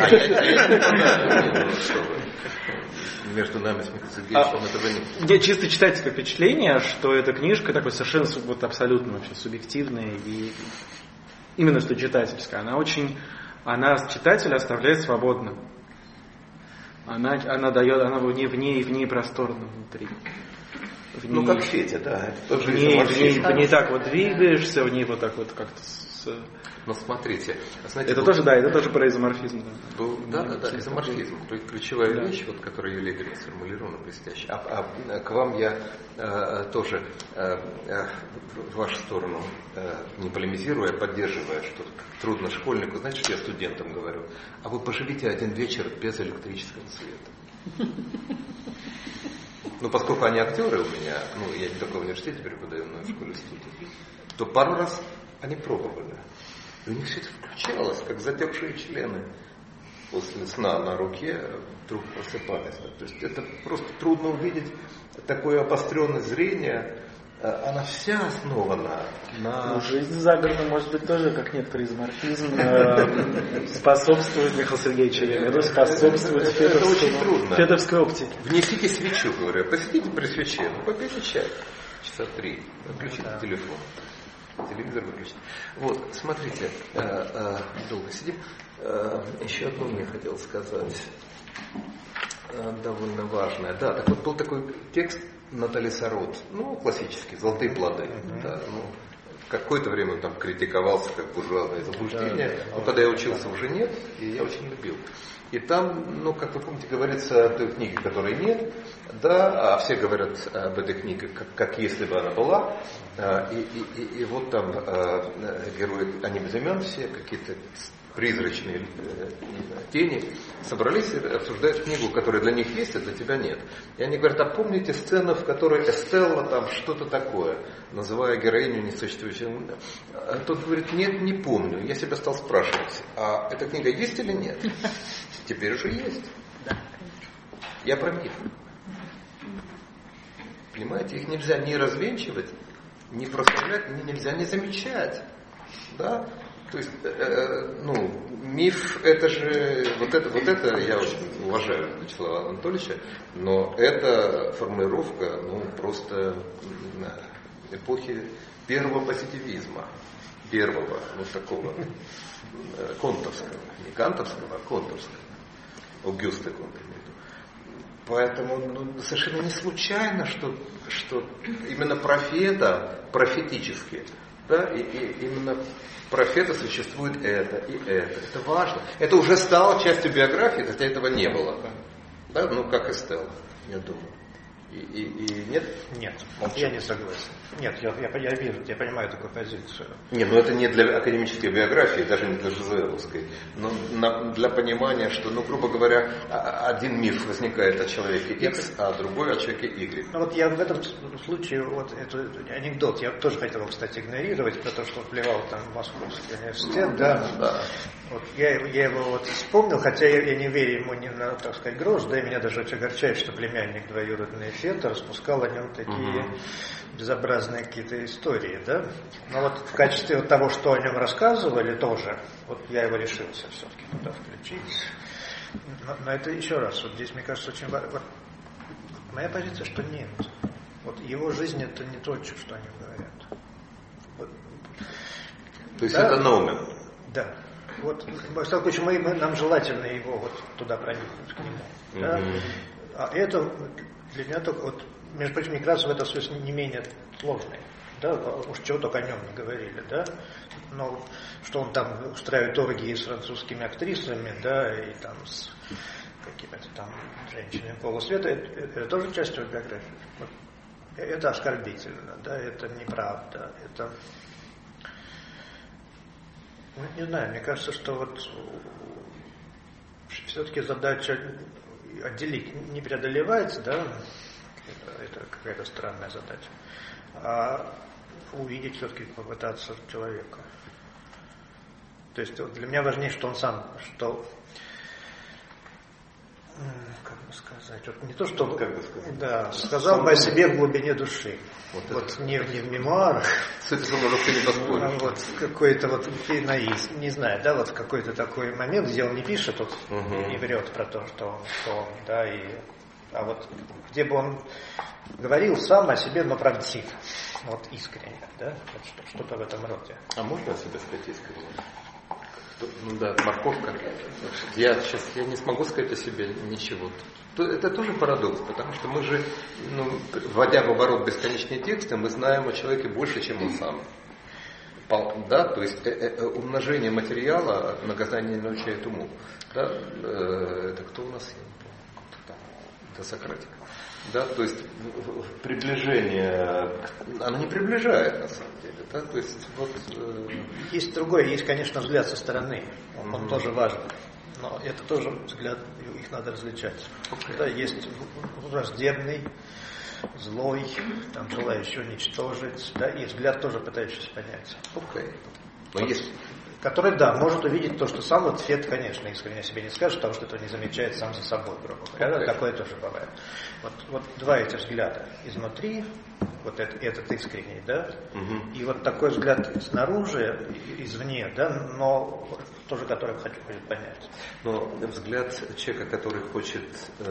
S1: Между нами с Михаилом Сергеевичем этого нет.
S5: Мне чисто читательское впечатление, что эта книжка такой совершенно абсолютно вообще субъективная и именно что читательская. Она читателя оставляет свободным. Она в ней просторно внутри.
S1: Как Федя, да.
S5: В ней так вот двигаешься, в ней вот так вот как-то
S1: Но смотрите,
S5: это тоже про изоморфизм.
S1: Да, изоморфизм. То есть ключевая вещь, которую Юлия Игоревна сформулировала блестяще. А к вам я тоже в вашу сторону не полемизируя, а поддерживая, что трудно школьнику. Знаете, что я студентам говорю? А вы поживите один вечер без электрического света. Поскольку они актеры у меня, я не только в университете преподаю, но и в школе студии, то пару раз они пробовали. И у них все это включалось, как затекшие члены после сна на руке вдруг просыпались. То есть это просто трудно увидеть такое обостренное зрение. Она вся основана на...
S5: Жизнь за городом, может быть, тоже, как некоторый изоморфизм, способствует, Михаил Сергеевич, способствует федовской оптике.
S1: Внесите свечу, говорю, посидите при свече, попейте чай, часа 3, выключите телефон. Телевизор выключить. Вот, смотрите, долго сидим. Еще одно мне хотел сказать, довольно важное. Да, так вот был такой текст Натали Сарот, классический, «Золотые плоды». Да, какое-то время он там критиковался как буржуазное заблуждение, но когда я учился, уже нет, и я очень любил. И там, как вы помните, говорится о той книге, которой нет, да, а все говорят об этой книге, как если бы она была. И вот там герои, они без имен все, какие-то призрачные тени, собрались и обсуждают книгу, которая для них есть, а для тебя нет. И они говорят, а помните сцену, в которой Эстелла там что-то такое, называя героиню несуществующим? А тот говорит, нет, не помню. Я себя стал спрашивать, а эта книга есть или нет? Теперь уже есть. Я про миф. Понимаете, их нельзя ни развенчивать, ни прославлять, нельзя не замечать. Да? То есть, миф, это же, вот это я очень уважаю Вячеслава Анатольевича, но это формулировка, просто эпохи первого позитивизма, такого контовского, не кантовского, а контовского, Аугюста Конта. Поэтому совершенно не случайно, что именно профетически, да, и именно профета существует это и это. Это важно. Это уже стало частью биографии, хотя этого не было. Да? Как и Стелла, я думаю. И нет?
S3: Нет, я не согласен. Нет, я вижу, я понимаю такую позицию.
S1: Нет, это не для академической биографии, даже не для Жизеловской, но для понимания, что, грубо говоря, один миф возникает о человеке X, а другой о человеке Y.
S3: Я в этом случае, этот анекдот, я тоже хотел, кстати, игнорировать, про то, что плевал там в Московский университет, да. Я его вспомнил, хотя я не верю ему ни на, так сказать, грош, да, и меня даже очень огорчает, что племянник двоюродный Фета распускал о нем такие безобразные какие-то истории, да. Но в качестве того, что о нем рассказывали, тоже, я его решился все-таки туда включить. Но это еще раз, здесь, мне кажется, очень важно. Моя позиция, что нет. Его жизнь это не то, что они говорят.
S1: То есть это ноумен.
S3: Да. Нам желательно его туда проникнуть к нему. Да? А это для меня только, между прочим, Некрасов в этом смысле не менее сложный. Да? Уж чего только о нем не говорили, да? Но что он там устраивает оргии с французскими актрисами, да, и там с какими-то там женщинами полусвета, это тоже часть его биографии. Это оскорбительно, да, это неправда, это... Не знаю, мне кажется, что все-таки задача отделить не преодолевается, да, это какая-то странная задача, а увидеть все-таки, попытаться человека. То есть для меня важнее, что он сам, как бы сказать, не то, что да, сказал бы о себе в глубине души. Не в мемуарах.
S1: С этим не поспоришь.
S3: Какой-то не знаю, да, какой-то такой момент, где он не пишет, не врет про то, что он, да, где бы он говорил сам о себе, но правдиво, искренне, да, что-то в этом роде.
S1: А можно о себе сказать искренне? Морковка. Я не смогу сказать о себе ничего. Это тоже парадокс, потому что мы же, вводя в оборот бесконечные тексты, мы знаем о человеке больше, чем он сам. Да, то есть умножение материала, наказание не научает уму. Да? Это кто у нас? Это Сократик. Да, то есть приближение, оно не приближает на самом деле. Да? То есть
S3: есть другое, есть, конечно, взгляд со стороны, он тоже важен, но это тоже взгляд, их надо различать. Да, есть враждебный, злой, там, желающий уничтожить, да, и взгляд тоже пытающийся понять.
S1: Но есть...
S3: Который, да, может увидеть то, что сам Фет, конечно, искренне себе не скажет, потому что этого не замечает сам за собой, грубо говоря. Такое тоже бывает. Два эти взгляда. Изнутри, этот искренний, да, и такой взгляд снаружи, извне, да, но тоже, который хочет понять.
S1: Но взгляд человека, который хочет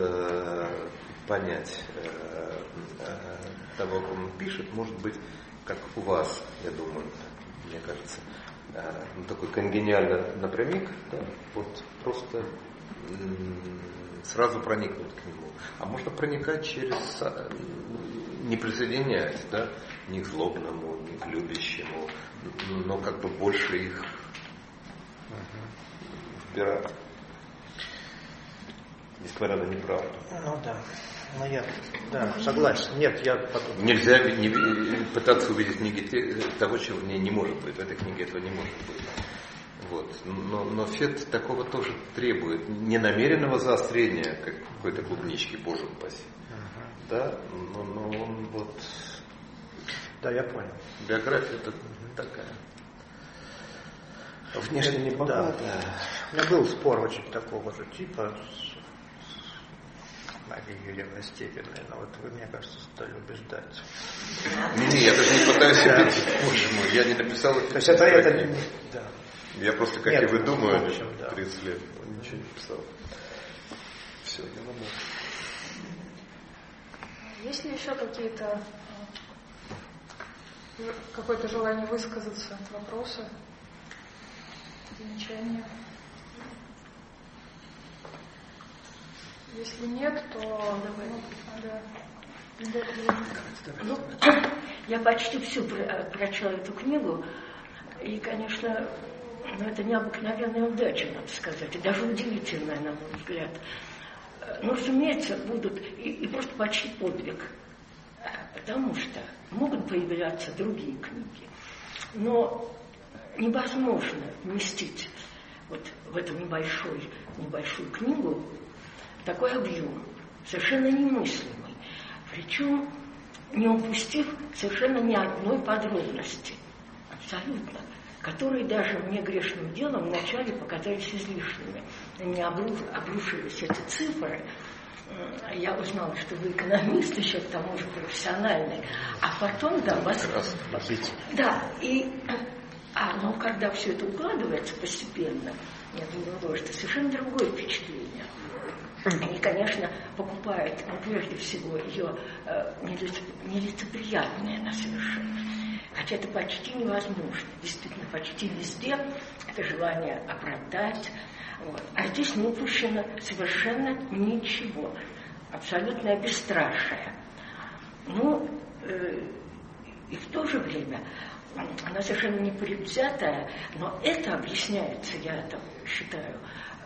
S1: понять того, кому он пишет, может быть, как у вас, я думаю, мне кажется, такой конгениально напрямик, да, просто сразу проникнуть к нему. А можно проникать через, не присоединяясь, да, ни к злобному, ни к любящему, но как бы больше их вбирать. Несмотря на неправду.
S3: Я согласен. Нет, я потом...
S1: Нельзя пытаться увидеть в книге того, чего в ней не может быть. В этой книге этого не может быть. Но Фет такого тоже требует. Ненамеренного заострения какой-то клубнички, боже упаси. Да, но он
S3: Да, я понял.
S1: Биография это такая. Внешне не богатая.
S3: Да. У меня был спор очень такого же типа Марии Юрьевны Степиной, но вы, мне кажется, стали убеждать.
S1: Не, я даже не пытаюсь убедить. Боже мой, я не написал это.
S3: То есть это да.
S1: Я просто, как и вы думали, 30 лет, он ничего не писал. Все, не надо.
S2: Есть ли еще какое-то желание высказаться, вопросы, замечания? Если нет, то
S8: я почти всю прочла эту книгу, и, конечно, это необыкновенная удача, надо сказать, и даже удивительная, на мой взгляд. Но, разумеется, будут и просто почти подвиг, потому что могут появляться другие книги, но невозможно вместить вот в эту небольшую книгу такой объем, совершенно немыслимый, причем не упустив совершенно ни одной подробности, абсолютно, которые даже мне грешным делом вначале показались излишними. Мне обрушились эти цифры. Я узнала, что вы экономист, еще к тому же профессиональный. А потом, вас... Да, но когда все это укладывается постепенно, я думаю, что совершенно другое впечатление. Они, конечно, покупают, прежде всего, ее нелицеприятное на совершенно. Хотя это почти невозможно. Действительно, почти везде это желание оправдать. Вот. А здесь не упущено совершенно ничего. Абсолютное бесстрашие. И в то же время она совершенно не предвзятая, но это объясняется, я это считаю,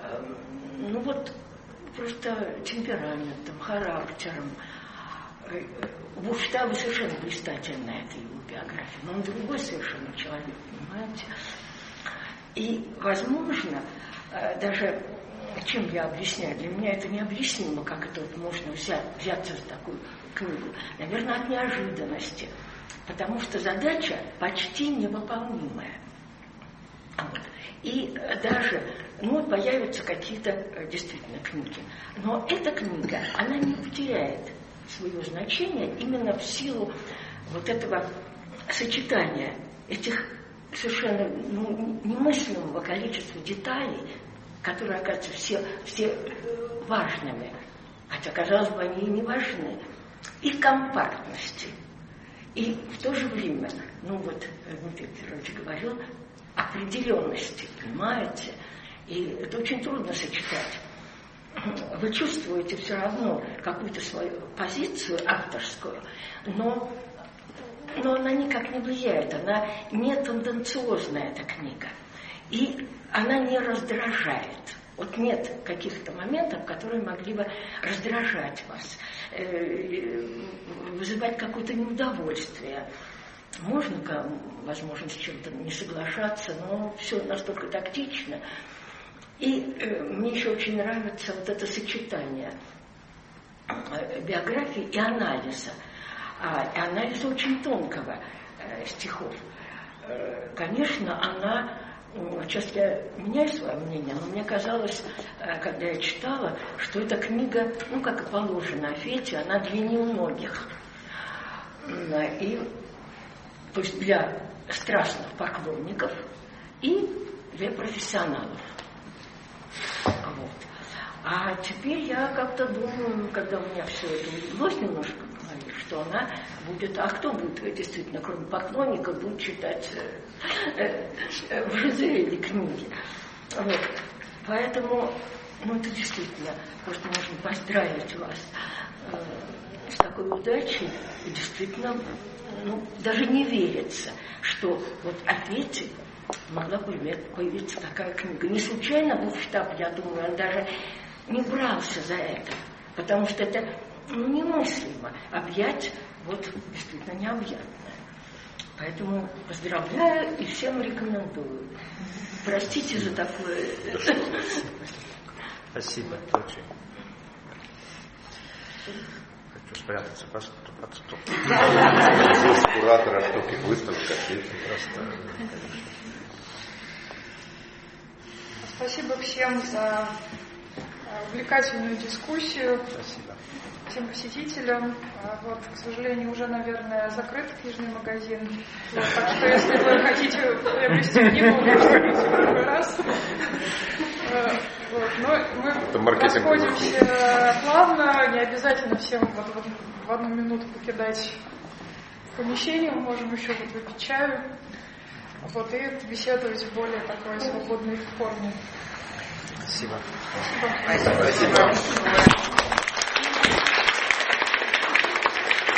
S8: просто темпераментом, характером. Буштава совершенно блистательная, это его биография, но он другой совершенно человек, понимаете? И, возможно, даже, чем я объясняю, для меня это необъяснимо, как это можно взяться за такую книгу. Наверное, от неожиданности, потому что задача почти невыполнимая. И даже, появятся какие-то действительно книги. Но эта книга, она не потеряет свое значение именно в силу вот этого сочетания этих совершенно немыслимого количества деталей, которые оказываются все важными, хотя, казалось бы, они и не важны, и компактности. И в то же время, Дмитрий Петрович говорил, определенности, понимаете? И это очень трудно сочетать. Вы чувствуете все равно какую-то свою позицию авторскую, но она никак не влияет, она не тенденциозная, эта книга. И она не раздражает. Вот нет каких-то моментов, которые могли бы раздражать вас, вызывать какое-то неудовольствие. Можно, возможно, с чем-то не соглашаться, но все настолько тактично. И мне еще очень нравится вот это сочетание биографии и анализа. И анализа очень тонкого стихов. Конечно, она... Сейчас я меняю свое мнение, но мне казалось, когда я читала, что эта книга, как и положено Фете, она длиннее многих. И, то есть для страстных поклонников и для профессионалов. Вот. А теперь я как-то думаю, когда у меня все это улеглось немножко в голове, что она будет... А кто будет действительно, кроме поклонников, будет читать в Жизели книги? Вот. Поэтому, это действительно, просто можно поздравить вас с такой удачей. И действительно, даже не верится, что вот о Фете могла появиться такая книга. Не случайно Буфштаб, я думаю, он даже не брался за это, потому что это немыслимо объять действительно необъятное. Поэтому поздравляю и всем рекомендую. Простите за такое.
S3: Спасибо. Очень. Хочу спрятаться под стол.
S1: Куратора штуки выставка.
S2: Спасибо всем за увлекательную дискуссию.
S3: Спасибо.
S2: всем посетителям. Вот, к сожалению, уже, наверное, закрыт книжный магазин. Вот, так что, если вы хотите приобрести книгу, можете прийти в другой раз. Вот, но мы расходимся плавно, не обязательно всем в одну минуту покидать помещение, мы можем еще выпить чаю, вот, и беседовать в более такой свободной форме.
S5: Спасибо.
S2: Спасибо.